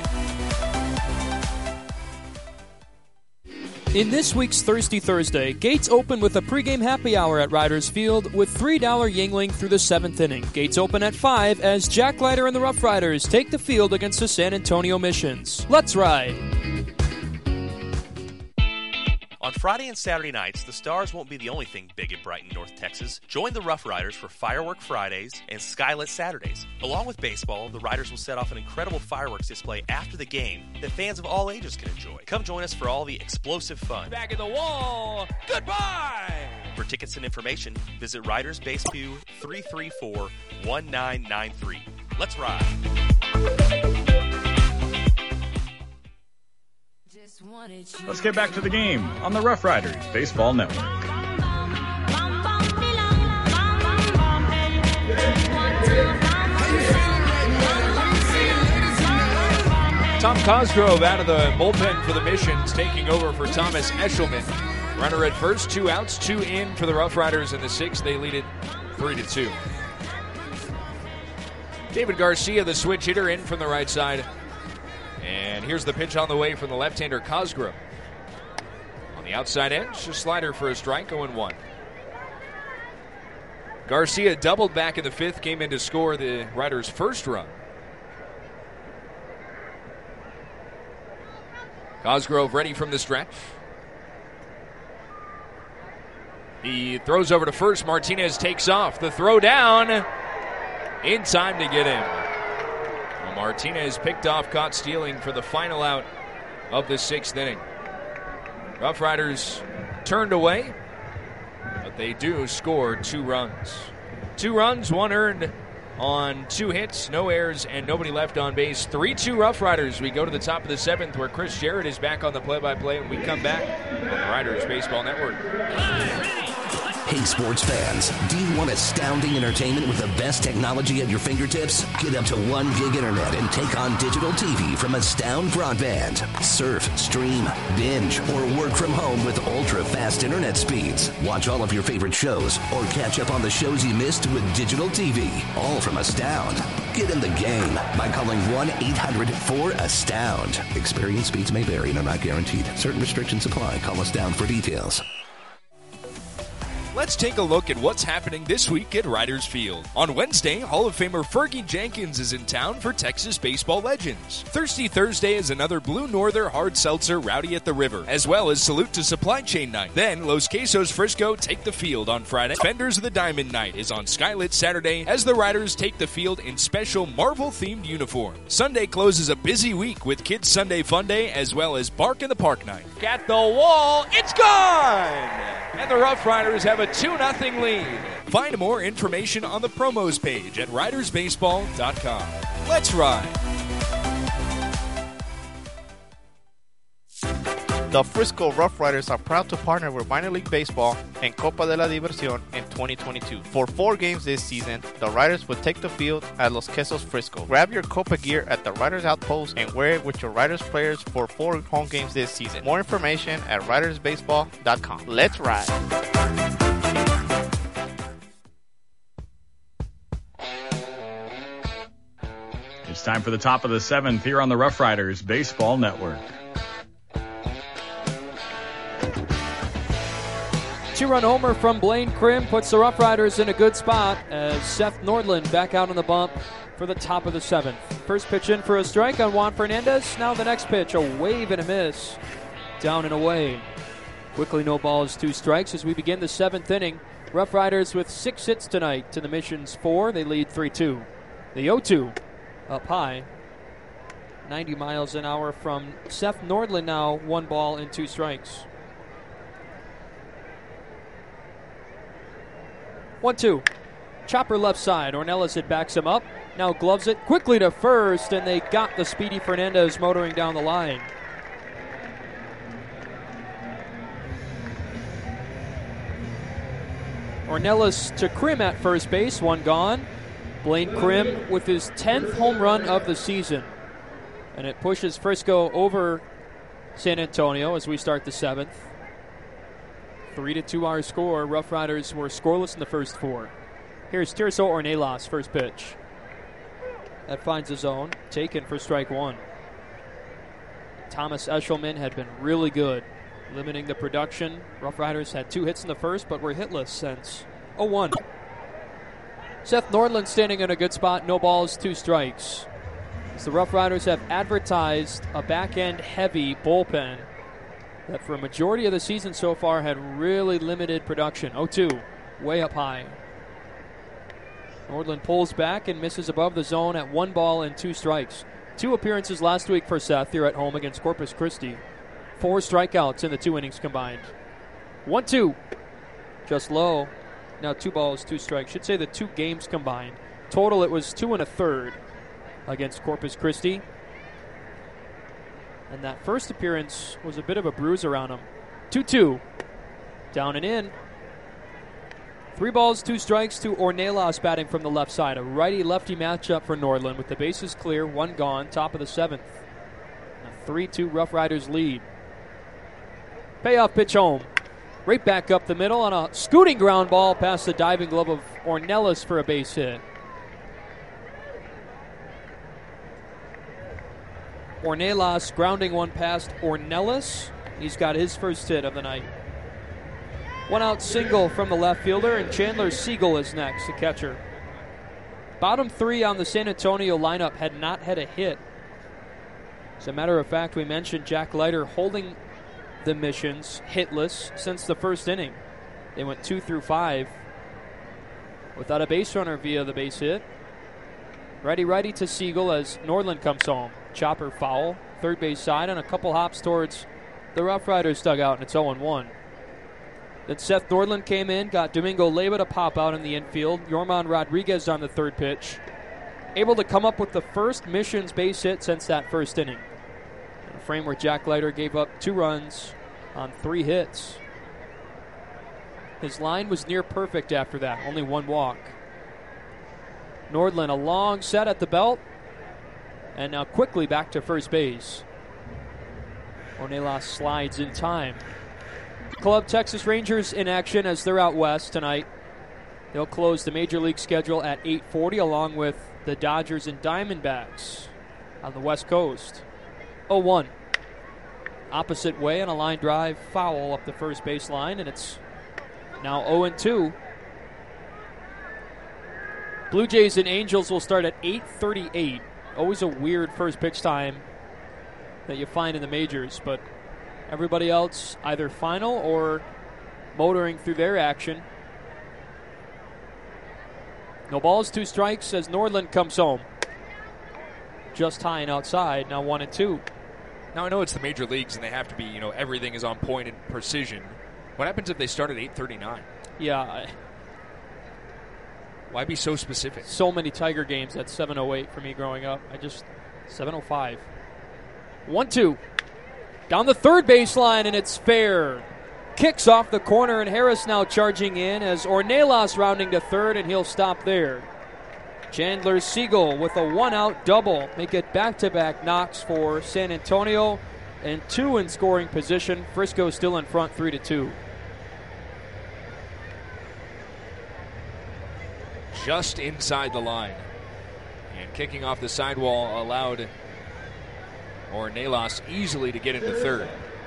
In this week's Thirsty Thursday, gates open with a pregame happy hour at Riders Field with $3 Yingling through the 7th inning. Gates open at 5 as Jack Leiter and the Rough Riders take the field against the San Antonio Missions. Let's ride! On Friday and Saturday nights, the Stars won't be the only thing big at Brighton, North Texas. Join the Rough Riders for Firework Fridays and Skylit Saturdays. Along with baseball, the Riders will set off an incredible fireworks display after the game that fans of all ages can enjoy. Come join us for all the explosive fun. Back in the wall, goodbye! For tickets and information, visit Riders Base Q 334-1993. Let's ride! Let's get back to the game on the Rough Riders Baseball Network. Tom Cosgrove out of the bullpen for the Missions, taking over for Thomas Eshelman. Runner at first, 2 outs, 2 in for the Rough Riders in the 6th. They lead it 3-2. David Garcia, the switch hitter, in from the right side. And here's the pitch on the way from the left-hander Cosgrove. On the outside edge, a slider for a strike, 0-1. Garcia doubled back in the 5th, came in to score the Riders' first run. Cosgrove ready from the stretch. He throws over to first. Martinez takes off. The throw down in time to get him. Martinez picked off, caught stealing for the final out of the 6th inning. Rough Riders turned away, but they do score 2 runs. 2 runs, 1 earned on 2 hits, no errors, and nobody left on base. 3-2 Rough Riders. We go to the top of the 7th where Chris Jarrett is back on the play-by-play, and we come back on the Riders Baseball Network. Hey, sports fans, do you want astounding entertainment with the best technology at your fingertips? Get up to 1 gig internet and take on digital TV from Astound Broadband. Surf, stream, binge, or work from home with ultra-fast internet speeds. Watch all of your favorite shows or catch up on the shows you missed with digital TV. All from Astound. Get in the game by calling 1-800-4ASTOUND. Experience speeds may vary and are not guaranteed. Certain restrictions apply. Call Astound for details. Let's take a look at what's happening this week at Riders Field. On Wednesday, Hall of Famer Fergie Jenkins is in town for Texas baseball legends. Thirsty Thursday is another Blue Norther hard seltzer Rowdy at the River, as well as Salute to Supply Chain Night. Then Los Quesos Frisco take the field on Friday. Defenders of the Diamond Night is on Skylit Saturday as the Riders take the field in special Marvel-themed uniforms. Sunday closes a busy week with Kids Sunday Fun Day as well as Bark in the Park Night. At the wall, it's gone! And the Rough Riders have a 2-0 lead. Find more information on the promos page at ridersbaseball.com. Let's ride. The Frisco Rough Riders are proud to partner with Minor League Baseball and Copa de la Diversión in 2022. For 4 games this season, the Riders will take the field at Los Quesos Frisco. Grab your Copa gear at the Riders Outpost and wear it with your Riders players for 4 home games this season. More information at ridersbaseball.com. Let's ride. It's time for the top of the 7th here on the Rough Riders Baseball Network. 2-run homer from Blaine Krim puts the Rough Riders in a good spot as Seth Nordland back out on the bump for the top of the 7th. First pitch in for a strike on Juan Fernandez. Now the next pitch, a wave and a miss. Down and away. Quickly no balls, 2 strikes as we begin the 7th inning. Rough Riders with 6 hits tonight to the Missions 4. They lead 3-2. The 0-2 up high. 90 miles an hour from Seth Nordland now. 1 ball and 2 strikes. 1-2. Chopper left side. Ornelas it backs him up. Now gloves it quickly to first, and they got the speedy Fernandez motoring down the line. Ornelas to Krim at first base, one gone. Blaine Krim with his 10th home run of the season. And it pushes Frisco over San Antonio as we start the 7th. 3-2 our score. Rough Riders were scoreless in the first 4. Here's Tirso Ornelas, first pitch. That finds the zone, taken for strike 1. Thomas Eshelman had been really good, limiting the production. Rough Riders had 2 hits in the first, but were hitless since 0-1. Seth Nordland standing in a good spot, no balls, 2 strikes. As the Rough Riders have advertised a back-end heavy bullpen that for a majority of the season so far had really limited production. 0-2, way up high. Nordland pulls back and misses above the zone at 1 ball and 2 strikes. 2 appearances last week for Seth here at home against Corpus Christi. 4 strikeouts in the 2 innings combined. 1-2, just low. Now 2 balls, 2 strikes. Should say the 2 games combined. Total, it was 2 1/3 against Corpus Christi. And that first appearance was a bit of a bruise around him. 2-2, down and in. 3 balls, 2 strikes to Ornelas batting from the left side. A righty-lefty matchup for Nordland with the bases clear, 1 gone, top of the 7th. A 3-2 Rough Riders lead. Payoff pitch home. Right back up the middle on a scooting ground ball past the diving glove of Ornelas for a base hit. Ornelas grounding one past Ornelas. He's got his first hit of the night. 1 out single from the left fielder, and Chandler Siegel is next, the catcher. Bottom 3 on the San Antonio lineup had not had a hit. As a matter of fact, we mentioned Jack Leiter holding the Missions hitless since the first inning. They went 2 through 5 without a base runner via the base hit. Righty to Siegel as Nordland comes home. Chopper foul, third base side, and a couple hops towards the Rough Riders dugout, and it's 0-1. Then Seth Nordland came in, got Domingo Leyva to pop out in the infield. Yorman Rodriguez on the third pitch. Able to come up with the first Missions base hit since that first inning. In a frame where Jack Leiter gave up 2 runs on 3 hits. His line was near perfect after that, only 1 walk. Nordland a long set at the belt, and now quickly back to first base. Ornelas slides in time. Club Texas Rangers in action as they're out west tonight. They'll close the Major League schedule at 8:40 along with the Dodgers and Diamondbacks on the West Coast. 0-1. Opposite way on a line drive foul up the first base line, and it's now 0-2. Blue Jays and Angels will start at 8:38. Always a weird first pitch time that you find in the majors, but everybody else either final or motoring through their action. No balls, 2 strikes as Nordland comes home. Just high and outside, now 1-2. Now I know it's the major leagues and they have to be, everything is on point and precision. What happens if they start at 8:39? Yeah. Why be so specific? So many Tiger games at 7:08 for me growing up. 7:05. 1-2. Down the third baseline, and it's fair. Kicks off the corner, and Harris now charging in as Ornelas rounding to third, and he'll stop there. Chandler Siegel with a 1-out double. Make it back-to-back knocks for San Antonio, and 2 in scoring position. Frisco still in front 3-2. Just inside the line. And kicking off the sidewall allowed Ornelas easily to get into third.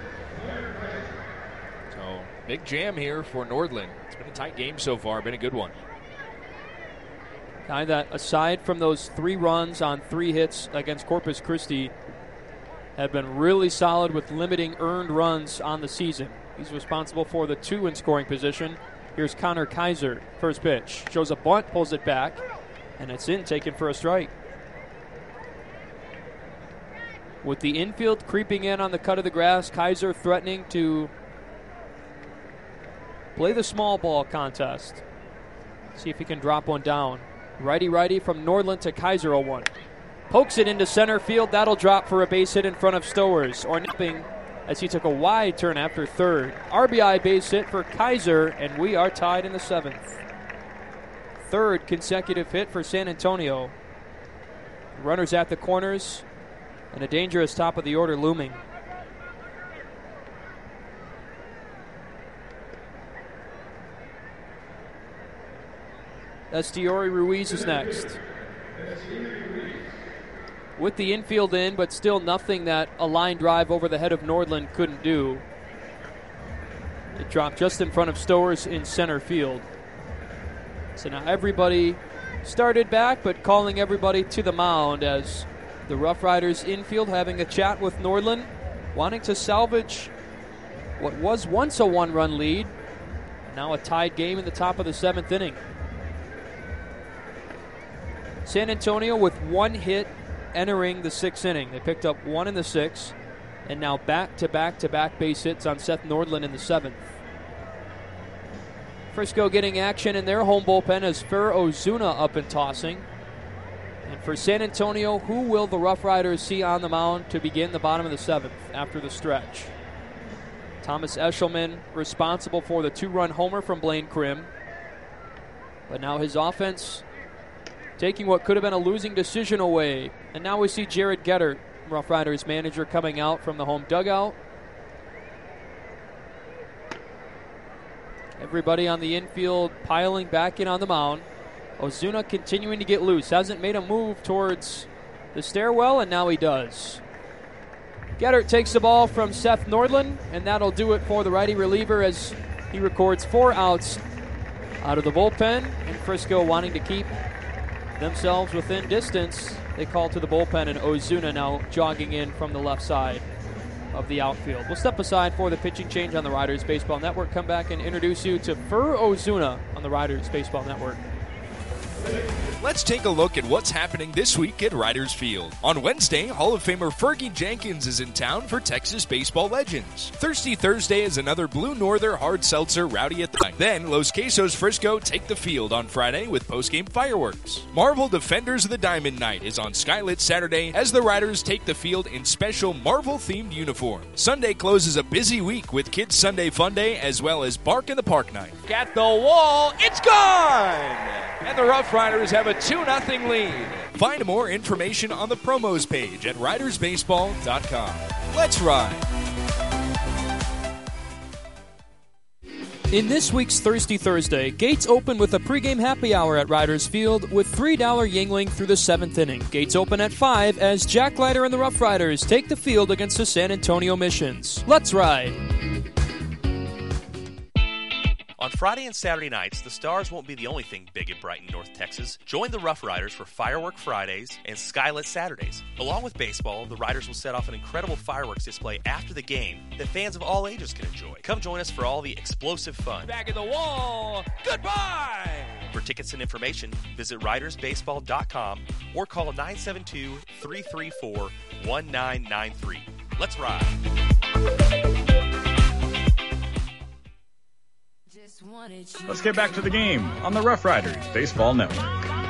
So, big jam here for Nordland. It's been a tight game so far, been a good one. Guy that, aside from those 3 runs on 3 hits against Corpus Christi, have been really solid with limiting earned runs on the season. He's responsible for the 2 in scoring position. Here's Connor Kaiser, first pitch. Shows a bunt, pulls it back, and it's in, taken for a strike. With the infield creeping in on the cut of the grass, Kaiser threatening to play the small ball contest. See if he can drop one down. Righty from Nordland to Kaiser 0-1. Pokes it into center field. That'll drop for a base hit in front of Stowers. Or nipping as he took a wide turn after third. RBI base hit for Kaiser, and we are tied in the 7th. Third consecutive hit for San Antonio. Runners at the corners, and a dangerous top of the order looming. Estiori Ruiz is next. With the infield in, but still nothing that a line drive over the head of Nordland couldn't do. It dropped just in front of Stowers in center field. So now everybody started back, but calling everybody to the mound as the Rough Riders infield having a chat with Nordland, wanting to salvage what was once a one-run lead. Now a tied game in the top of the 7th inning. San Antonio with one hit entering the 6th inning. They picked up one in the 6th, and now back-to-back base hits on Seth Nordland in the 7th. Frisco getting action in their home bullpen as Fer Ozuna up and tossing. And for San Antonio, who will the Rough Riders see on the mound to begin the bottom of the 7th after the stretch? Thomas Eshelman responsible for the 2-run homer from Blaine Krim. But now his offense taking what could have been a losing decision away. And now we see Jared Gettert, Rough Riders manager, coming out from the home dugout. Everybody on the infield piling back in on the mound. Ozuna continuing to get loose. Hasn't made a move towards the stairwell, and now he does. Gettert takes the ball from Seth Nordland, and that'll do it for the righty reliever as he records 4 outs out of the bullpen. And Frisco wanting to keep themselves within distance. They call to the bullpen, and Ozuna now jogging in from the left side of the outfield. We'll step aside for the pitching change on the Riders Baseball Network. Come back and introduce you to Fer Ozuna on the Riders Baseball Network. Let's take a look at what's happening this week at Riders Field. On Wednesday, Hall of Famer Fergie Jenkins is in town for Texas baseball legends. Thirsty Thursday is another Blue Norther hard seltzer rowdy at the night. Then, Los Quesos Frisco take the field on Friday with postgame fireworks. Marvel Defenders of the Diamond Night is on Skylit Saturday as the Riders take the field in special Marvel-themed uniforms. Sunday closes a busy week with Kids Sunday Fun Day as well as Bark in the Park Night. At the wall, it's gone! And the Rough Riders have a 2-0 lead. Find more information on the promos page at ridersbaseball.com. Let's ride. In this week's Thirsty Thursday, gates open with a pregame happy hour at Riders Field with $3 Yingling through the 7th inning. Gates open at 5 as Jack Leiter and the Rough Riders take the field against the San Antonio Missions. Let's ride. On Friday and Saturday nights, the Stars won't be the only thing big at Brighton, North Texas. Join the Rough Riders for Firework Fridays and Skylit Saturdays. Along with baseball, the Riders will set off an incredible fireworks display after the game that fans of all ages can enjoy. Come join us for all the explosive fun. Back at the wall, goodbye! For tickets and information, visit ridersbaseball.com or call 972-334-1993. Let's ride. Let's get back to the game on the Rough Riders Baseball Network.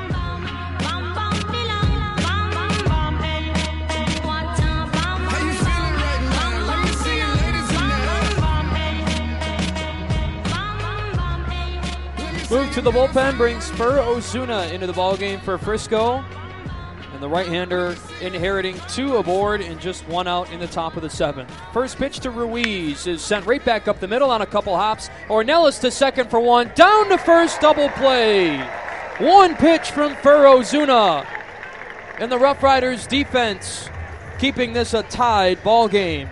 Move to the bullpen brings Fer Ozuna into the ballgame for Frisco. And the right-hander inheriting 2 aboard and just 1 out in the top of the 7th. First pitch to Ruiz is sent right back up the middle on a couple hops. Ornelas to second for 1. Down to first, double play. 1 pitch from Fer Ozuna. And the Rough Riders defense keeping this a tied ball game.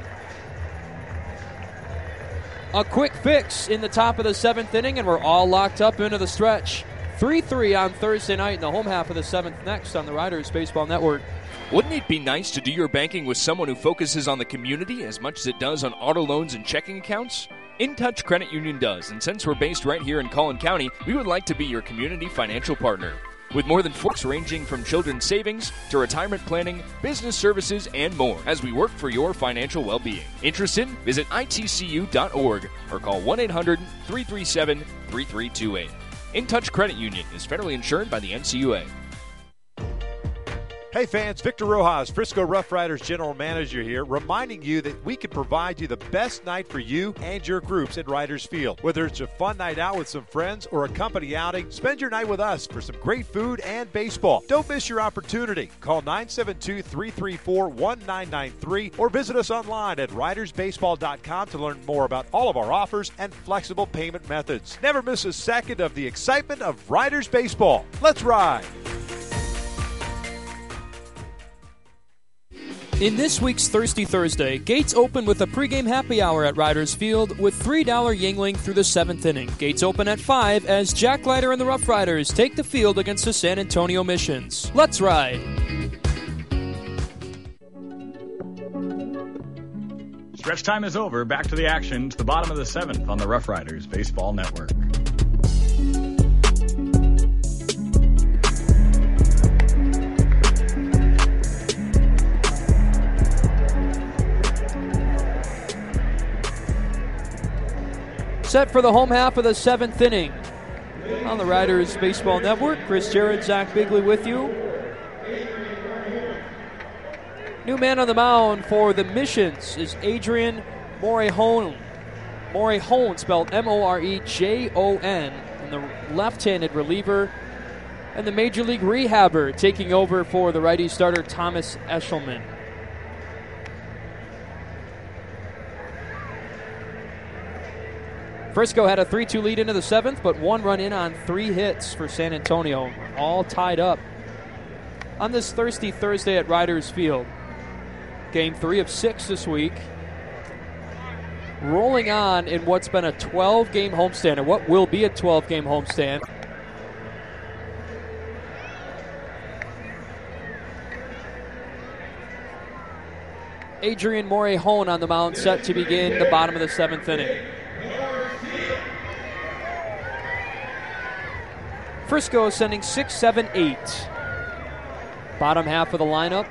A quick fix in the top of the 7th inning, and we're all locked up into the stretch. 3-3 on Thursday night in the home half of the 7th next on the Riders Baseball Network. Wouldn't it be nice to do your banking with someone who focuses on the community as much as it does on auto loans and checking accounts? InTouch Credit Union does, and since we're based right here in Collin County, we would like to be your community financial partner. With more than 4 ranging from children's savings to retirement planning, business services, and more, as we work for your financial well-being. Interested? Visit itcu.org or call 1-800-337-3328. In Touch Credit Union is federally insured by the NCUA. Hey fans, Victor Rojas, Frisco Rough Riders General Manager here, reminding you that we can provide you the best night for you and your groups at Riders Field. Whether it's a fun night out with some friends or a company outing, spend your night with us for some great food and baseball. Don't miss your opportunity. Call 972-334-1993 or visit us online at ridersbaseball.com to learn more about all of our offers and flexible payment methods. Never miss a second of the excitement of Riders Baseball. Let's ride! In this week's Thirsty Thursday, gates open with a pregame happy hour at Riders Field with $3 Yuengling through the 7th inning. Gates open at 5 as Jack Leiter and the Rough Riders take the field against the San Antonio Missions. Let's ride! Stretch time is over. Back to the action to the bottom of the 7th on the Rough Riders Baseball Network. Set for the home half of the 7th inning. On the Riders Baseball Network, Chris Jarrett, Zach Bigley with you. New man on the mound for the Missions is Adrian Morejon. Morejon, spelled Morejon, and the left-handed reliever and the Major League rehabber taking over for the righty starter Thomas Eshelman. Frisco had a 3-2 lead into the 7th, but one run in on 3 hits for San Antonio. All tied up on this Thirsty Thursday at Riders Field. Game 3 of 6 this week. Rolling on in what's been a 12-game homestand, or what will be a 12-game homestand. Adrian Morejon on the mound, set to begin the bottom of the 7th inning. Frisco sending 6, 7, 8. Bottom half of the lineup.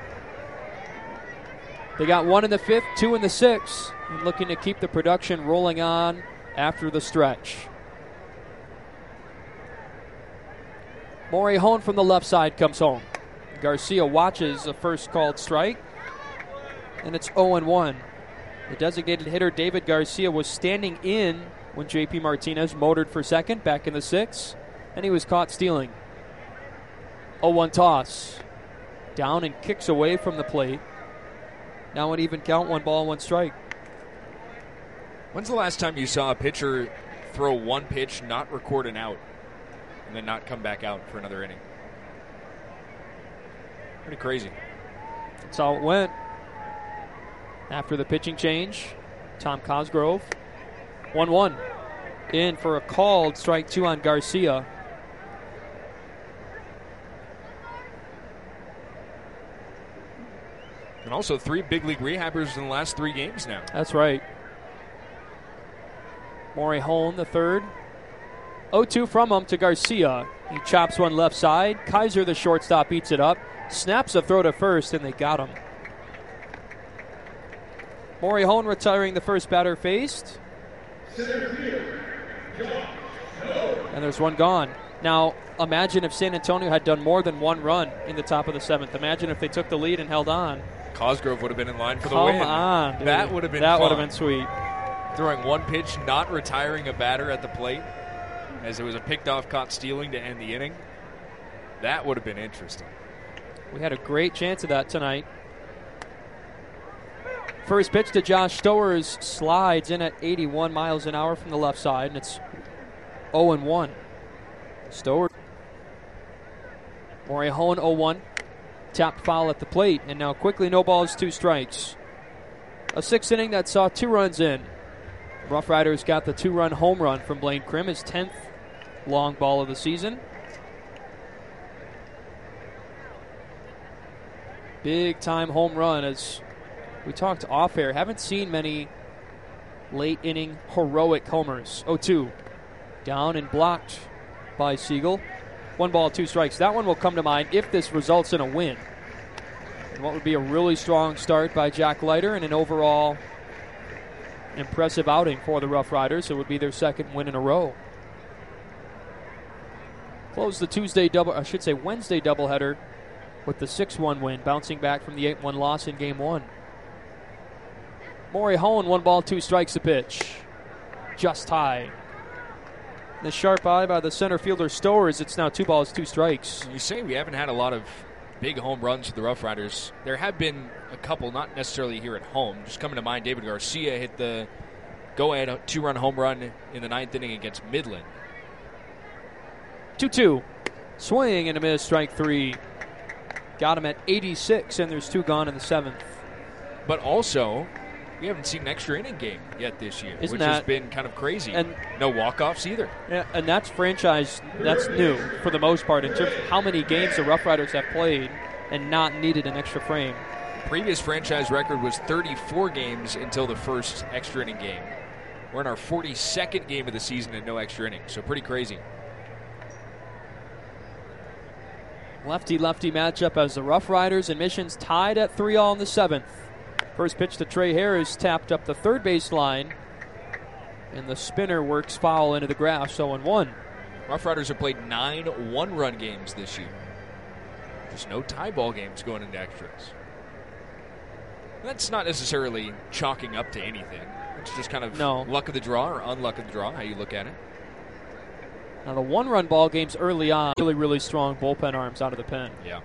They got 1 in the 5th, 2 in the 6th, and looking to keep the production rolling on after the stretch. Morejon from the left side comes home. Garcia watches a first called strike, and it's 0-1. The designated hitter David Garcia was standing in when J.P. Martinez motored for second back in the 6th. And he was caught stealing. 0-1 toss. Down and kicks away from the plate. Now an even count, 1 ball, 1 strike. When's the last time you saw a pitcher throw one pitch, not record an out, and then not come back out for another inning? Pretty crazy. That's how it went. After the pitching change, Tom Cosgrove. 1-1. In for a called strike 2 on Garcia. And also 3 big league rehabbers in the last 3 games now. That's right. Morejon, the third. 0-2 from him to Garcia. He chops one left side. Kaiser, the shortstop, eats it up. Snaps a throw to first, and they got him. Morejon retiring the first batter faced. And there's one gone. Now, imagine if San Antonio had done more than 1 run in the top of the 7th. Imagine if they took the lead and held on. Cosgrove would have been in line for the win. Come on, dude. That would have been That fun. would have been sweet. Throwing one pitch, not retiring a batter at the plate, as it was a picked off caught stealing to end the inning. That would have been interesting. We had a great chance of that tonight. First pitch to Josh Stowers slides in at 81 miles an hour from the left side, and it's 0-1. Stowers. Morejon 0-1. Tapped foul at the plate, and now quickly no balls, 2 strikes. A 6th inning that saw 2 runs in. Rough Riders got the 2-run home run from Blaine Krim, his 10th long ball of the season. Big time home run, as we talked off air. Haven't seen many late inning heroic homers. 0-2. Down and blocked by Siegel. 1 ball, 2 strikes. That one will come to mind if this results in a win. And what would be a really strong start by Jack Leiter and an overall impressive outing for the Rough Riders. It would be their 2nd win in a row. Closed the Wednesday doubleheader with the 6-1 win, bouncing back from the 8-1 loss in Game 1. Maury Hone, 1 ball, 2 strikes a pitch. Just high. The sharp eye by the center fielder Stowers, it's now 2 balls, 2 strikes. You say we haven't had a lot of big home runs for the Rough Riders. There have been a couple, not necessarily here at home. Just coming to mind, David Garcia hit the go-ahead 2-run home run in the 9th inning against Midland. 2-2. Swing and a miss, strike 3. Got him at 86, and there's 2 gone in the 7th. But also, we haven't seen an extra inning game yet this year, which has been kind of crazy. And no walk-offs either. Yeah, and that's new for the most part in terms of how many games the Rough Riders have played and not needed an extra frame. Previous franchise record was 34 games until the first extra inning game. We're in our 42nd game of the season and no extra inning, so pretty crazy. Lefty-lefty matchup as the Rough Riders and Missions tied at 3-all in the 7th. First pitch to Trey Harris tapped up the third base line, and the spinner works foul into the grass, 0-1. Rough Riders have played 9 one-run games this year. Just no tie ball games going into extras. That's not necessarily chalking up to anything. It's just kind of luck of the draw or unluck of the draw, how you look at it. Now the one-run ball games early on, really strong bullpen arms out of the pen. Yeah.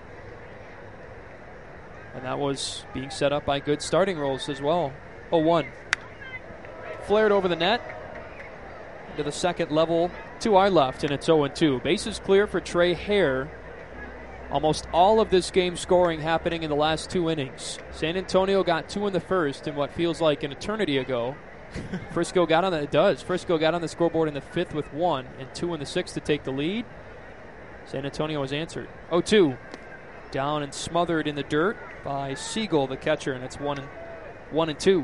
And that was being set up by good starting roles as well. 0-1. Flared over the net to the second level to our left, and it's 0-2. Bases clear for Trey Hare. Almost all of this game scoring happening in the last 2 innings. San Antonio got 2 in the first in what feels like an eternity ago. Frisco got on the scoreboard in the 5th with 1 and 2 in the 6th to take the lead. San Antonio has answered. 0-2. Down and smothered in the dirt by Siegel, the catcher, and it's 1-2.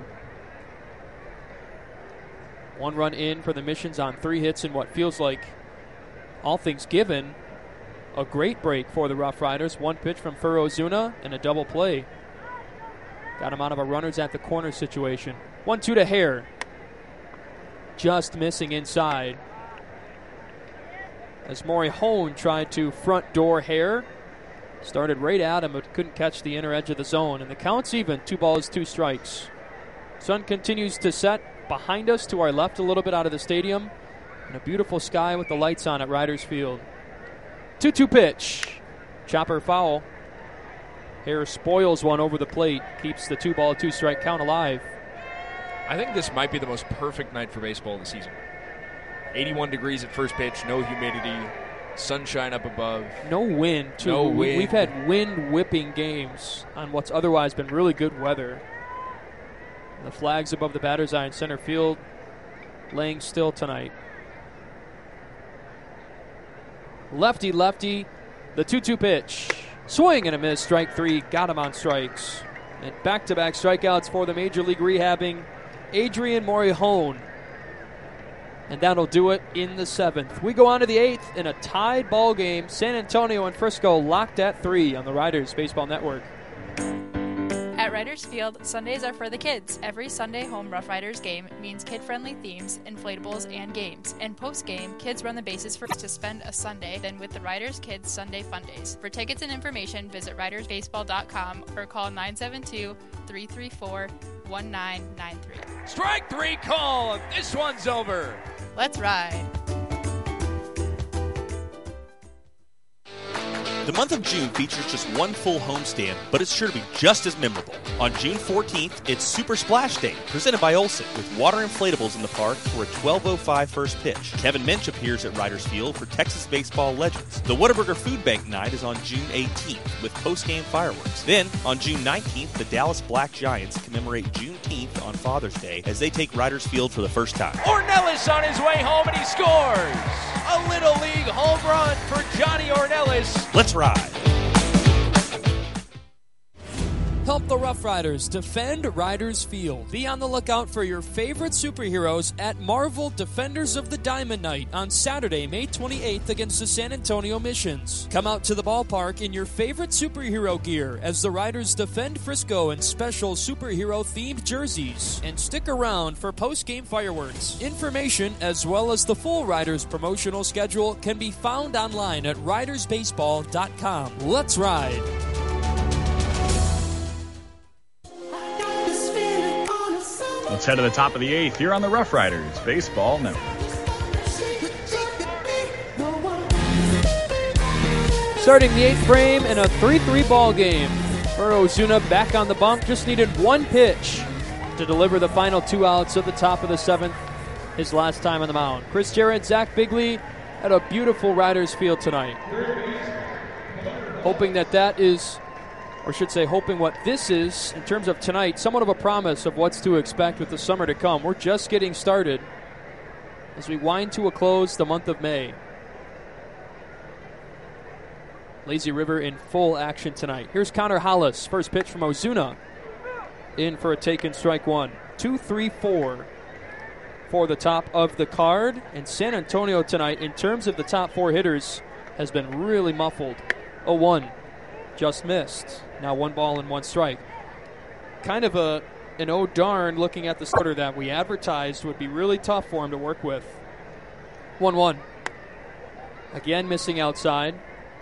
1 run in for the Missions on 3 hits in what feels like, all things given, a great break for the Rough Riders. 1 pitch from Furo Zuna and a double play. Got him out of a runners at the corner situation. 1-2 to Hare. Just missing inside. As Maury Hone tried to front door Hare. Started right at him, but couldn't catch the inner edge of the zone. And the count's even, 2 balls, 2 strikes. Sun continues to set behind us to our left a little bit out of the stadium. And a beautiful sky with the lights on at Riders Field. 2-2 pitch. Chopper foul. Hare spoils one over the plate. Keeps the 2 ball, 2 strike count alive. I think this might be the most perfect night for baseball this season. 81 degrees at first pitch, no humidity, sunshine up above. No wind, too. No wind. We've had wind-whipping games on what's otherwise been really good weather. The flags above the batter's eye in center field laying still tonight. Lefty, the 2-2 pitch. Swing and a miss, strike 3, got him on strikes. And back-to-back strikeouts for the Major League rehabbing Adrian Maury Hone. And that'll do it in the 7th. We go on to the 8th in a tied ball game. San Antonio and Frisco locked at 3 on the Riders Baseball Network. At Riders Field, Sundays are for the kids. Every Sunday home Rough Riders game means kid-friendly themes, inflatables, and games. And post-game, kids run the bases for to spend a Sunday then with the Riders Kids Sunday Fun Days. For tickets and information, visit ridersbaseball.com or call 972-334-1993. Strike 3 call. This one's over. Let's ride. The month of June features just one full homestand, but it's sure to be just as memorable. On June 14th, it's Super Splash Day, presented by Olsen, with water inflatables in the park for a 12:05 first pitch. Kevin Minch appears at Riders Field for Texas baseball legends. The Whataburger Food Bank Night is on June 18th, with post-game fireworks. Then, on June 19th, the Dallas Black Giants commemorate Juneteenth on Father's Day as they take Riders Field for the first time. Ornelas on his way home, and he scores! A Little League home run for Johnny Ornelas. Let's ride. Help the Rough Riders defend Riders Field. Be on the lookout for your favorite superheroes at Marvel Defenders of the Diamond Night on Saturday, May 28th against the San Antonio Missions. Come out to the ballpark in your favorite superhero gear as the Riders defend Frisco in special superhero-themed jerseys. And stick around for post-game fireworks. Information, as well as the full Riders promotional schedule, can be found online at ridersbaseball.com. Let's ride! Let's head to the top of the 8th here on the Rough Riders Baseball Network. Starting the 8th frame in a 3-3 ball game. For Ozuna back on the bump, just needed one pitch to deliver the final 2 outs at the top of the 7th, his last time on the mound. Chris Jarrett, Zach Bigley at a beautiful Riders Field tonight. Hoping that is, or should say hoping what this is, in terms of tonight, somewhat of a promise of what's to expect with the summer to come. We're just getting started as we wind to a close the month of May. Lazy River in full action tonight. Here's Connor Hollis. First pitch from Ozuna. In for a taken strike one. 2-3-4 for the top of the card. And San Antonio tonight, in terms of the top 4 hitters, has been really muffled. 0-1. Just missed. Now 1 ball and 1 strike. Kind of an oh darn looking at the starter that we advertised would be really tough for him to work with. 1-1. Again missing outside.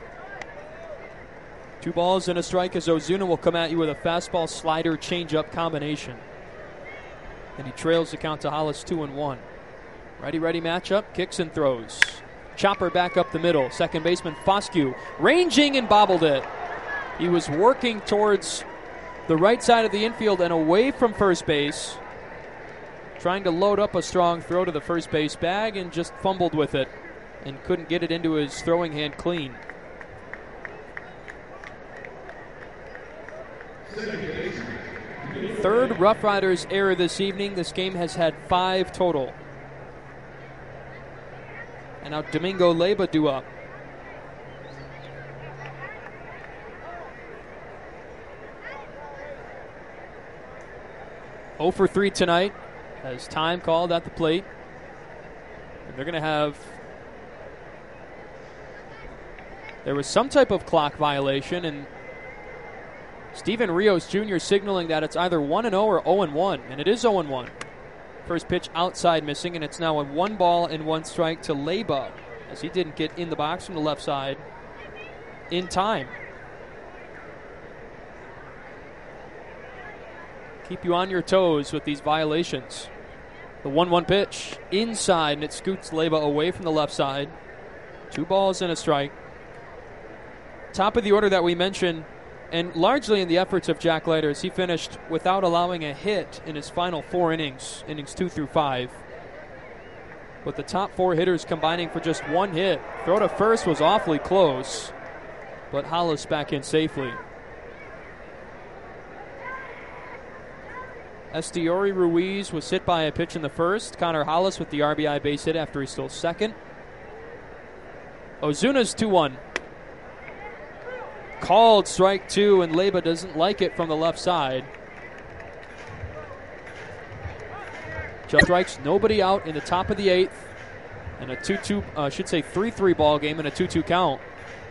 2 balls and a strike as Ozuna will come at you with a fastball slider changeup combination. And he trails the count to Hollis 2-1. Righty-righty matchup, kicks and throws. Chopper back up the middle. Second baseman Foscue ranging and bobbled it. He was working towards the right side of the infield and away from first base, trying to load up a strong throw to the first base bag and just fumbled with it and couldn't get it into his throwing hand clean. Third Rough Riders error this evening. This game has had 5 total. And now Domingo Leyba due up. Oh for 3 tonight, has time called at the plate. And they're going to have... There was some type of clock violation, and Steven Rios Jr. signaling that it's either 1-0 or 0-1, and it is 0-1. First pitch outside missing, and it's now a 1 ball and 1 strike to Leyba, as he didn't get in the box from the left side in time. Keep you on your toes with these violations. The 1-1 pitch inside, and it scoots Leyba away from the left side. 2 balls and a strike. Top of the order that we mentioned, and largely in the efforts of Jack Leiter, as he finished without allowing a hit in his final 4 innings 2 through 5. But the top 4 hitters combining for just 1 hit. Throw to first was awfully close, but Hollis back in safely. Estiori Ruiz was hit by a pitch in the first. Connor Hollis with the RBI base hit after he stole second. Ozuna's 2-1. Called strike 2, and Leyba doesn't like it from the left side. Just strikes, nobody out in the top of the 8th. And a 3-3 ball game and a 2-2 count.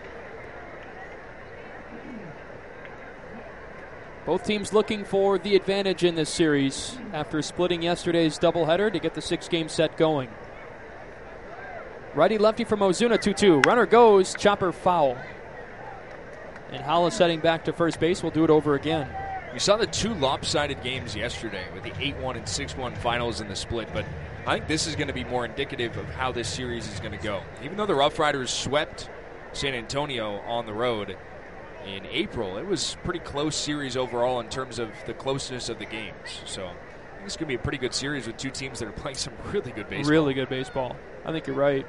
Both teams looking for the advantage in this series after splitting yesterday's doubleheader to get the 6-game set going. Righty-lefty from Ozuna, 2-2. Runner goes, chopper foul. And Hollis heading back to first base will do it over again. We saw the 2 lopsided games yesterday with the 8-1 and 6-1 finals in the split, but I think this is going to be more indicative of how this series is going to go. Even though the Rough Riders swept San Antonio on the road in April, it was a pretty close series overall in terms of the closeness of the games. So I think it's going to be a pretty good series with 2 teams that are playing some really good baseball. Really good baseball. I think you're right.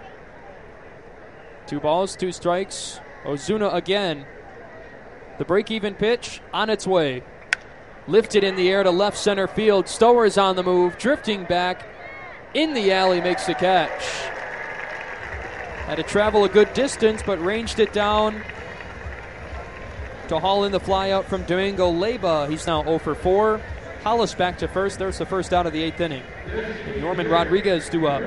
2 balls, 2 strikes. Ozuna again. The break-even pitch on its way. Lifted in the air to left center field. Stower's on the move, drifting back in the alley, makes the catch. Had to travel a good distance, but ranged it down to haul in the fly out from Domingo Leyba. He's now 0 for 4. Hollis back to first. There's the first out of the 8th inning. And Norman Rodriguez due up.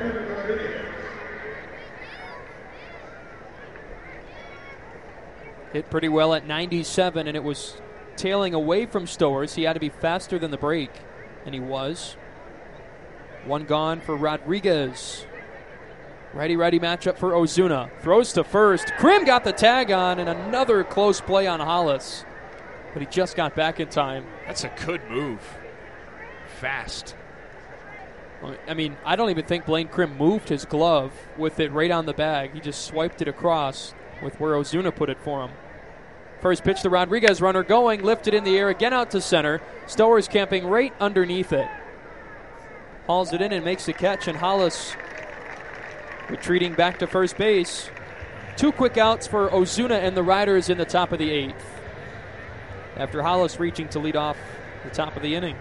Hit pretty well at 97, and it was tailing away from Stowers. He had to be faster than the break, and he was. One gone for Rodriguez. Righty-righty matchup for Ozuna. Throws to first. Krim got the tag on, and another close play on Hollis. But he just got back in time. That's a good move. Fast. I mean, I don't even think Blaine Krim moved his glove with it right on the bag. He just swiped it across with where Ozuna put it for him. First pitch to Rodriguez, runner going, lifted in the air, again out to center. Stowers camping right underneath it. Hauls it in and makes the catch, and Hollis retreating back to first base. 2 quick outs for Ozuna and the Riders in the top of the 8th. After Hollis reaching to lead off the top of the inning.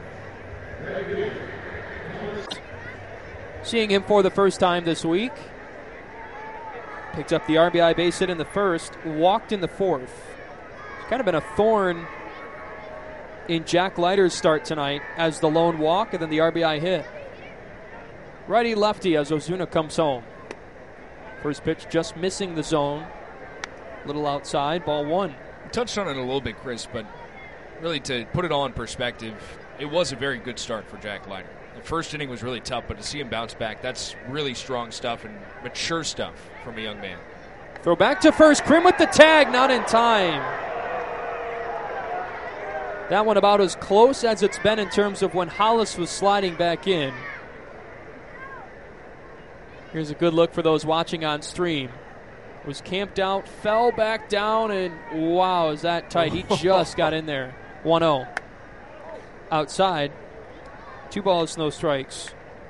Seeing him for the first time this week. Picked up the RBI base hit in the first, walked in the 4th. It's kind of been a thorn in Jack Leiter's start tonight as the lone walk and then the RBI hit. Righty-lefty as Ozuna comes home. First pitch just missing the zone. Little outside, ball 1. You touched on it a little bit, Chris, but really to put it all in perspective, it was a very good start for Jack Leiter. The first inning was really tough, but to see him bounce back, that's really strong stuff and mature stuff from a young man. Throw back to first. Krim with the tag, not in time. That one about as close as it's been in terms of when Hollis was sliding back in. Here's a good look for those watching on stream. Was camped out, fell back down, and wow, is that tight. He just got in there. 1-0. Outside. 2 balls, no strikes.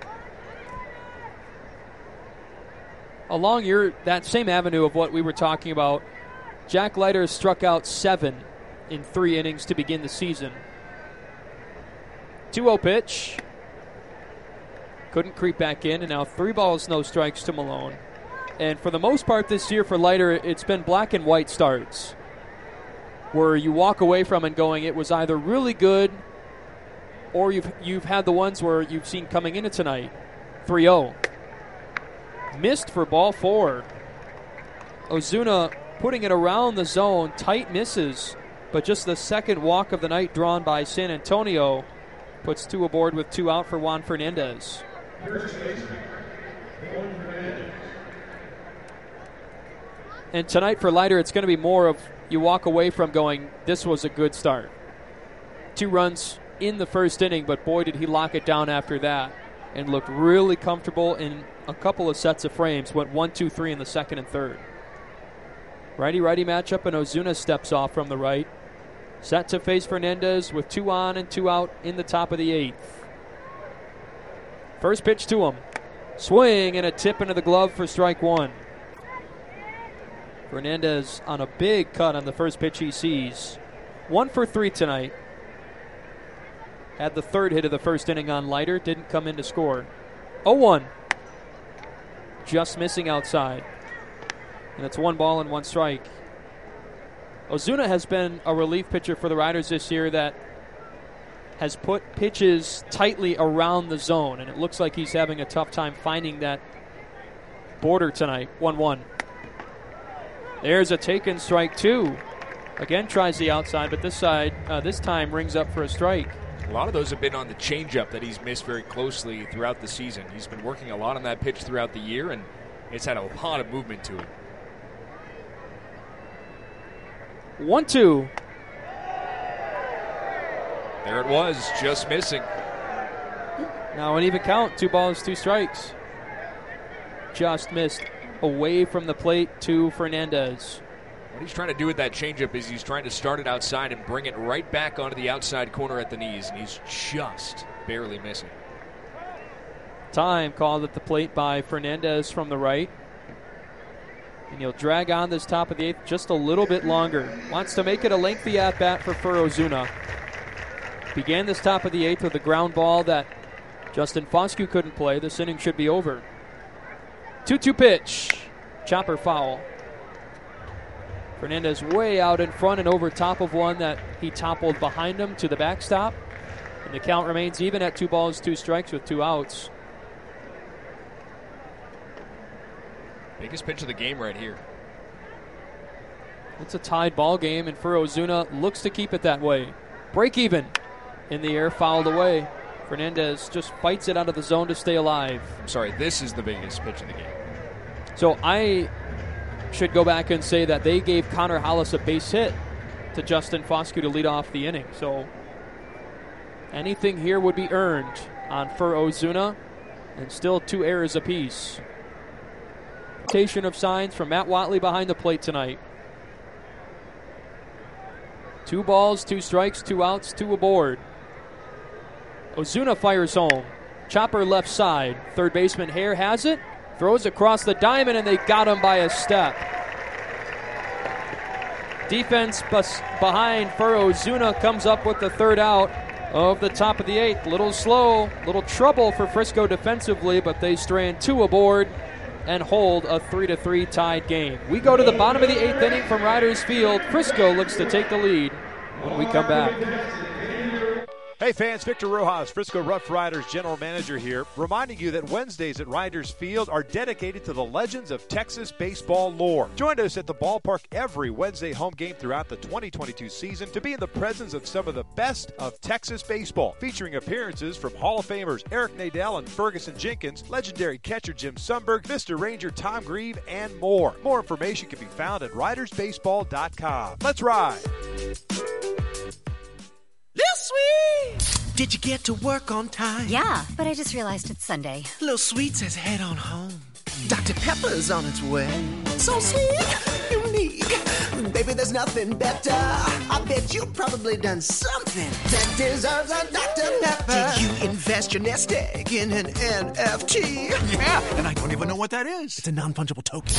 Along that same avenue of what we were talking about, Jack Leiter struck out 7 in 3 innings to begin the season. 2-0 pitch. Couldn't creep back in, and now 3 balls, no strikes to Malone. And for the most part this year for Leiter, it's been black and white starts, where you walk away from and going, it was either really good, or you've had the ones where you've seen coming into tonight. 3-0. Missed for ball 4. Ozuna putting it around the zone. Tight misses, but just the second walk of the night drawn by San Antonio puts 2 aboard with 2 out for Juan Fernandez. And tonight for Leiter, it's going to be more of you walk away from going, this was a good start. 2 runs in the first inning, but boy, did he lock it down after that and looked really comfortable in a couple of sets of frames. Went 1, 2, 3 in the second and third. Righty-righty matchup, and Ozuna steps off from the right. Set to face Fernandez with 2 on and 2 out in the top of the 8th. First pitch to him. Swing and a tip into the glove for strike 1. Fernandez on a big cut on the first pitch he sees. 1 for 3 tonight. Had the third hit of the first inning on Leiter. Didn't come in to score. 0-1. Just missing outside. And it's 1 ball and 1 strike. Ozuna has been a relief pitcher for the Riders this year that has put pitches tightly around the zone, and it looks like he's having a tough time finding that border tonight. 1-1. There's a taken strike 2. Again tries the outside, but this time rings up for a strike. A lot of those have been on the changeup that he's missed very closely throughout the season. He's been working a lot on that pitch throughout the year, and it's had a lot of movement to it. 1-2. There it was, just missing. Now an even count, 2 balls, 2 strikes. Just missed away from the plate to Fernandez. What he's trying to do with that changeup is he's trying to start it outside and bring it right back onto the outside corner at the knees, and he's just barely missing. Time called at the plate by Fernandez from the right. And he'll drag on this top of the 8th just a little bit longer. Wants to make it a lengthy at-bat for Ozuna. Began this top of the 8th with a ground ball that Justin Foscue couldn't play. This inning should be over. 2-2 pitch. Chopper foul. Fernandez way out in front and over top of one that he toppled behind him to the backstop. And the count remains even at 2 balls, 2 strikes with 2 outs. Biggest pitch of the game right here. It's a tied ball game, and for Ozuna, looks to keep it that way. Break even in the air, fouled away. Fernandez just fights it out of the zone to stay alive. I'm sorry, this is the biggest pitch of the game. So I should go back and say that they gave Connor Hollis a base hit to Justin Foscue to lead off the inning. So anything here would be earned on for Ozuna, and still 2 errors apiece. Rotation of signs from Matt Whatley behind the plate tonight. 2 balls, 2 strikes, 2 outs, 2 aboard. Ozuna fires home. Chopper left side. Third baseman Hare has it. Throws across the diamond, and they got him by a step. Defense behind for Ozuna comes up with the 3rd out of the top of the 8th. Little slow, little trouble for Frisco defensively, but they strand 2 aboard and hold a 3-3 tied game. We go to the bottom of the 8th inning from Riders Field. Frisco looks to take the lead when we come back. Hey fans, Victor Rojas, Frisco Rough Riders General Manager here, reminding you that Wednesdays at Riders Field are dedicated to the legends of Texas baseball lore. Join us at the ballpark every Wednesday home game throughout the 2022 season to be in the presence of some of the best of Texas baseball, featuring appearances from Hall of Famers Eric Nadel and Ferguson Jenkins, legendary catcher Jim Sundberg, Vista Ranger Tom Grieve, and more. More information can be found at ridersbaseball.com. Let's ride! Lil Sweet! Did you get to work on time? Yeah, but I just realized it's Sunday. Lil Sweet says head on home. Dr. Pepper's on its way. So sweet, unique. Baby, there's nothing better. I bet you've probably done something that deserves a Dr. Pepper. Did you invest your nest egg in an NFT? Yeah, and I don't even know what that is. It's a non-fungible token.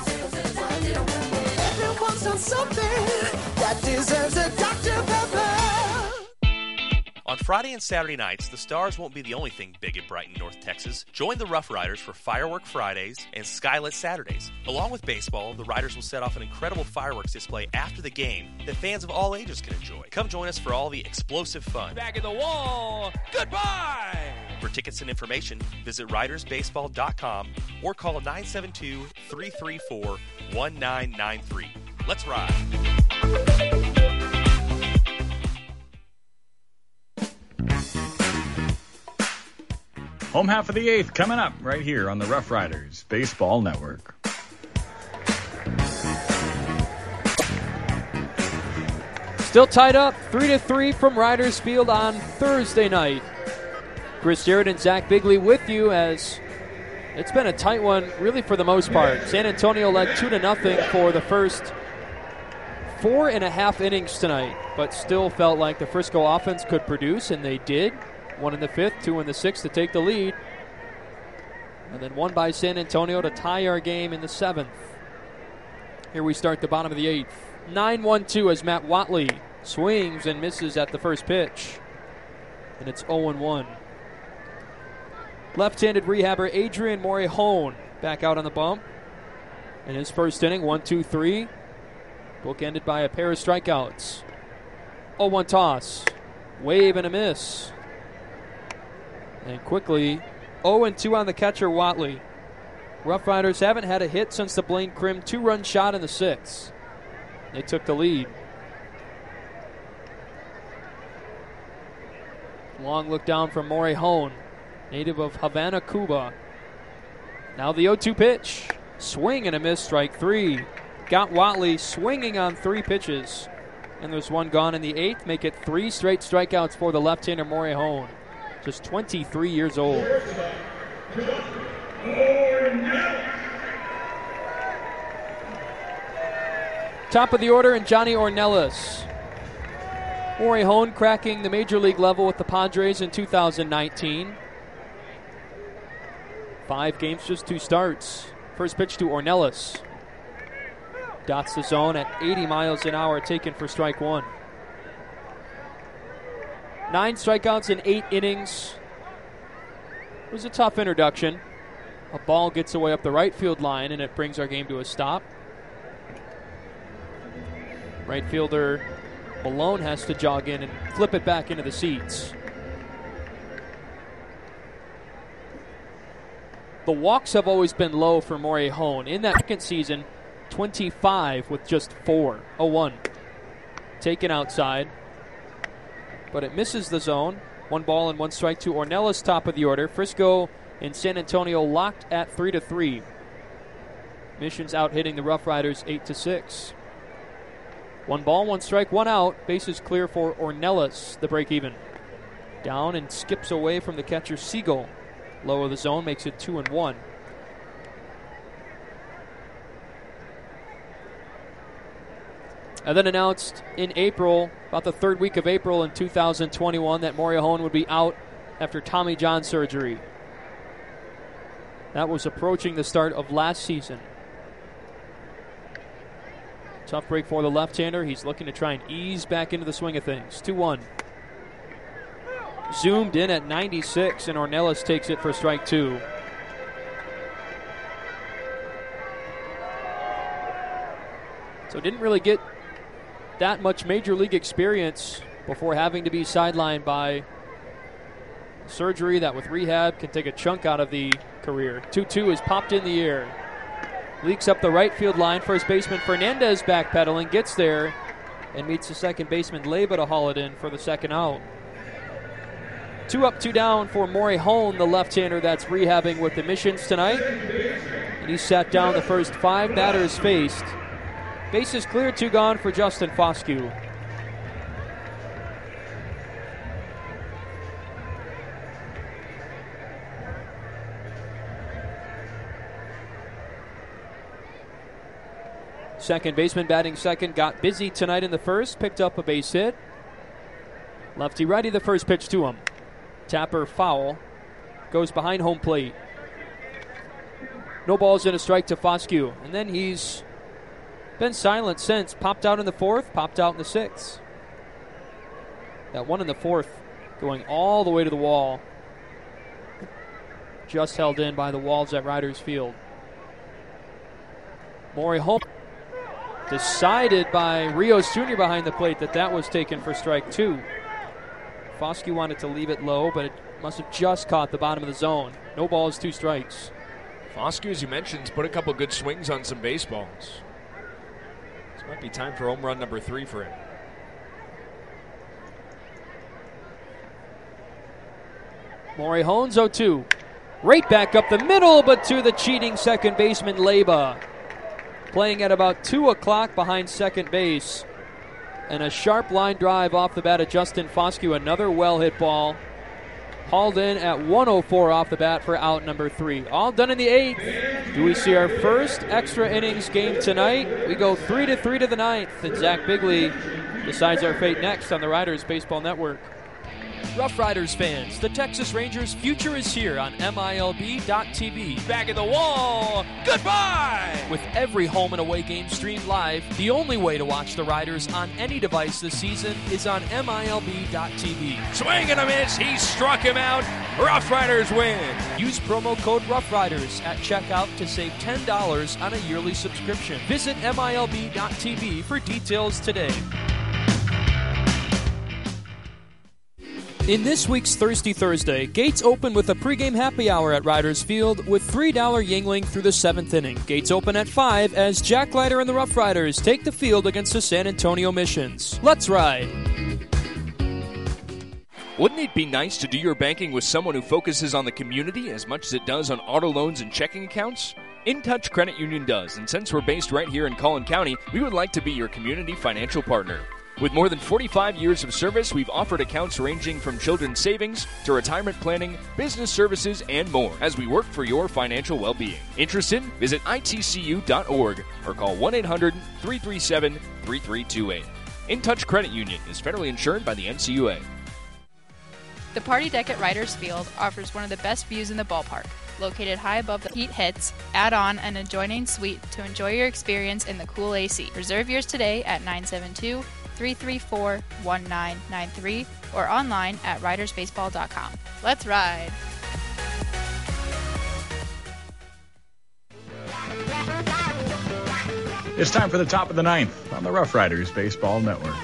Everyone's done something that deserves a Dr. Pepper. On Friday and Saturday nights, the Stars won't be the only thing big at Brighton, North Texas. Join the Rough Riders for Firework Fridays and Skylit Saturdays. Along with baseball, the Riders will set off an incredible fireworks display after the game that fans of all ages can enjoy. Come join us for all the explosive fun. Back in the wall. Goodbye! For tickets and information, visit ridersbaseball.com or call 972-334-1993. Let's ride. Home half of the 8th coming up right here on the Rough Riders Baseball Network. Still tied up 3-3 from Riders Field on Thursday night. Chris Jarrett and Zach Bigley with you as it's been a tight one really for the most part. San Antonio led 2-0 for the first 4.5 innings tonight, but still felt like the Frisco offense could produce, and they did. 1 in the 5th, 2 in the 6th to take the lead. And then 1 by San Antonio to tie our game in the 7th. Here we start the bottom of the 8th. 9-1-2 as Matt Whatley swings and misses at the first pitch. And it's 0-1. Left-handed rehabber Adrian Morihone back out on the bump. In his first inning, 1-2-3. Bookended by a pair of strikeouts. 0-1 toss. Wave and a miss. And quickly, 0-2 on the catcher, Whatley. Rough Riders haven't had a hit since the Blaine Krim 2-run shot in the 6th. They took the lead. Long look down from Morihone, native of Havana, Cuba. Now the 0-2 pitch. Swing and a miss, strike 3. Got Whatley swinging on 3 pitches. And there's 1 gone in the 8th. Make it 3 straight strikeouts for the left-hander Morihone. Just 23 years old. Top of the order, and Johnny Ornelas. Morihone cracking the major league level with the Padres in 2019. 5 games, just 2 starts. First pitch to Ornelas. Dots the zone at 80 miles an hour, taken for strike 1. 9 strikeouts in 8 innings. It was a tough introduction. A ball gets away up the right field line, and it brings our game to a stop. Right fielder Malone has to jog in and flip it back into the seats. The walks have always been low for Morejon. In that second season, 25 with just 4. 0-1. Taken outside, but it misses the zone. 1 ball and 1 strike to Ornelas, top of the order. Frisco and San Antonio locked at 3-3. Missions out hitting the Rough Riders 8-6. 1 ball, 1 strike, 1 out. Bases clear for Ornelas, the break even. Down and skips away from the catcher Siegel. Low of the zone makes it 2-1. And then announced in April, about the 3rd week of April in 2021, that Morejon would be out after Tommy John surgery. That was approaching the start of last season. Tough break for the left-hander. He's looking to try and ease back into the swing of things. 2-1. Zoomed in at 96, and Ornelas takes it for strike 2. So didn't really get that much major league experience before having to be sidelined by surgery that with rehab can take a chunk out of the career. 2-2 is popped in the air. Leaks up the right field line. First baseman Fernandez backpedaling, gets there, and meets the second baseman Leyva to haul it in for the second out. 2 up, 2 down for Morejon, the left-hander that's rehabbing with the Missions tonight. And he sat down the first 5 batters faced. Bases clear, 2 gone for Justin Foscue. Second baseman batting second, got busy tonight in the first, picked up a base hit. Lefty-righty, the first pitch to him. Tapper foul, goes behind home plate. No balls and a strike to Foscue. And then he's been silent since. Popped out in the 4th, popped out in the 6th. That one in the 4th going all the way to the wall. Just held in by the walls at Riders Field. Morejon decided by Rios Jr. behind the plate that was taken for strike 2. Foscue wanted to leave it low, but it must have just caught the bottom of the zone. No balls, 2 strikes. Foscue, as you mentioned, has put a couple good swings on some baseballs. This might be time for home run number 3 for him. Morejon's 0-2. Right back up the middle, but to the cheating second baseman Leyva. Playing at about 2 o'clock behind second base. And a sharp line drive off the bat of Justin Foscue. Another well-hit ball. Hauled in at 104 off the bat for out number 3. All done in the 8th. Do we see our first extra innings game tonight? We go 3-3 to the 9th. And Zach Bigley decides our fate next on the Riders Baseball Network. Rough Riders fans, the Texas Rangers' future is here on MILB.TV. Back in the wall, goodbye! With every home and away game streamed live, the only way to watch the Riders on any device this season is on MILB.TV. Swing and a miss, he struck him out. Rough Riders win. Use promo code Rough Riders at checkout to save $10 on a yearly subscription. Visit MILB.TV for details today. In this week's Thirsty Thursday, gates open with a pregame happy hour at Riders Field with $3 Yuengling through the 7th inning. Gates open at 5 as Jack Leiter and the Rough Riders take the field against the San Antonio Missions. Let's ride! Wouldn't it be nice to do your banking with someone who focuses on the community as much as it does on auto loans and checking accounts? InTouch Credit Union does, and since we're based right here in Collin County, we would like to be your community financial partner. With more than 45 years of service, we've offered accounts ranging from children's savings to retirement planning, business services, and more as we work for your financial well-being. Interested? Visit itcu.org or call 1-800-337-3328. InTouch Credit Union is federally insured by the NCUA. The Party Deck at Riders Field offers one of the best views in the ballpark. Located high above the heat hits, add on an adjoining suite to enjoy your experience in the cool AC. Reserve yours today at 972-334-1993 or online at ridersbaseball.com. Let's ride! It's time for the top of the ninth on the Rough Riders Baseball Network.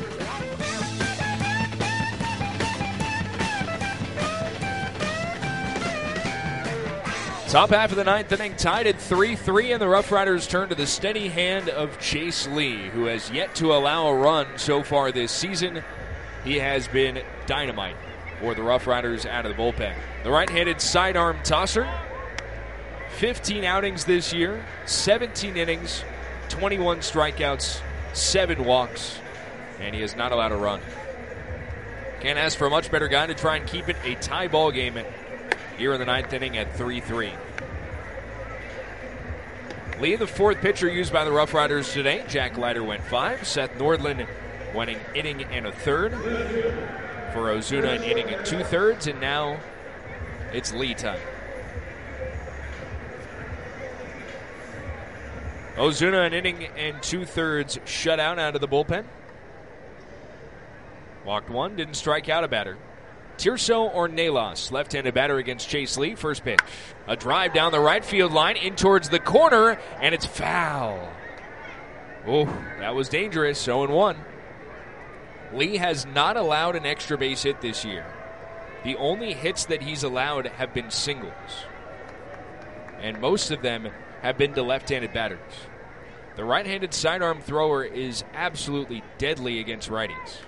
Top half of the ninth inning tied at 3-3, and the Rough Riders turn to the steady hand of Chase Lee, who has yet to allow a run so far this season. He has been dynamite for the Rough Riders out of the bullpen. The right-handed sidearm tosser, 15 outings this year, 17 innings, 21 strikeouts, 7 walks, and he has not allowed a run. Can't ask for a much better guy to try and keep it a tie ball game here in the ninth inning at 3-3. Lee, the fourth pitcher used by the Rough Riders today. Jack Leiter went 5. Seth Nordland went an inning and a third. For Ozuna, an inning and 2/3. And now it's Lee time. Ozuna, an inning and 2/3 shutout out of the bullpen. Walked 1, didn't strike out a batter. Tirso Ornelas, left-handed batter against Chase Lee. First pitch. A drive down the right field line in towards the corner, and it's foul. Oh, that was dangerous. 0-1. Lee has not allowed an extra base hit this year. The only hits that he's allowed have been singles, and most of them have been to left-handed batters. The right-handed sidearm thrower is absolutely deadly against righties.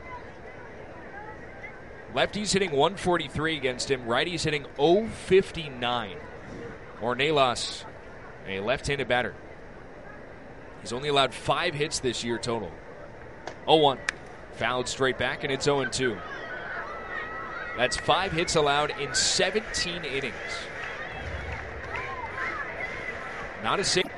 Lefties hitting 143 against him. Righties hitting 059. Ornelas, a left-handed batter. He's only allowed 5 hits this year total. 0-1. Fouled straight back, and it's 0-2. That's 5 hits allowed in 17 innings. Not a single.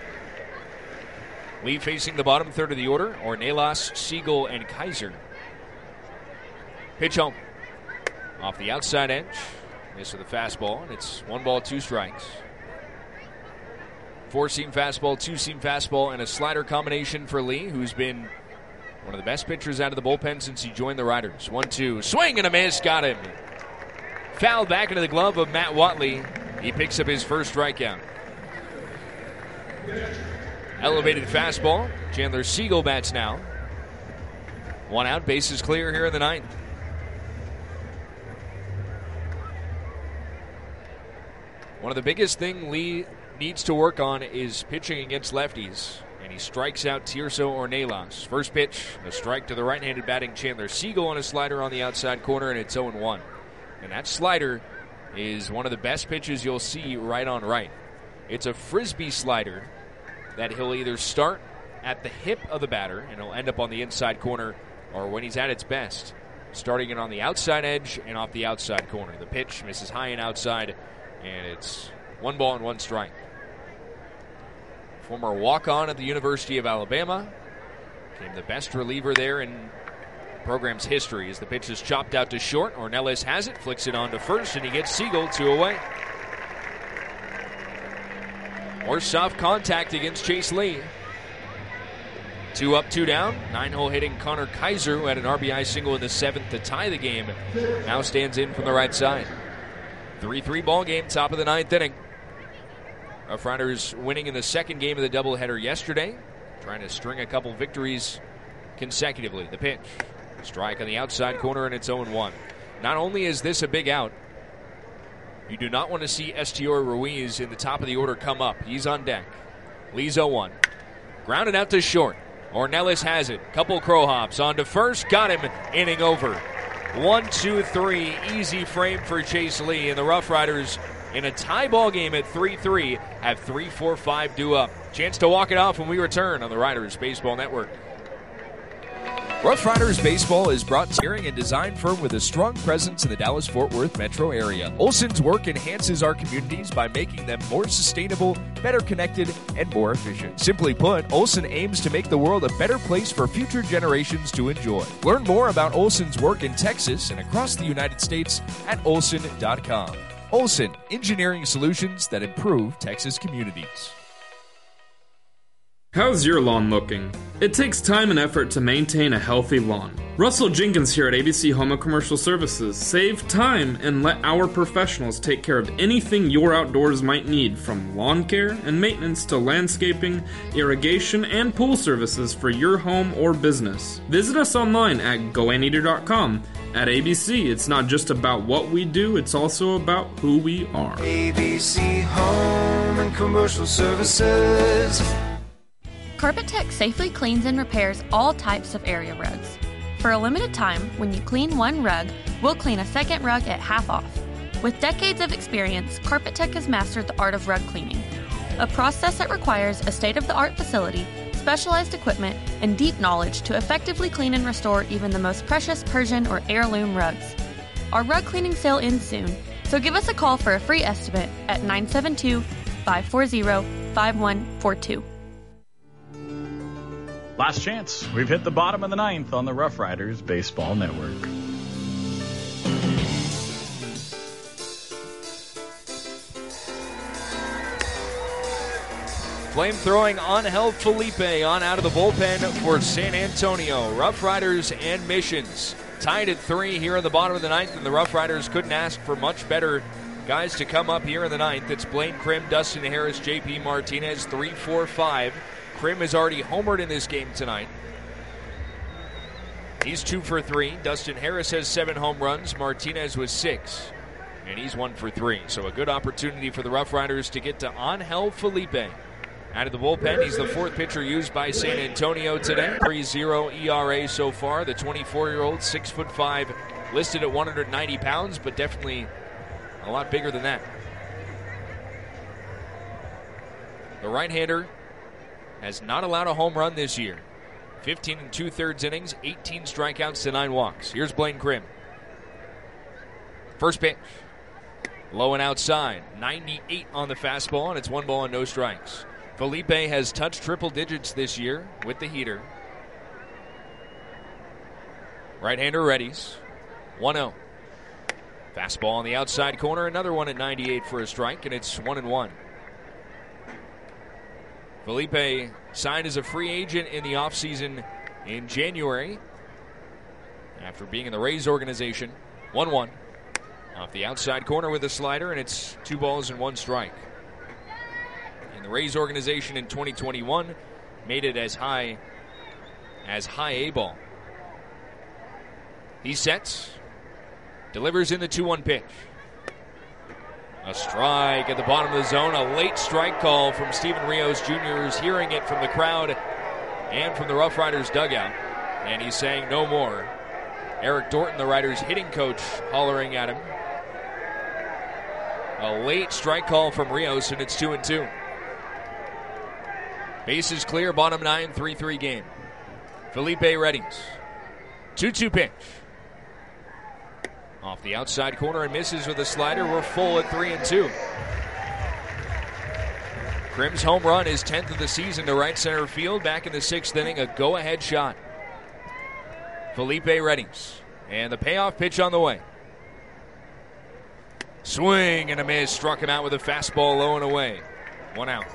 Lee facing the bottom third of the order. Ornelas, Siegel, and Kaiser. Pitch home. Off the outside edge. Miss with a fastball, and it's 1 ball, 2 strikes. 4-seam fastball, 2-seam fastball, and a slider combination for Lee, who's been one of the best pitchers out of the bullpen since he joined the Riders. 1-2. Swing and a miss. Got him. Fouled back into the glove of Matt Watley. He picks up his first strikeout. Elevated fastball. Chandler Siegel bats now. 1 out, bases clear here in the ninth. One of the biggest thing Lee needs to work on is pitching against lefties, and he strikes out Tirso Ornelas. First pitch, a strike to the right-handed batting Chandler Siegel on a slider on the outside corner, and it's 0-1. And that slider is one of the best pitches you'll see right on right. It's a frisbee slider that he'll either start at the hip of the batter, and he'll end up on the inside corner, or when he's at its best, starting it on the outside edge and off the outside corner. The pitch misses high and outside, and it's 1 ball and 1 strike. Former walk-on at the University of Alabama. Became the best reliever there in program's history as the pitch is chopped out to short. Ornelas has it, flicks it on to first, and he gets Siegel 2 away. More soft contact against Chase Lee. 2 up, 2 down. 9-hole hitting Connor Kaiser, who had an RBI single in the 7th to tie the game, now stands in from the right side. 3-3 ball game, top of the 9th inning. Rough Riders winning in the second game of the doubleheader yesterday, trying to string a couple victories consecutively. The pitch, strike on the outside corner, and it's 0-1. Not only is this a big out, you do not want to see Estior Ruiz in the top of the order come up. He's on deck. Lee's 0-1. Grounded out to short. Ornelas has it. Couple crow hops on to first. Got him. Inning over. 1-2-3. Easy frame for Chase Lee. And the Rough Riders, in a tie ball game at 3-3, have 3-4-5 due up. Chance to walk it off when we return on the Riders Baseball Network. Rough Riders Baseball is brought to you and design firm with a strong presence in the Dallas-Fort Worth metro area. Olson's work enhances our communities by making them more sustainable, better connected, and more efficient. Simply put, Olson aims to make the world a better place for future generations to enjoy. Learn more about Olson's work in Texas and across the United States at olson.com. Olson, engineering solutions that improve Texas communities. How's your lawn looking? It takes time and effort to maintain a healthy lawn. Russell Jenkins here at ABC Home and Commercial Services. Save time and let our professionals take care of anything your outdoors might need, from lawn care and maintenance to landscaping, irrigation, and pool services for your home or business. Visit us online at goanteater.com. At ABC, it's not just about what we do, it's also about who we are. ABC Home and Commercial Services. Carpet Tech safely cleans and repairs all types of area rugs. For a limited time, when you clean one rug, we'll clean a second rug at half off. With decades of experience, Carpet Tech has mastered the art of rug cleaning, a process that requires a state-of-the-art facility, specialized equipment, and deep knowledge to effectively clean and restore even the most precious Persian or heirloom rugs. Our rug cleaning sale ends soon, so give us a call for a free estimate at 972-540-5142. Last chance. We've hit the bottom of the ninth on the Rough Riders Baseball Network. Flame-throwing Angel Felipe on out of the bullpen for San Antonio. Rough Riders and Missions tied at 3 here in the bottom of the ninth, and the Rough Riders couldn't ask for much better guys to come up here in the ninth. It's Blaine Krim, Dustin Harris, J.P. Martinez, 3, 4, 5. Krim has already homered in this game tonight. He's 2 for 3. Dustin Harris has 7 home runs. Martinez was 6, and he's 1 for 3. So a good opportunity for the Rough Riders to get to Angel Felipe. Out of the bullpen, he's the 4th pitcher used by San Antonio today. 3.0 ERA so far. The 24-year-old, 6'5", listed at 190 pounds, but definitely a lot bigger than that. The right-hander has not allowed a home run this year. 15 2/3 innings, 18 strikeouts to 9 walks. Here's Blaine Krim. First pitch. Low and outside. 98 on the fastball, and it's 1 ball and no strikes. Felipe has touched triple digits this year with the heater. Right-hander readies. 1-0. Fastball on the outside corner. Another one at 98 for a strike, and it's 1-1. Felipe signed as a free agent in the offseason in January after being in the Rays organization. 1-1. Off the outside corner with a slider, and it's 2 balls and 1 strike. In the Rays organization in 2021, made it as high A ball. He sets, delivers in the 2-1 pitch. A strike at the bottom of the zone. A late strike call from Steven Rios Jr. is hearing it from the crowd and from the Rough Riders dugout. And he's saying no more. Eric Dorton, the Riders hitting coach, hollering at him. A late strike call from Rios, and it's 2-2. Bases clear, bottom 9, 3-3 game. Felipe readies. 2-2 pitch. Off the outside corner and misses with a slider. We're full at 3-2. Krim's home run is 10th of the season to right center field. Back in the 6th inning, a go-ahead shot. Felipe readies. And the payoff pitch on the way. Swing and a miss. Struck him out with a fastball low and away. 1 out.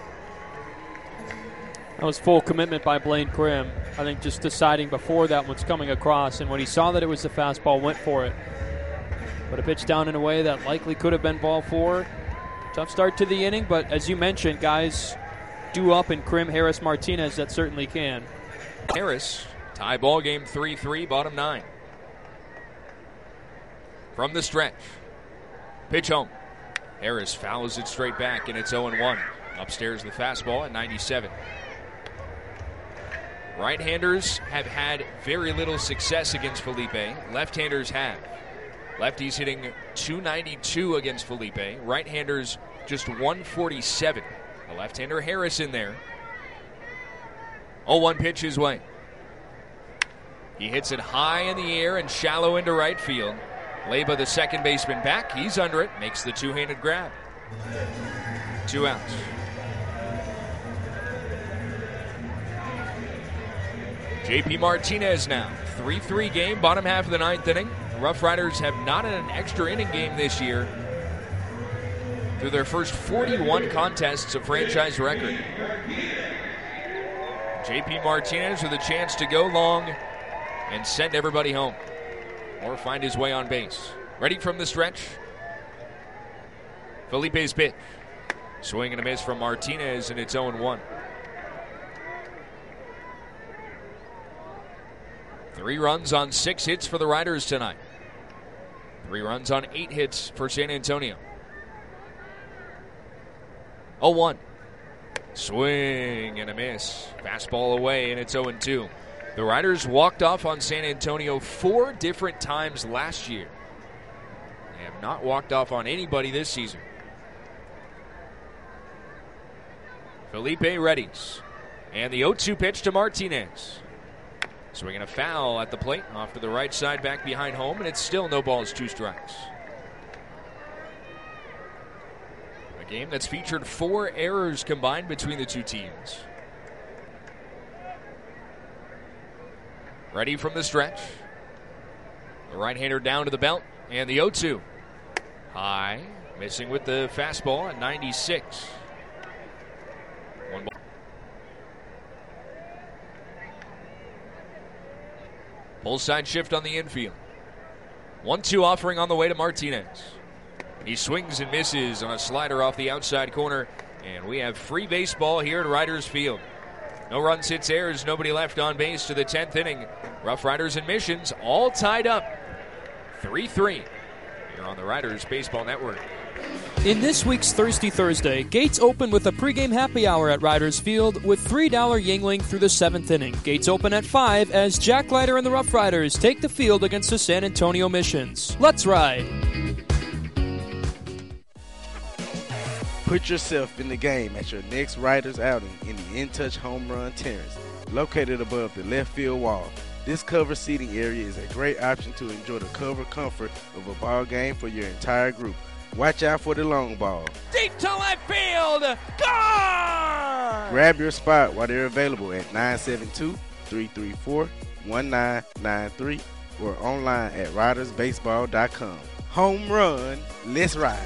That was full commitment by Blaine Krim. I think just deciding before that one's coming across, and when he saw that it was the fastball, went for it. But a pitch down and away that likely could have been ball 4. Tough start to the inning, but as you mentioned, guys do up in Krim, Harris, Martinez. That certainly can. Harris, tie ball game 3-3, bottom 9. From the stretch. Pitch home. Harris fouls it straight back, and it's 0-1. Upstairs the fastball at 97. Right-handers have had very little success against Felipe. Left-handers have. Lefties hitting .292 against Felipe. Right-handers just .147. The left-hander Harris in there. 0-1 pitch his way. He hits it high in the air and shallow into right field. Leyba, the second baseman, back. He's under it. Makes the two-handed grab. 2 outs. J.P. Martinez now. 3-3 game, bottom half of the 9th inning. The Rough Riders have not had an extra inning game this year through their first 41 contests, a franchise record. JP Martinez with a chance to go long and send everybody home or find his way on base. Ready from the stretch. Felipe's pitch. Swing and a miss from Martinez, and it's 0-1. 3 runs on 6 hits for the Riders tonight. 3 runs on 8 hits for San Antonio. 0-1. Swing and a miss. Fastball away, and it's 0-2. The Riders walked off on San Antonio 4 different times last year. They have not walked off on anybody this season. Felipe readies. And the 0-2 pitch to Martinez. Swinging a foul at the plate off to the right side back behind home, and it's still no balls, 2 strikes. A game that's featured 4 errors combined between the two teams. Ready from the stretch. The right-hander down to the belt, and the 0-2. High, missing with the fastball at 96. 1 ball. Pull side shift on the infield. 1-2 offering on the way to Martinez. He swings and misses on a slider off the outside corner, and we have free baseball here at Riders Field. No runs, hits, errors, nobody left on base to the 10th inning. Rough Riders and Missions all tied up 3-3 here on the Riders Baseball Network. In this week's Thirsty Thursday, gates open with a pregame happy hour at Riders Field with $3 Yuengling through the 7th inning. Gates open at 5 as Jack Leiter and the Rough Riders take the field against the San Antonio Missions. Let's ride! Put yourself in the game at your next Riders outing in the In Touch Home Run Terrace, located above the left field wall. This cover seating area is a great option to enjoy the cover comfort of a ball game for your entire group. Watch out for the long ball. Deep to left field. Gone! Grab your spot while they're available at 972-334-1993 or online at ridersbaseball.com. Home run, let's ride.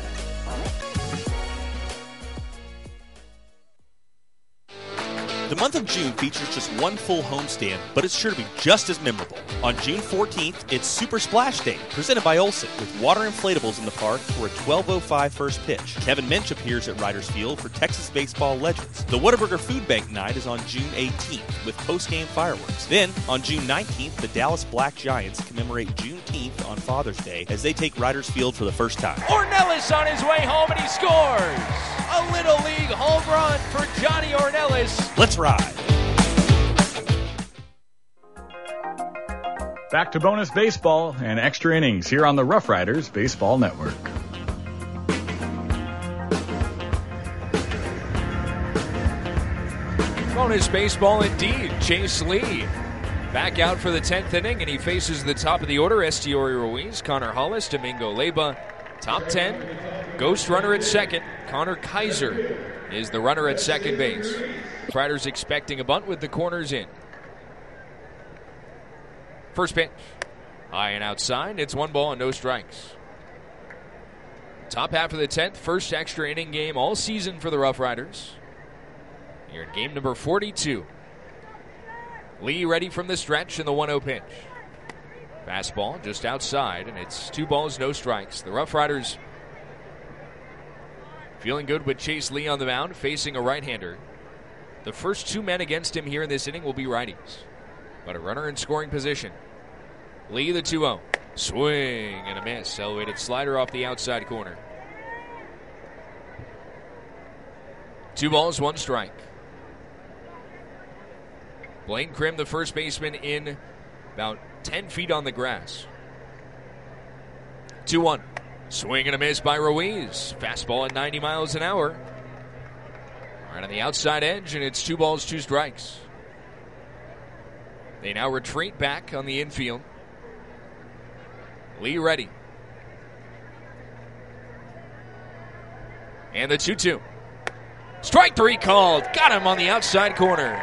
The month of June features just one full homestand, but it's sure to be just as memorable. On June 14th, it's Super Splash Day, presented by Olsen, with water inflatables in the park for a 12:05 first pitch. Kevin Minch appears at Riders Field for Texas baseball legends. The Whataburger Food Bank Night is on June 18th, with post-game fireworks. Then, on June 19th, the Dallas Black Giants commemorate Juneteenth on Father's Day as they take Riders Field for the first time. Ornelas on his way home, and he scores! A Little League home run for Johnny Ornelas. Let's ride. Back to bonus baseball and extra innings here on the Rough Riders Baseball Network. Bonus baseball indeed. Chase Lee back out for the 10th inning, and he faces the top of the order, Estiori Ruiz, Connor Hollis, Domingo Leyba. Top 10, ghost runner at second. Connor Kaiser is the runner at second base. Riders expecting a bunt with the corners in. First pitch, high and outside. It's 1 ball and no strikes. Top half of the 10th, first extra inning game all season for the Rough Riders. Here in game number 42. Lee ready from the stretch in the 1-0 pitch. Fastball just outside, and it's 2 balls, no strikes. The Rough Riders feeling good with Chase Lee on the mound, facing a right-hander. The first 2 men against him here in this inning will be righties, but a runner in scoring position. Lee, the 2-0. Swing and a miss. Elevated slider off the outside corner. 2 balls, 1 strike. Blaine Krim, the first baseman, in about 10 feet on the grass. 2-1. Swing and a miss by Ruiz. Fastball at 90 miles an hour. Right on the outside edge, and it's 2 balls, 2 strikes. They now retreat back on the infield. Lee ready. And the 2-2. Strike 3 called. Got him on the outside corner.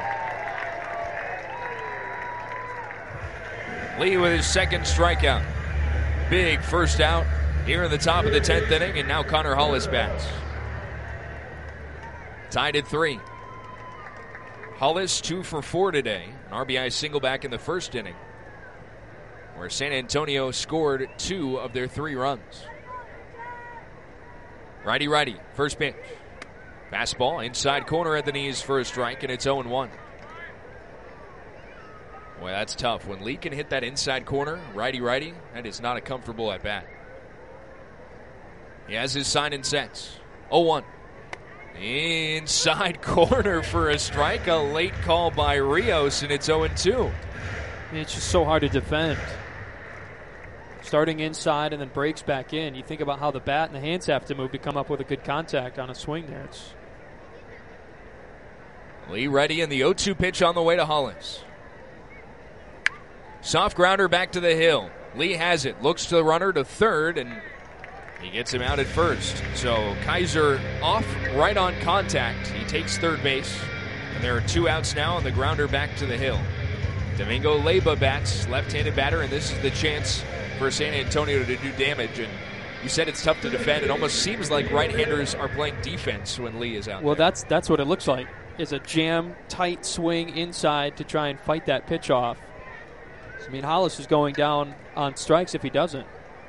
Lee with his second strikeout. Big first out here in the top of the 10th inning, and now Connor Hollis bats. Tied at 3. Hollis 2 for 4 today. An RBI single back in the first inning, where San Antonio scored 2 of their 3 runs. Righty, first pitch. Fastball, inside corner at the knees for a strike, and it's 0-1. Boy, that's tough. When Lee can hit that inside corner, righty, that is not a comfortable at bat. He has his sign and sets. 0-1. Inside corner for a strike. A late call by Rios, and it's 0-2. It's just so hard to defend. Starting inside and then breaks back in. You think about how the bat and the hands have to move to come up with a good contact on a swing there. Lee ready, and the 0-2 pitch on the way to Hollis. Soft grounder back to the hill. Lee has it. Looks to the runner to third, and he gets him out at first. So Kaiser off right on contact. He takes third base, and there are 2 outs now on the grounder back to the hill. Domingo Leyba bats, left-handed batter, and this is the chance for San Antonio to do damage. And you said it's tough to defend. It almost seems like right-handers are playing defense when Lee is out there. Well, that's what it looks like, is a jam, tight swing inside to try and fight that pitch off. I mean, Hollis is going down on strikes if he doesn't.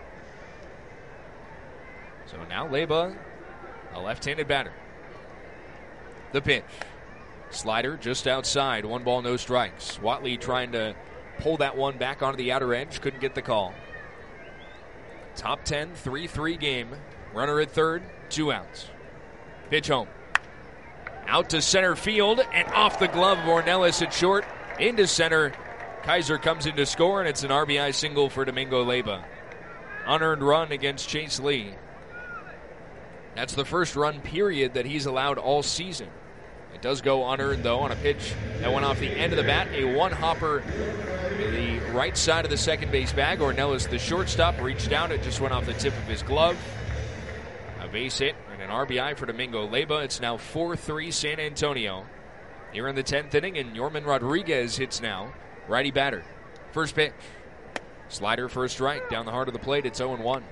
So now Leyba, a left-handed batter. The pitch. Slider just outside. 1 ball, no strikes. Watley trying to pull that one back onto the outer edge. Couldn't get the call. Top 10, 3-3 game. Runner at third, 2 outs. Pitch home. Out to center field and off the glove of Ornelas at short. Into center. Kaiser comes in to score, and it's an RBI single for Domingo Leyba. Unearned run against Chase Lee. That's the first run period that he's allowed all season. It does go unearned, though, on a pitch that went off the end of the bat. A one-hopper to the right side of the second base bag. Ornelas, the shortstop, reached down. It just went off the tip of his glove. A base hit and an RBI for Domingo Leyba. It's now 4-3 San Antonio. Here in the 10th inning, and Yorman Rodriguez hits now. Righty batter. First pitch. Slider for a strike. Down the heart of the plate, it's 0-1.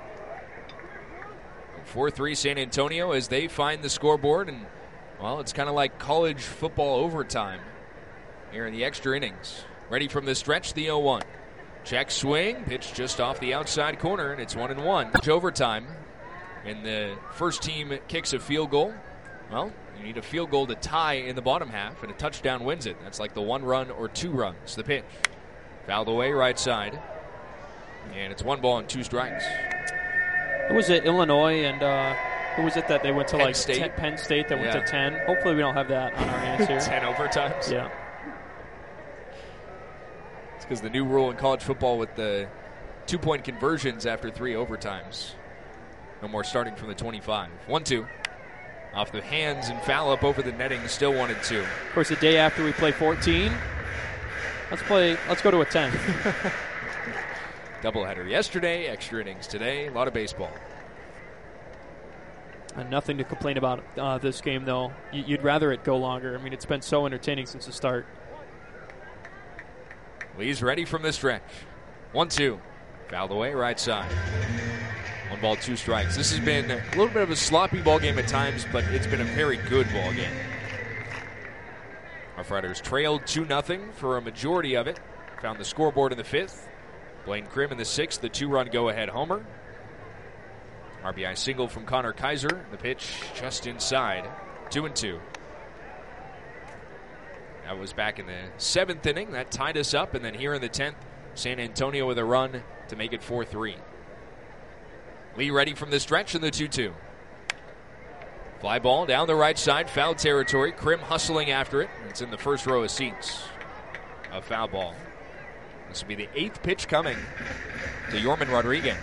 4-3 San Antonio as they find the scoreboard. And, well, it's kind of like college football overtime here in the extra innings. Ready from the stretch, the 0-1. Check swing. Pitch just off the outside corner, and it's 1-1. Overtime. And the first team kicks a field goal. Well, you need a field goal to tie in the bottom half, and a touchdown wins it. That's like the 1 run or 2 runs. The pitch. Fouled away right side. And it's 1 ball and 2 strikes. Who was it, Illinois, and who was it that they went to Penn State. Penn State that went to 10? Hopefully we don't have that on our hands here. 10 overtimes? Yeah. It's because the new rule in college football with the 2-point conversions after 3 overtimes. No more starting from the 25. 1-2. Off the hands and foul up over the netting, still 1-2. Of course, the day after we play 14, let's go to a 10. Doubleheader yesterday, extra innings today, a lot of baseball. And nothing to complain about this game, though. You'd rather it go longer. I mean, it's been so entertaining since the start. Lee's ready from the stretch. 1-2. Fouled away, right side. 1 ball, 2 strikes. This has been a little bit of a sloppy ball game at times, but it's been a very good ball game. Rough Riders trailed 2-0 for a majority of it. Found the scoreboard in the 5th. Blaine Krim in the 6th, the 2-run go-ahead homer. RBI single from Connor Kaiser. The pitch just inside. 2-2. That was back in the 7th inning. That tied us up. And then here in the 10th, San Antonio with a run to make it 4-3. Lee ready from the stretch in the 2-2. Fly ball down the right side, foul territory. Krim hustling after it. It's in the first row of seats. A foul ball. This will be the 8th pitch coming to Yorman Rodriguez.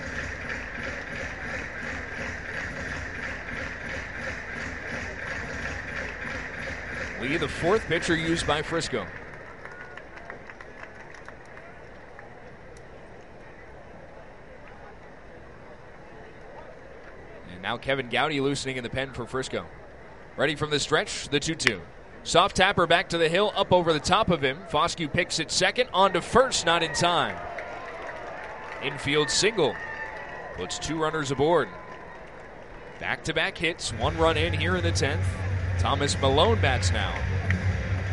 Lee, the 4th pitcher used by Frisco. And now Kevin Gowdy loosening in the pen for Frisco. Ready from the stretch, the 2-2. Soft tapper back to the hill, up over the top of him. Foscue picks it second, on to first, not in time. Infield single. Puts 2 runners aboard. Back-to-back hits, 1 run in here in the 10th. Thomas Malone bats now.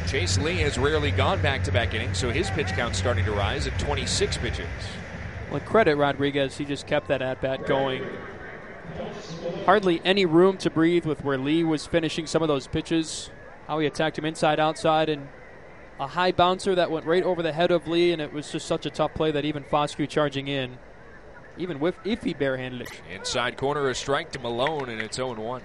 Chase Lee has rarely gone back-to-back innings, so his pitch count's starting to rise at 26 pitches. Well, credit Rodriguez. He just kept that at-bat going. Hardly any room to breathe with where Lee was finishing some of those pitches, how he attacked him inside, outside, and a high bouncer that went right over the head of Lee, and it was just such a tough play that even Foscue charging in, even if he barehanded it. Inside corner, a strike to Malone, and it's 0-1.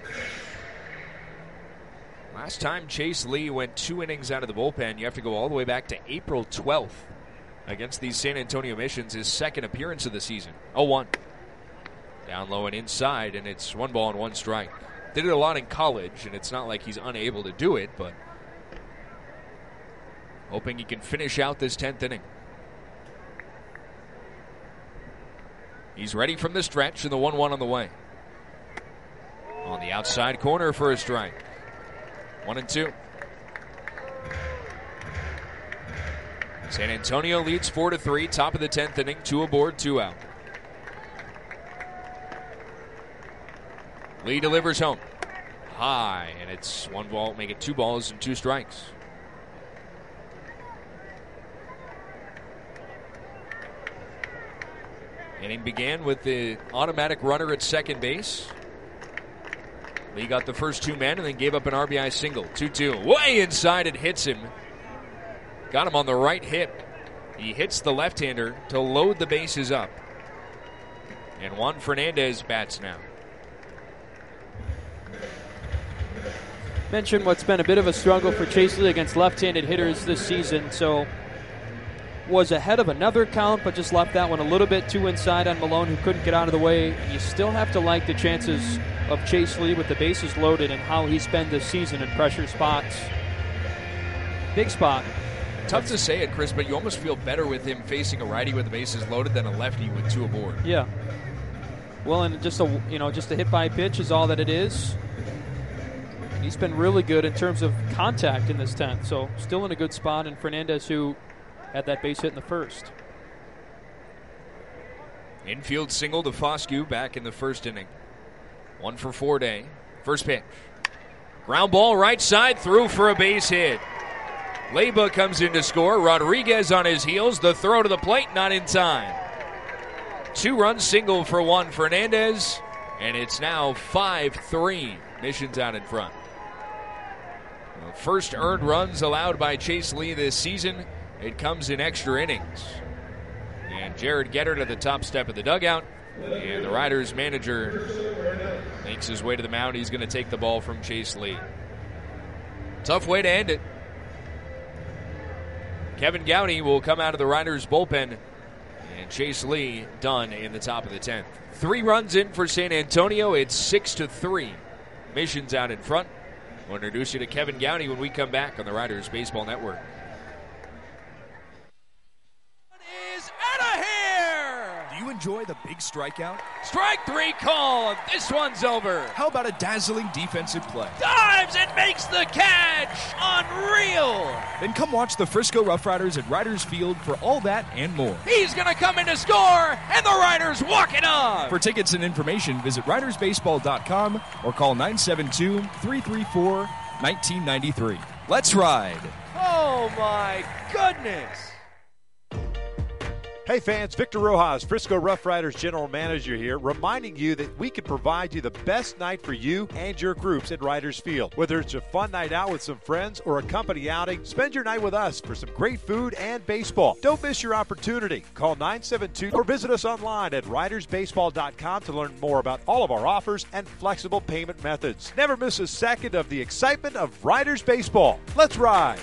Last time Chase Lee went 2 innings out of the bullpen, you have to go all the way back to April 12th against the San Antonio Missions, his second appearance of the season. 0-1. Down low and inside, and it's 1 ball and 1 strike. Did it a lot in college, and it's not like he's unable to do it, but hoping he can finish out this 10th inning. He's ready from the stretch, and the 1-1 on the way. On the outside corner for a strike. 1-2. San Antonio leads 4-3, top of the 10th inning, 2 aboard, 2 out. Lee delivers home. High, and it's 1 ball, make it 2 balls and 2 strikes. Inning began with the automatic runner at second base. Lee got the first 2 men and then gave up an RBI single. 2-2. Way inside, it hits him. Got him on the right hip. He hits the left-hander to load the bases up. And Juan Fernandez bats now. Mentioned what's been a bit of a struggle for Chase Lee against left-handed hitters this season, so was ahead of another count, but just left that one a little bit too inside on Malone, who couldn't get out of the way. You still have to like the chances of Chase Lee with the bases loaded and how he's been this season in pressure spots. Big spot. Tough to say it, Chris, but you almost feel better with him facing a righty with the bases loaded than a lefty with 2 aboard. Yeah. Well, and just a hit by pitch is all that it is. And he's been really good in terms of contact in this 10th, so still in a good spot. And Fernandez, who had that base hit in the first. Infield single to Foscue back in the first inning. 1 for 4 day. First pitch. Ground ball right side, through for a base hit. Leyba comes in to score. Rodriguez on his heels. The throw to the plate, not in time. 2-run single for Juan Fernandez, and it's now 5-3. Missions out in front. The first earned runs allowed by Chase Lee this season. It comes in extra innings. And Jared Getter to the top step of the dugout. And the Riders manager makes his way to the mound. He's going to take the ball from Chase Lee. Tough way to end it. Kevin Gowdy will come out of the Riders bullpen. And Chase Lee done in the top of the 10th. 3 runs in for San Antonio. It's 6-3. Missions out in front. We'll introduce you to Kevin Gowdy when we come back on the Riders Baseball Network. Do you enjoy the big strikeout? Strike 3 call. This one's over. How about a dazzling defensive play? Dives and makes the catch. Unreal. Then come watch the Frisco Rough Riders at Riders Field for all that and more. He's going to come in to score, and the Riders walk it off. For tickets and information, visit ridersbaseball.com or call 972-334-1993. Let's ride. Oh, my goodness. Hey fans, Victor Rojas, Frisco Rough Riders General Manager here, reminding you that we can provide you the best night for you and your groups at Riders Field. Whether it's a fun night out with some friends or a company outing, spend your night with us for some great food and baseball. Don't miss your opportunity. Call 972 or visit us online at ridersbaseball.com to learn more about all of our offers and flexible payment methods. Never miss a second of the excitement of Riders Baseball. Let's ride!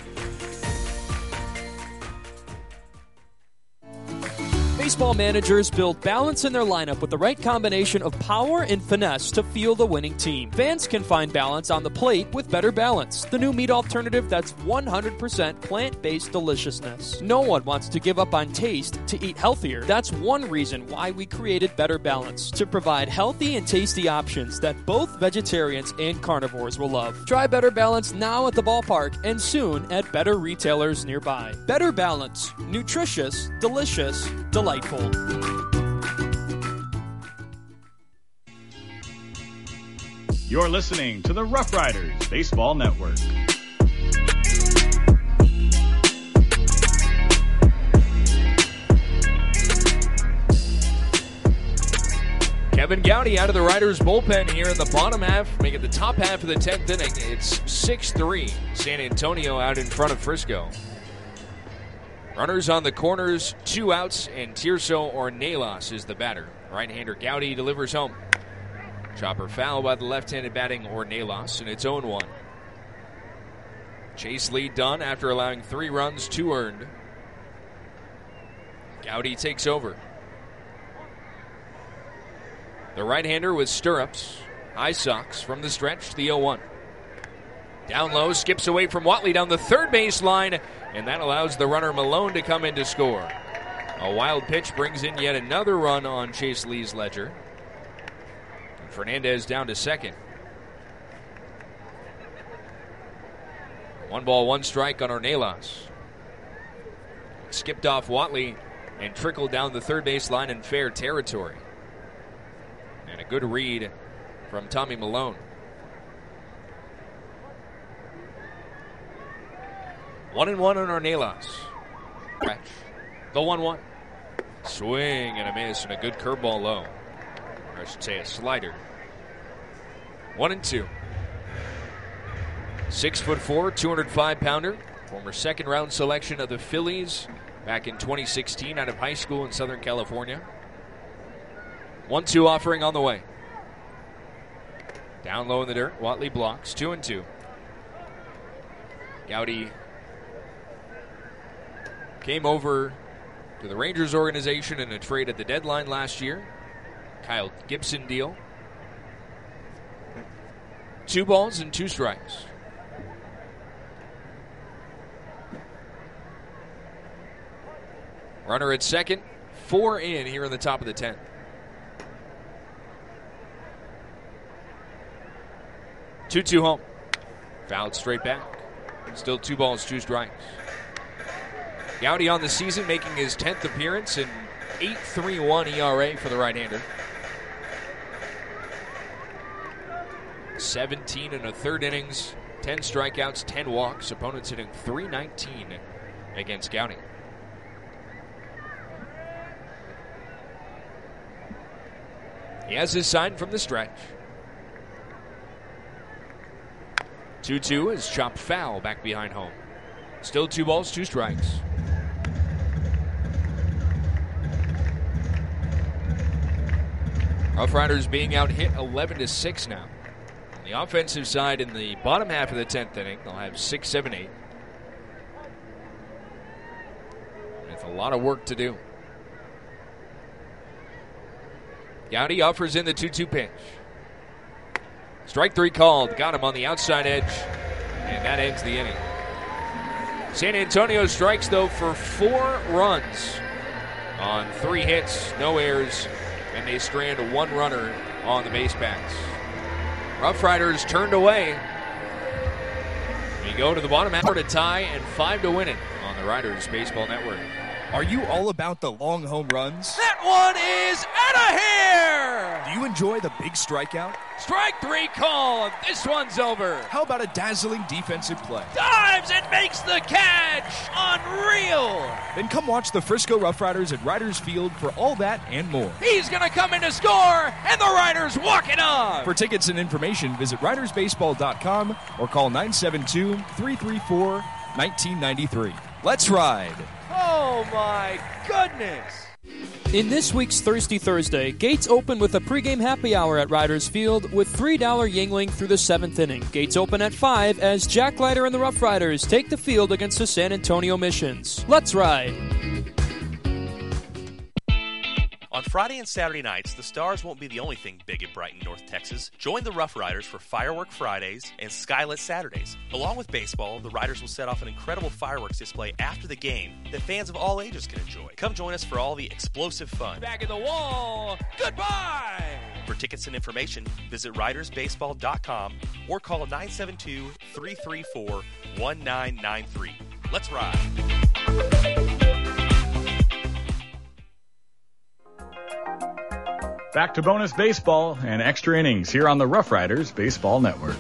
Baseball managers build balance in their lineup with the right combination of power and finesse to field a winning team. Fans can find balance on the plate with Better Balance, the new meat alternative that's 100% plant-based deliciousness. No one wants to give up on taste to eat healthier. That's one reason why we created Better Balance, to provide healthy and tasty options that both vegetarians and carnivores will love. Try Better Balance now at the ballpark and soon at better retailers nearby. Better Balance. Nutritious, delicious, delightful. You're listening to the Rough Riders Baseball Network. Kevin Gowdy out of the Riders bullpen here in the bottom half, making the top half of the 10th inning. It's 6-3. San Antonio out in front of Frisco. Runners on the corners, 2 outs, and Tirso Ornelas is the batter. Right-hander Gowdy delivers home. Chopper foul by the left-handed batting Ornelas, and it's 0-1. Chase lead done after allowing 3 runs, 2 earned. Gowdy takes over. The right-hander with stirrups, high socks from the stretch, the 0-1. Down low, skips away from Whatley down the third base line, and that allows the runner Malone to come in to score. A wild pitch brings in yet another run on Chase Lee's ledger. And Fernandez down to second. 1 ball, 1 strike on Ornelas. Skipped off Whatley and trickled down the third base line in fair territory. And a good read from Tommy Malone. 1-1 on Ornelas. The 1-1. Swing and a miss and a good curveball low. Or I should say a slider. 1-2. 6'4", 205-pounder. Former second-round selection of the Phillies back in 2016 out of high school in Southern California. 1-2 offering on the way. Down low in the dirt. Whatley blocks. 2-2. Gowdy came over to the Rangers organization in a trade at the deadline last year. Kyle Gibson deal. 2 balls and 2 strikes. Runner at second. 4 in here in the top of the 10th. Two home. Fouled straight back. Still 2 balls, 2 strikes. Gowdy on the season making his 10th appearance and 8.31 ERA for the right-hander. 17 and a third innings, 10 strikeouts, 10 walks. Opponents hitting .319 against Gowdy. He has his sign from the stretch. 2-2 is chopped foul back behind home. Still 2 balls, 2 strikes. Rough Riders being out hit 11-6 now. On the offensive side in the bottom half of the 10th inning, they'll have 6, 7, 8. With a lot of work to do. Gowdy offers in the 2-2 pitch. Strike 3 called. Got him on the outside edge. And that ends the inning. San Antonio strikes, though, for 4 runs on 3 hits, no errors, and they strand 1 runner on the base paths. Rough Riders turned away. We go to the bottom half to tie and 5 to win it on the Riders Baseball Network. Are you all about the long home runs? That one is out of here! Do you enjoy the big strikeout? Strike 3 called. This one's over. How about a dazzling defensive play? Dives and makes the catch. Unreal. Then come watch the Frisco Rough Riders at Riders Field for all that and more. He's going to come in to score, and the Riders walk it off. For tickets and information, visit ridersbaseball.com or call 972-334-1993. Let's ride. Oh, my goodness. In this week's Thirsty Thursday, gates open with a pregame happy hour at Riders Field with $3 Yuengling through the 7th inning. Gates open at 5 as Jack Leiter and the Rough Riders take the field against the San Antonio Missions. Let's ride. On Friday and Saturday nights, the Stars won't be the only thing big in Brighton, North Texas. Join the Rough Riders for Firework Fridays and Skylit Saturdays. Along with baseball, the Riders will set off an incredible fireworks display after the game that fans of all ages can enjoy. Come join us for all the explosive fun. Back in the wall. Goodbye. For tickets and information, visit ridersbaseball.com or call 972-334-1993. Let's ride. Back to bonus baseball and extra innings here on the Rough Riders Baseball Network.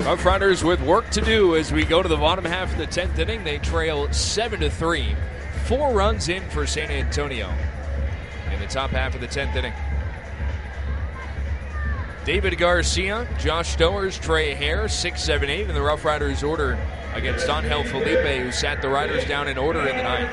Rough Riders with work to do as we go to the bottom half of the 10th inning. They trail 7-3. 4 runs in for San Antonio in the top half of the 10th inning. David Garcia, Josh Stowers, Trey Hare, 6, 7, 8 in the Rough Riders order against Angel Felipe, who sat the Riders down in order in the 9th.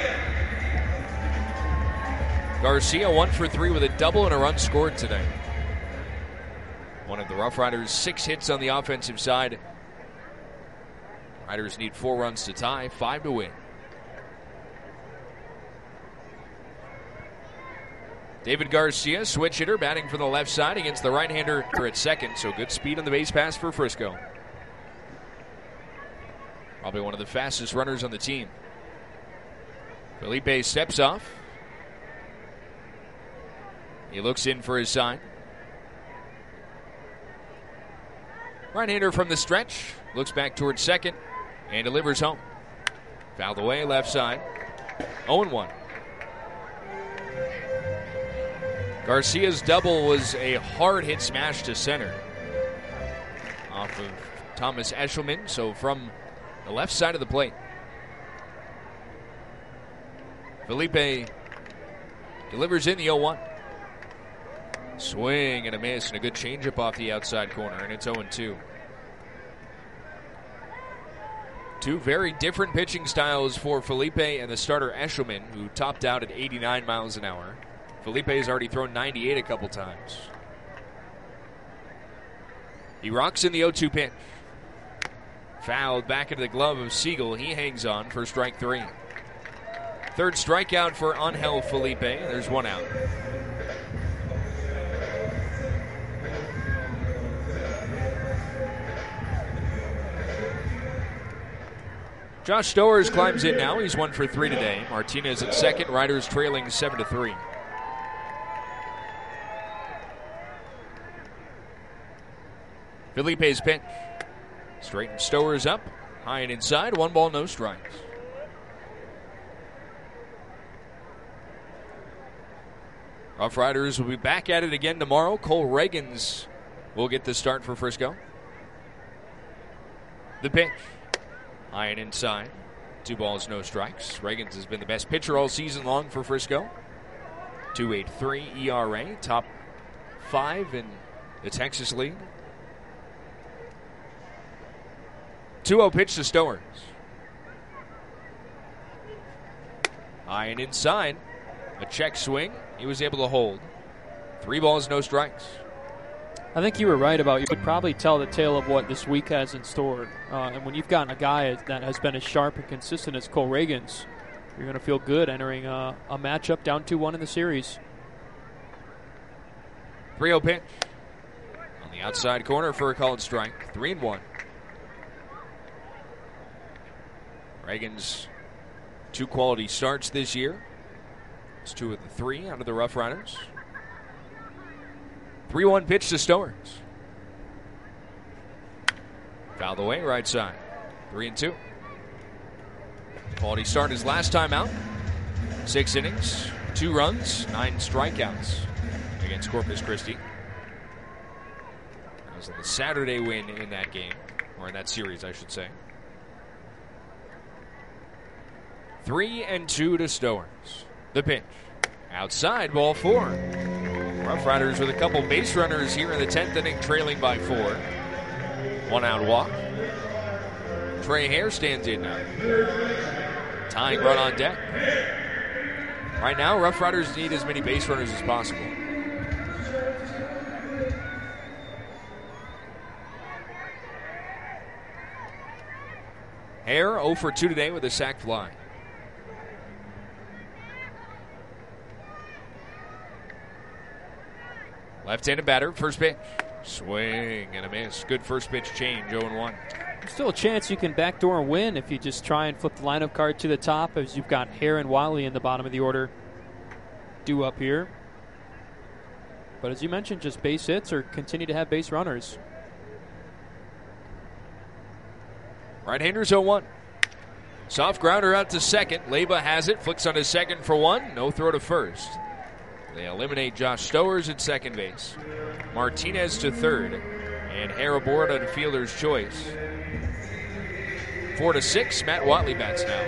Garcia 1 for 3 with a double and a run scored today. One of the Rough Riders' 6 hits on the offensive side. Riders need 4 runs to tie, 5 to win. David Garcia, switch hitter, batting from the left side against the right-hander at second, so good speed on the base pass for Frisco. Probably one of the fastest runners on the team. Felipe steps off. He looks in for his sign. Right-hander from the stretch, looks back towards second, and delivers home. Fouled away, left side, 0-1. Garcia's double was a hard hit smash to center off of Thomas Eshelman, so from the left side of the plate. Felipe delivers in the 0-1. Swing and a miss and a good changeup off the outside corner, and it's 0-2. 2 very different pitching styles for Felipe and the starter Eshelman, who topped out at 89 miles an hour. Felipe has already thrown 98 a couple times. He rocks in the 0-2 pitch. Fouled back into the glove of Siegel. He hangs on for strike 3. Third strikeout for Angel Felipe. There's 1 out. Josh Stowers climbs in now. He's 1 for 3 today. Martinez at second. Riders trailing 7-3. Felipe's pitch. Straightens Stowers up. High and inside. 1 ball, no strikes. Rough Riders will be back at it again tomorrow. Cole Reagans will get the start for Frisco. The pitch. High and inside. 2 balls, no strikes. Reagans has been the best pitcher all season long for Frisco. 2.83 ERA. Top 5 in the Texas League. 2-0 pitch to Stowers. High and inside. A check swing. He was able to hold. 3 balls, no strikes. I think you were right about you could probably tell the tale of what this week has in store. And when you've gotten a guy that has been as sharp and consistent as Cole Reagans, you're going to feel good entering a matchup down 2-1 in the series. 3-0 pitch. On the outside corner for a called strike. 3-1. Reagans, 2 quality starts this year. It's 2 of the 3 out of the Rough Riders. 3-1 pitch to Stowers. Fouled away, right side. 3-2. Quality start his last time out. 6 innings, 2 runs, 9 strikeouts against Corpus Christi. That was the Saturday win in that game, or in that series, I should say. 3-2 to Stowers. The pitch. Outside, ball 4. Rough Riders with a couple base runners here in the 10th inning, trailing by 4. 1 out walk. Trey Hare stands in now. Tying run on deck. Right now, Rough Riders need as many base runners as possible. Hare 0 for 2 today with a sac fly. Left-handed batter, first pitch. Swing and a miss. Good first pitch change, 0-1. There's still a chance you can backdoor and win if you just try and flip the lineup card to the top, as you've got Hare and Wiley in the bottom of the order due up here. But as you mentioned, just base hits or continue to have base runners. Right-handers 0-1. Soft grounder out to second. Leyba has it, flicks on his second for 1. No throw to first. They eliminate Josh Stowers at second base. Martinez to third. And hair aboard on fielder's choice. 4-6, Matt Whatley bats now.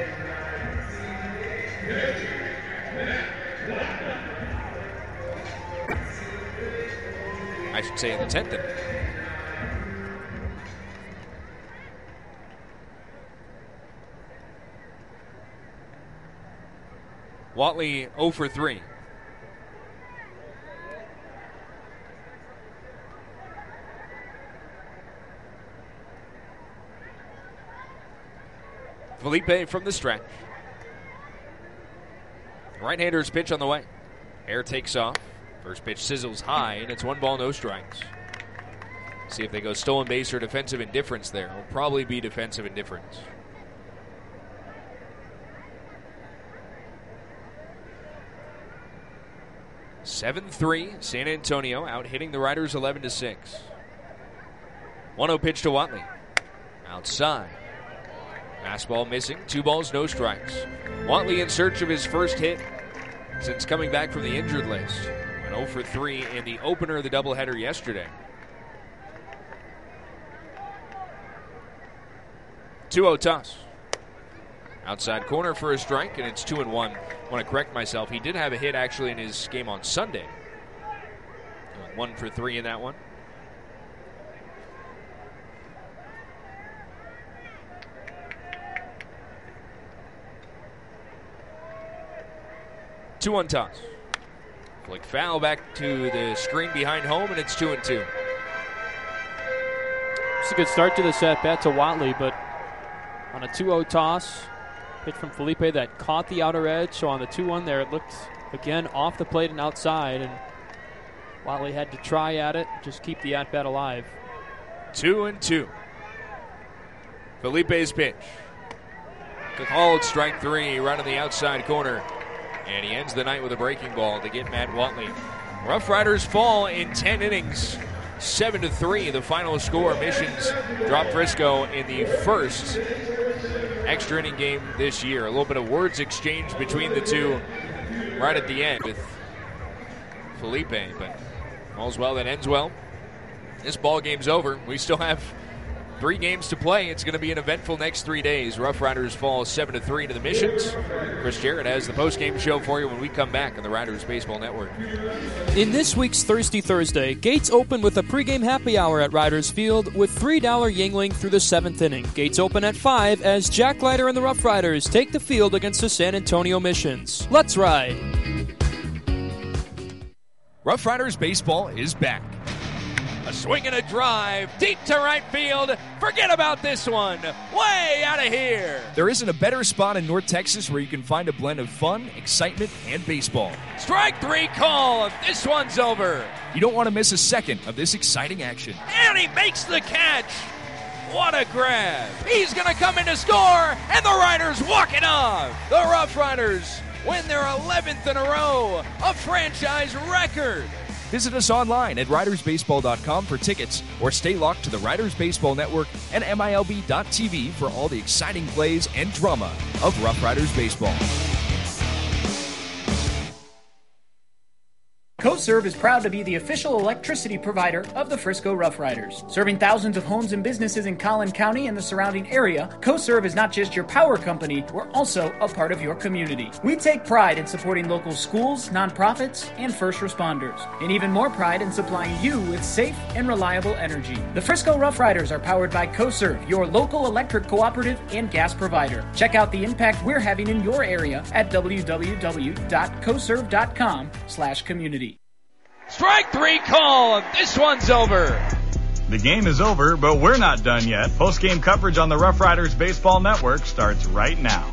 I should say in the 10th inning. Whatley 0 for 3. Felipe from the stretch. Right-hander's pitch on the way. Air takes off. First pitch sizzles high, and it's 1 ball, no strikes. See if they go stolen base or defensive indifference there. It'll probably be defensive indifference. (7-3), San Antonio out hitting the Riders 11-6. 1-0 pitch to Whatley. Outside. Fastball missing. 2 balls, no strikes. Whatley in search of his first hit since coming back from the injured list. Went 0 for 3 in the opener of the doubleheader yesterday. 2-0 toss. Outside corner for a strike, and it's 2-1. I want to correct myself. He did have a hit actually in his game on Sunday. 1 for 3 in that one. Two-one toss. Flick foul back to the screen behind home, and it's 2-2. It's a good start to this at-bat to Whatley, but on a 2-0 toss, pitch from Felipe that caught the outer edge. So on the 2-1 there, it looked, again, off the plate and outside, and Whatley had to try at it, just keep the at-bat alive. 2-2. Felipe's pitch. Called strike 3 right on the outside corner. And he ends the night with a breaking ball to get Matt Whatley. Rough Riders fall in 10 innings. 7-3, the final score. Missions drop Frisco in the first extra inning game this year. A little bit of words exchanged between the two right at the end with Felipe, but all's well that ends well. This ball game's over. We still have 3 games to play. It's going to be an eventful next 3 days. Rough Riders fall 7-3 to the Missions. Chris Jarrett has the post-game show for you when we come back on the Riders Baseball Network. In this week's Thirsty Thursday, gates open with a pregame happy hour at Riders Field with $3 Yuengling through the 7th inning. Gates open at 5 as Jack Leiter and the Rough Riders take the field against the San Antonio Missions. Let's ride! Rough Riders Baseball is back. A swing and a drive, deep to right field. Forget about this one. Way out of here. There isn't a better spot in North Texas where you can find a blend of fun, excitement, and baseball. Strike 3 call. This one's over. You don't want to miss a second of this exciting action. And he makes the catch. What a grab. He's going to come in to score, and the Riders walk it off. The Rough Riders win their 11th in a row, a franchise record. Visit us online at ridersbaseball.com for tickets or stay locked to the Riders Baseball Network and MILB.TV for all the exciting plays and drama of Rough Riders Baseball. CoServe is proud to be the official electricity provider of the Frisco Rough Riders. Serving thousands of homes and businesses in Collin County and the surrounding area, CoServe is not just your power company, we're also a part of your community. We take pride in supporting local schools, nonprofits, and first responders, and even more pride in supplying you with safe and reliable energy. The Frisco Rough Riders are powered by CoServe, your local electric cooperative and gas provider. Check out the impact we're having in your area at www.coserve.com/community. Strike 3 call. This one's over. The game is over, but we're not done yet. Post-game coverage on the Rough Riders Baseball Network starts right now.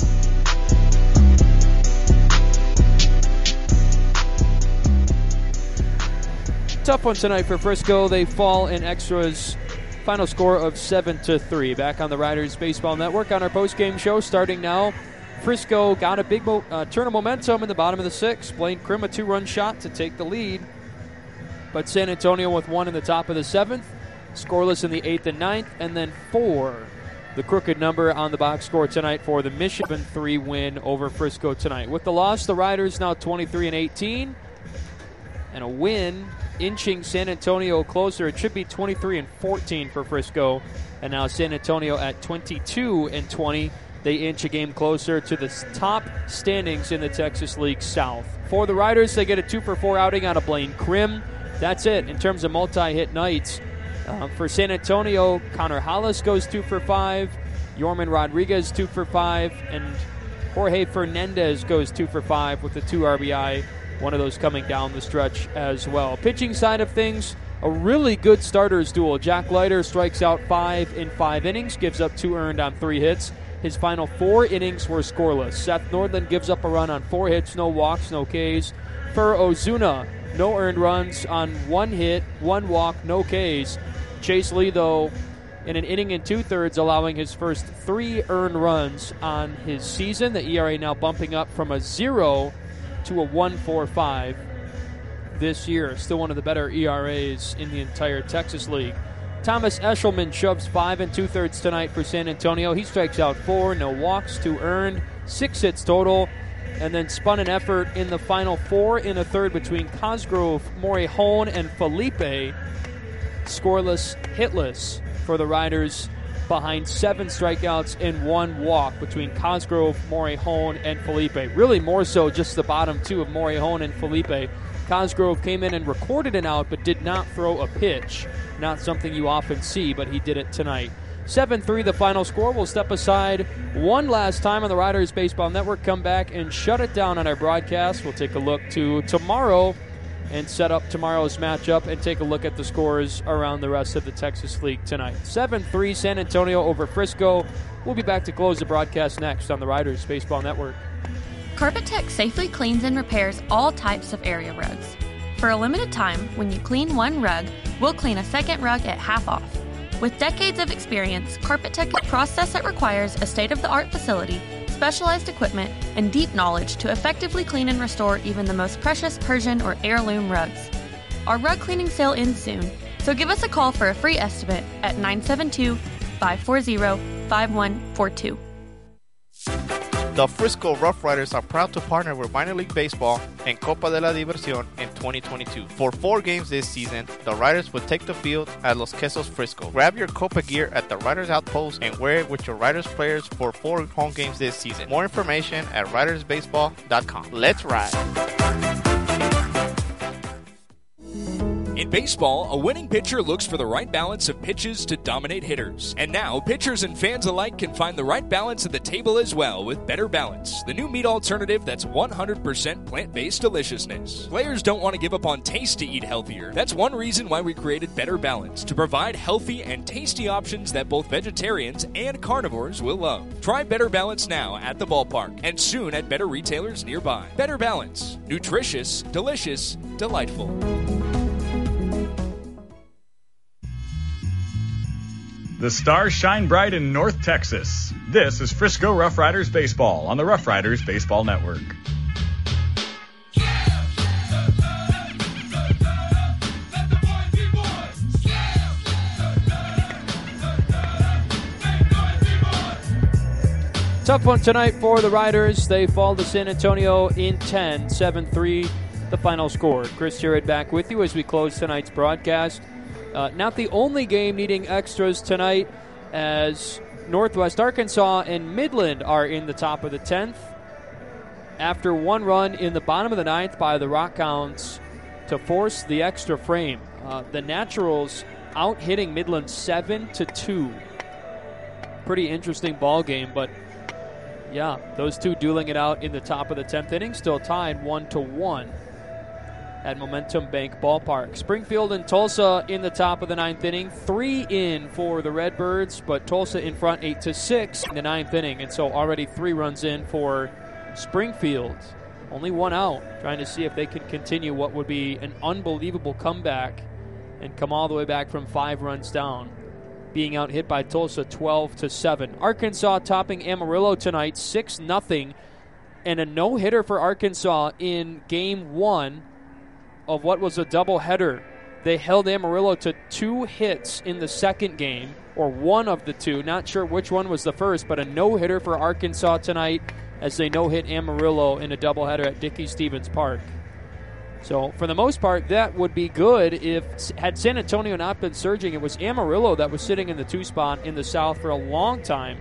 Tough one tonight for Frisco. They fall in extras. Final score of 7-3. Back on the Riders Baseball Network on our post-game show starting now. Frisco got a big turn of momentum in the bottom of the 6th. Blaine Krim a 2-run shot to take the lead. But San Antonio with 1 in the top of the 7th. Scoreless in the 8th and 9th. And then 4, the crooked number on the box score tonight for the Michigan 3 win over Frisco tonight. With the loss, the Riders now 23-18. And a win inching San Antonio closer. It should be 23-14 for Frisco, and now San Antonio at 22-20. They inch a game closer to the top standings in the Texas League South. For the Riders, they get a 2-for-4 outing out of Blaine Krim. That's it in terms of multi-hit nights. For San Antonio, Connor Hollis goes 2-for-5. Yorman Rodriguez 2-for-5. And Jorge Fernandez goes 2-for-5 with the 2 RBI. One of those coming down the stretch as well. Pitching side of things, a really good starters duel. Jack Leiter strikes out 5 in 5 innings, gives up 2 earned on 3 hits. His final 4 innings were scoreless. Seth Nordland gives up a run on 4 hits, no walks, no Ks. For Ozuna, no earned runs on 1 hit, 1 walk, no Ks. Chase Lee, though, in an inning and 2/3, allowing his first 3 earned runs on his season. The ERA now bumping up from a 0 to a 1.45 this year. Still one of the better ERAs in the entire Texas League. Thomas Eshelman shoves 5 2/3 tonight for San Antonio. He strikes out 4, no walks, 2 earned, 6 hits total, and then spun an effort in the final 4 1/3 between Cosgrove, Morejon, and Felipe. Scoreless, hitless for the Riders behind 7 strikeouts and 1 walk between Cosgrove, Morejon, and Felipe. Really more so just the bottom 2 of Morejon and Felipe. Cosgrove came in and recorded an out but did not throw a pitch. Not something you often see, but he did it tonight. 7-3 the final score. We'll step aside one last time on the Riders Baseball Network, come back and shut it down on our broadcast. We'll take a look to tomorrow and set up tomorrow's matchup and take a look at the scores around the rest of the Texas League tonight. 7-3 San Antonio over Frisco. We'll be back to close the broadcast next on the Riders Baseball Network. Carpet Tech safely cleans and repairs all types of area rugs. For a limited time, when you clean one rug, we'll clean a second rug at half off. With decades of experience, Carpet Tech is a process that requires a state-of-the-art facility, specialized equipment, and deep knowledge to effectively clean and restore even the most precious Persian or heirloom rugs. Our rug cleaning sale ends soon, so give us a call for a free estimate at 972-540-5142. The Frisco Rough Riders are proud to partner with Minor League Baseball and Copa de la Diversión in 2022. For 4 games this season, the Riders will take the field at Los Quesos Frisco. Grab your Copa gear at the Riders Outpost and wear it with your Riders players for 4 home games this season. More information at ridersbaseball.com. Let's ride! In baseball, a winning pitcher looks for the right balance of pitches to dominate hitters. And now, pitchers and fans alike can find the right balance at the table as well with Better Balance, the new meat alternative that's 100% plant-based deliciousness. Players don't want to give up on taste to eat healthier. That's one reason why we created Better Balance, to provide healthy and tasty options that both vegetarians and carnivores will love. Try Better Balance now at the ballpark and soon at better retailers nearby. Better Balance. Nutritious, delicious, delightful. The stars shine bright in North Texas. This is Frisco Rough Riders Baseball on the Rough Riders Baseball Network. Tough one tonight for the Riders. They fall to San Antonio in 10, 7-3, the final score. Chris Jarrett back with you as we close tonight's broadcast. Not the only game needing extras tonight, as Northwest Arkansas and Midland are in the top of the 10th after one run in the bottom of the 9th by the Rockhounds to force the extra frame. The Naturals out hitting Midland 7-2. Pretty interesting ball game, but yeah, those two dueling it out in the top of the 10th inning, still tied 1-1. At Momentum Bank Ballpark. Springfield and Tulsa in the top of the 9th inning. 3 in for the Redbirds, but Tulsa in front 8-6 in the 9th inning. And so already 3 runs in for Springfield. Only 1 out, trying to see if they can continue what would be an unbelievable comeback and come all the way back from 5 runs down. Being out hit by Tulsa 12-7. Arkansas topping Amarillo tonight 6-0. And a no-hitter for Arkansas in Game 1 of what was a doubleheader. They held Amarillo to 2 hits in the second game, or one of the 2. Not sure which one was the first, but a no-hitter for Arkansas tonight as they no-hit Amarillo in a doubleheader at Dickey-Stevens Park. So for the most part, that would be good. Had San Antonio not been surging, it was Amarillo that was sitting in the 2 spot in the South for a long time.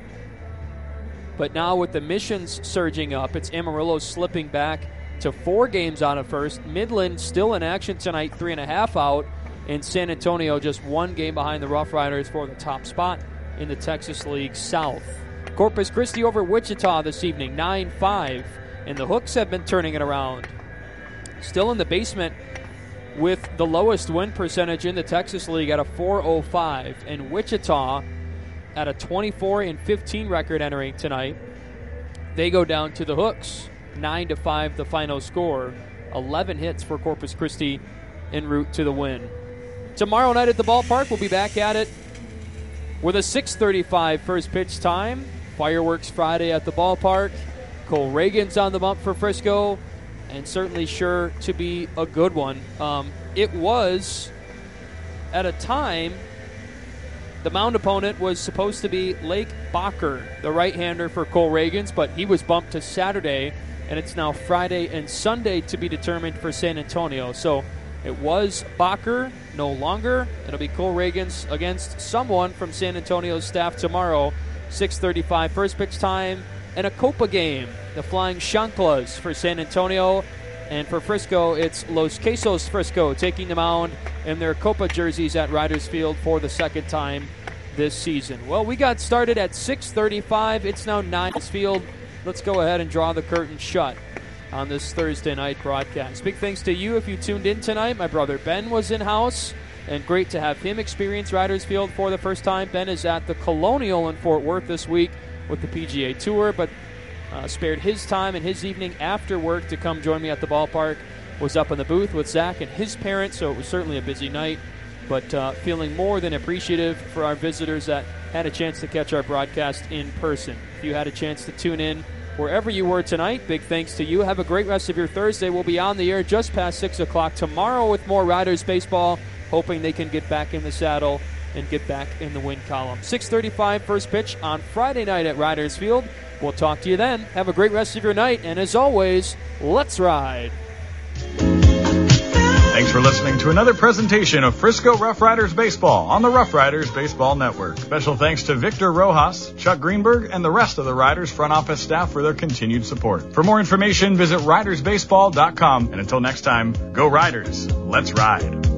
But now with the Missions surging up, it's Amarillo slipping back to 4 games out of first. Midland still in action tonight, 3.5 out. And San Antonio just 1 game behind the Rough Riders for the top spot in the Texas League South. Corpus Christi over Wichita this evening, 9-5. And the Hooks have been turning it around. Still in the basement with the lowest win percentage in the Texas League at a 4.05. And Wichita at a 24-15 record entering tonight. They go down to the Hooks, 9-5 the final score. 11 hits for Corpus Christi en route to the win. Tomorrow night at the ballpark, we'll be back at it with a 6:35 first pitch time. Fireworks Friday at the ballpark. Cole Reagan's on the bump for Frisco, and certainly sure to be a good one. It was, at a time, the mound opponent was supposed to be Lake Bacher, the right-hander for Cole Reagans, but he was bumped to Saturday, and it's now Friday and Sunday to be determined for San Antonio. So it was Bacher, no longer. It'll be Cole Reagans against someone from San Antonio's staff tomorrow, 6:35 first pitch time, and a Copa game. The Flying Chanclas for San Antonio, and for Frisco, it's Los Quesos Frisco taking the mound in their Copa jerseys at Riders Field for the second time this season. Well, we got started at 6:35. It's now 9 Field. Let's go ahead and draw the curtain shut on this Thursday night broadcast. Big thanks to you if you tuned in tonight. My brother Ben was in-house, and great to have him experience Riders Field for the first time. Ben is at the Colonial in Fort Worth this week with the PGA Tour, but spared his time and his evening after work to come join me at the ballpark. Was up in the booth with Zach and his parents, so it was certainly a busy night, but feeling more than appreciative for our visitors that had a chance to catch our broadcast in person. If you had a chance to tune in wherever you were tonight, big thanks to you. Have a great rest of your Thursday. We'll be on the air just past 6 o'clock tomorrow with more Riders baseball, hoping they can get back in the saddle and get back in the win column. 6:35 first pitch on Friday night at Riders Field. We'll talk to you then. Have a great rest of your night, and as always, let's ride. Thanks for listening to another presentation of Frisco Rough Riders Baseball on the Rough Riders Baseball Network. Special thanks to Victor Rojas, Chuck Greenberg, and the rest of the Riders front office staff for their continued support. For more information, visit ridersbaseball.com. And until next time, go Riders. Let's ride.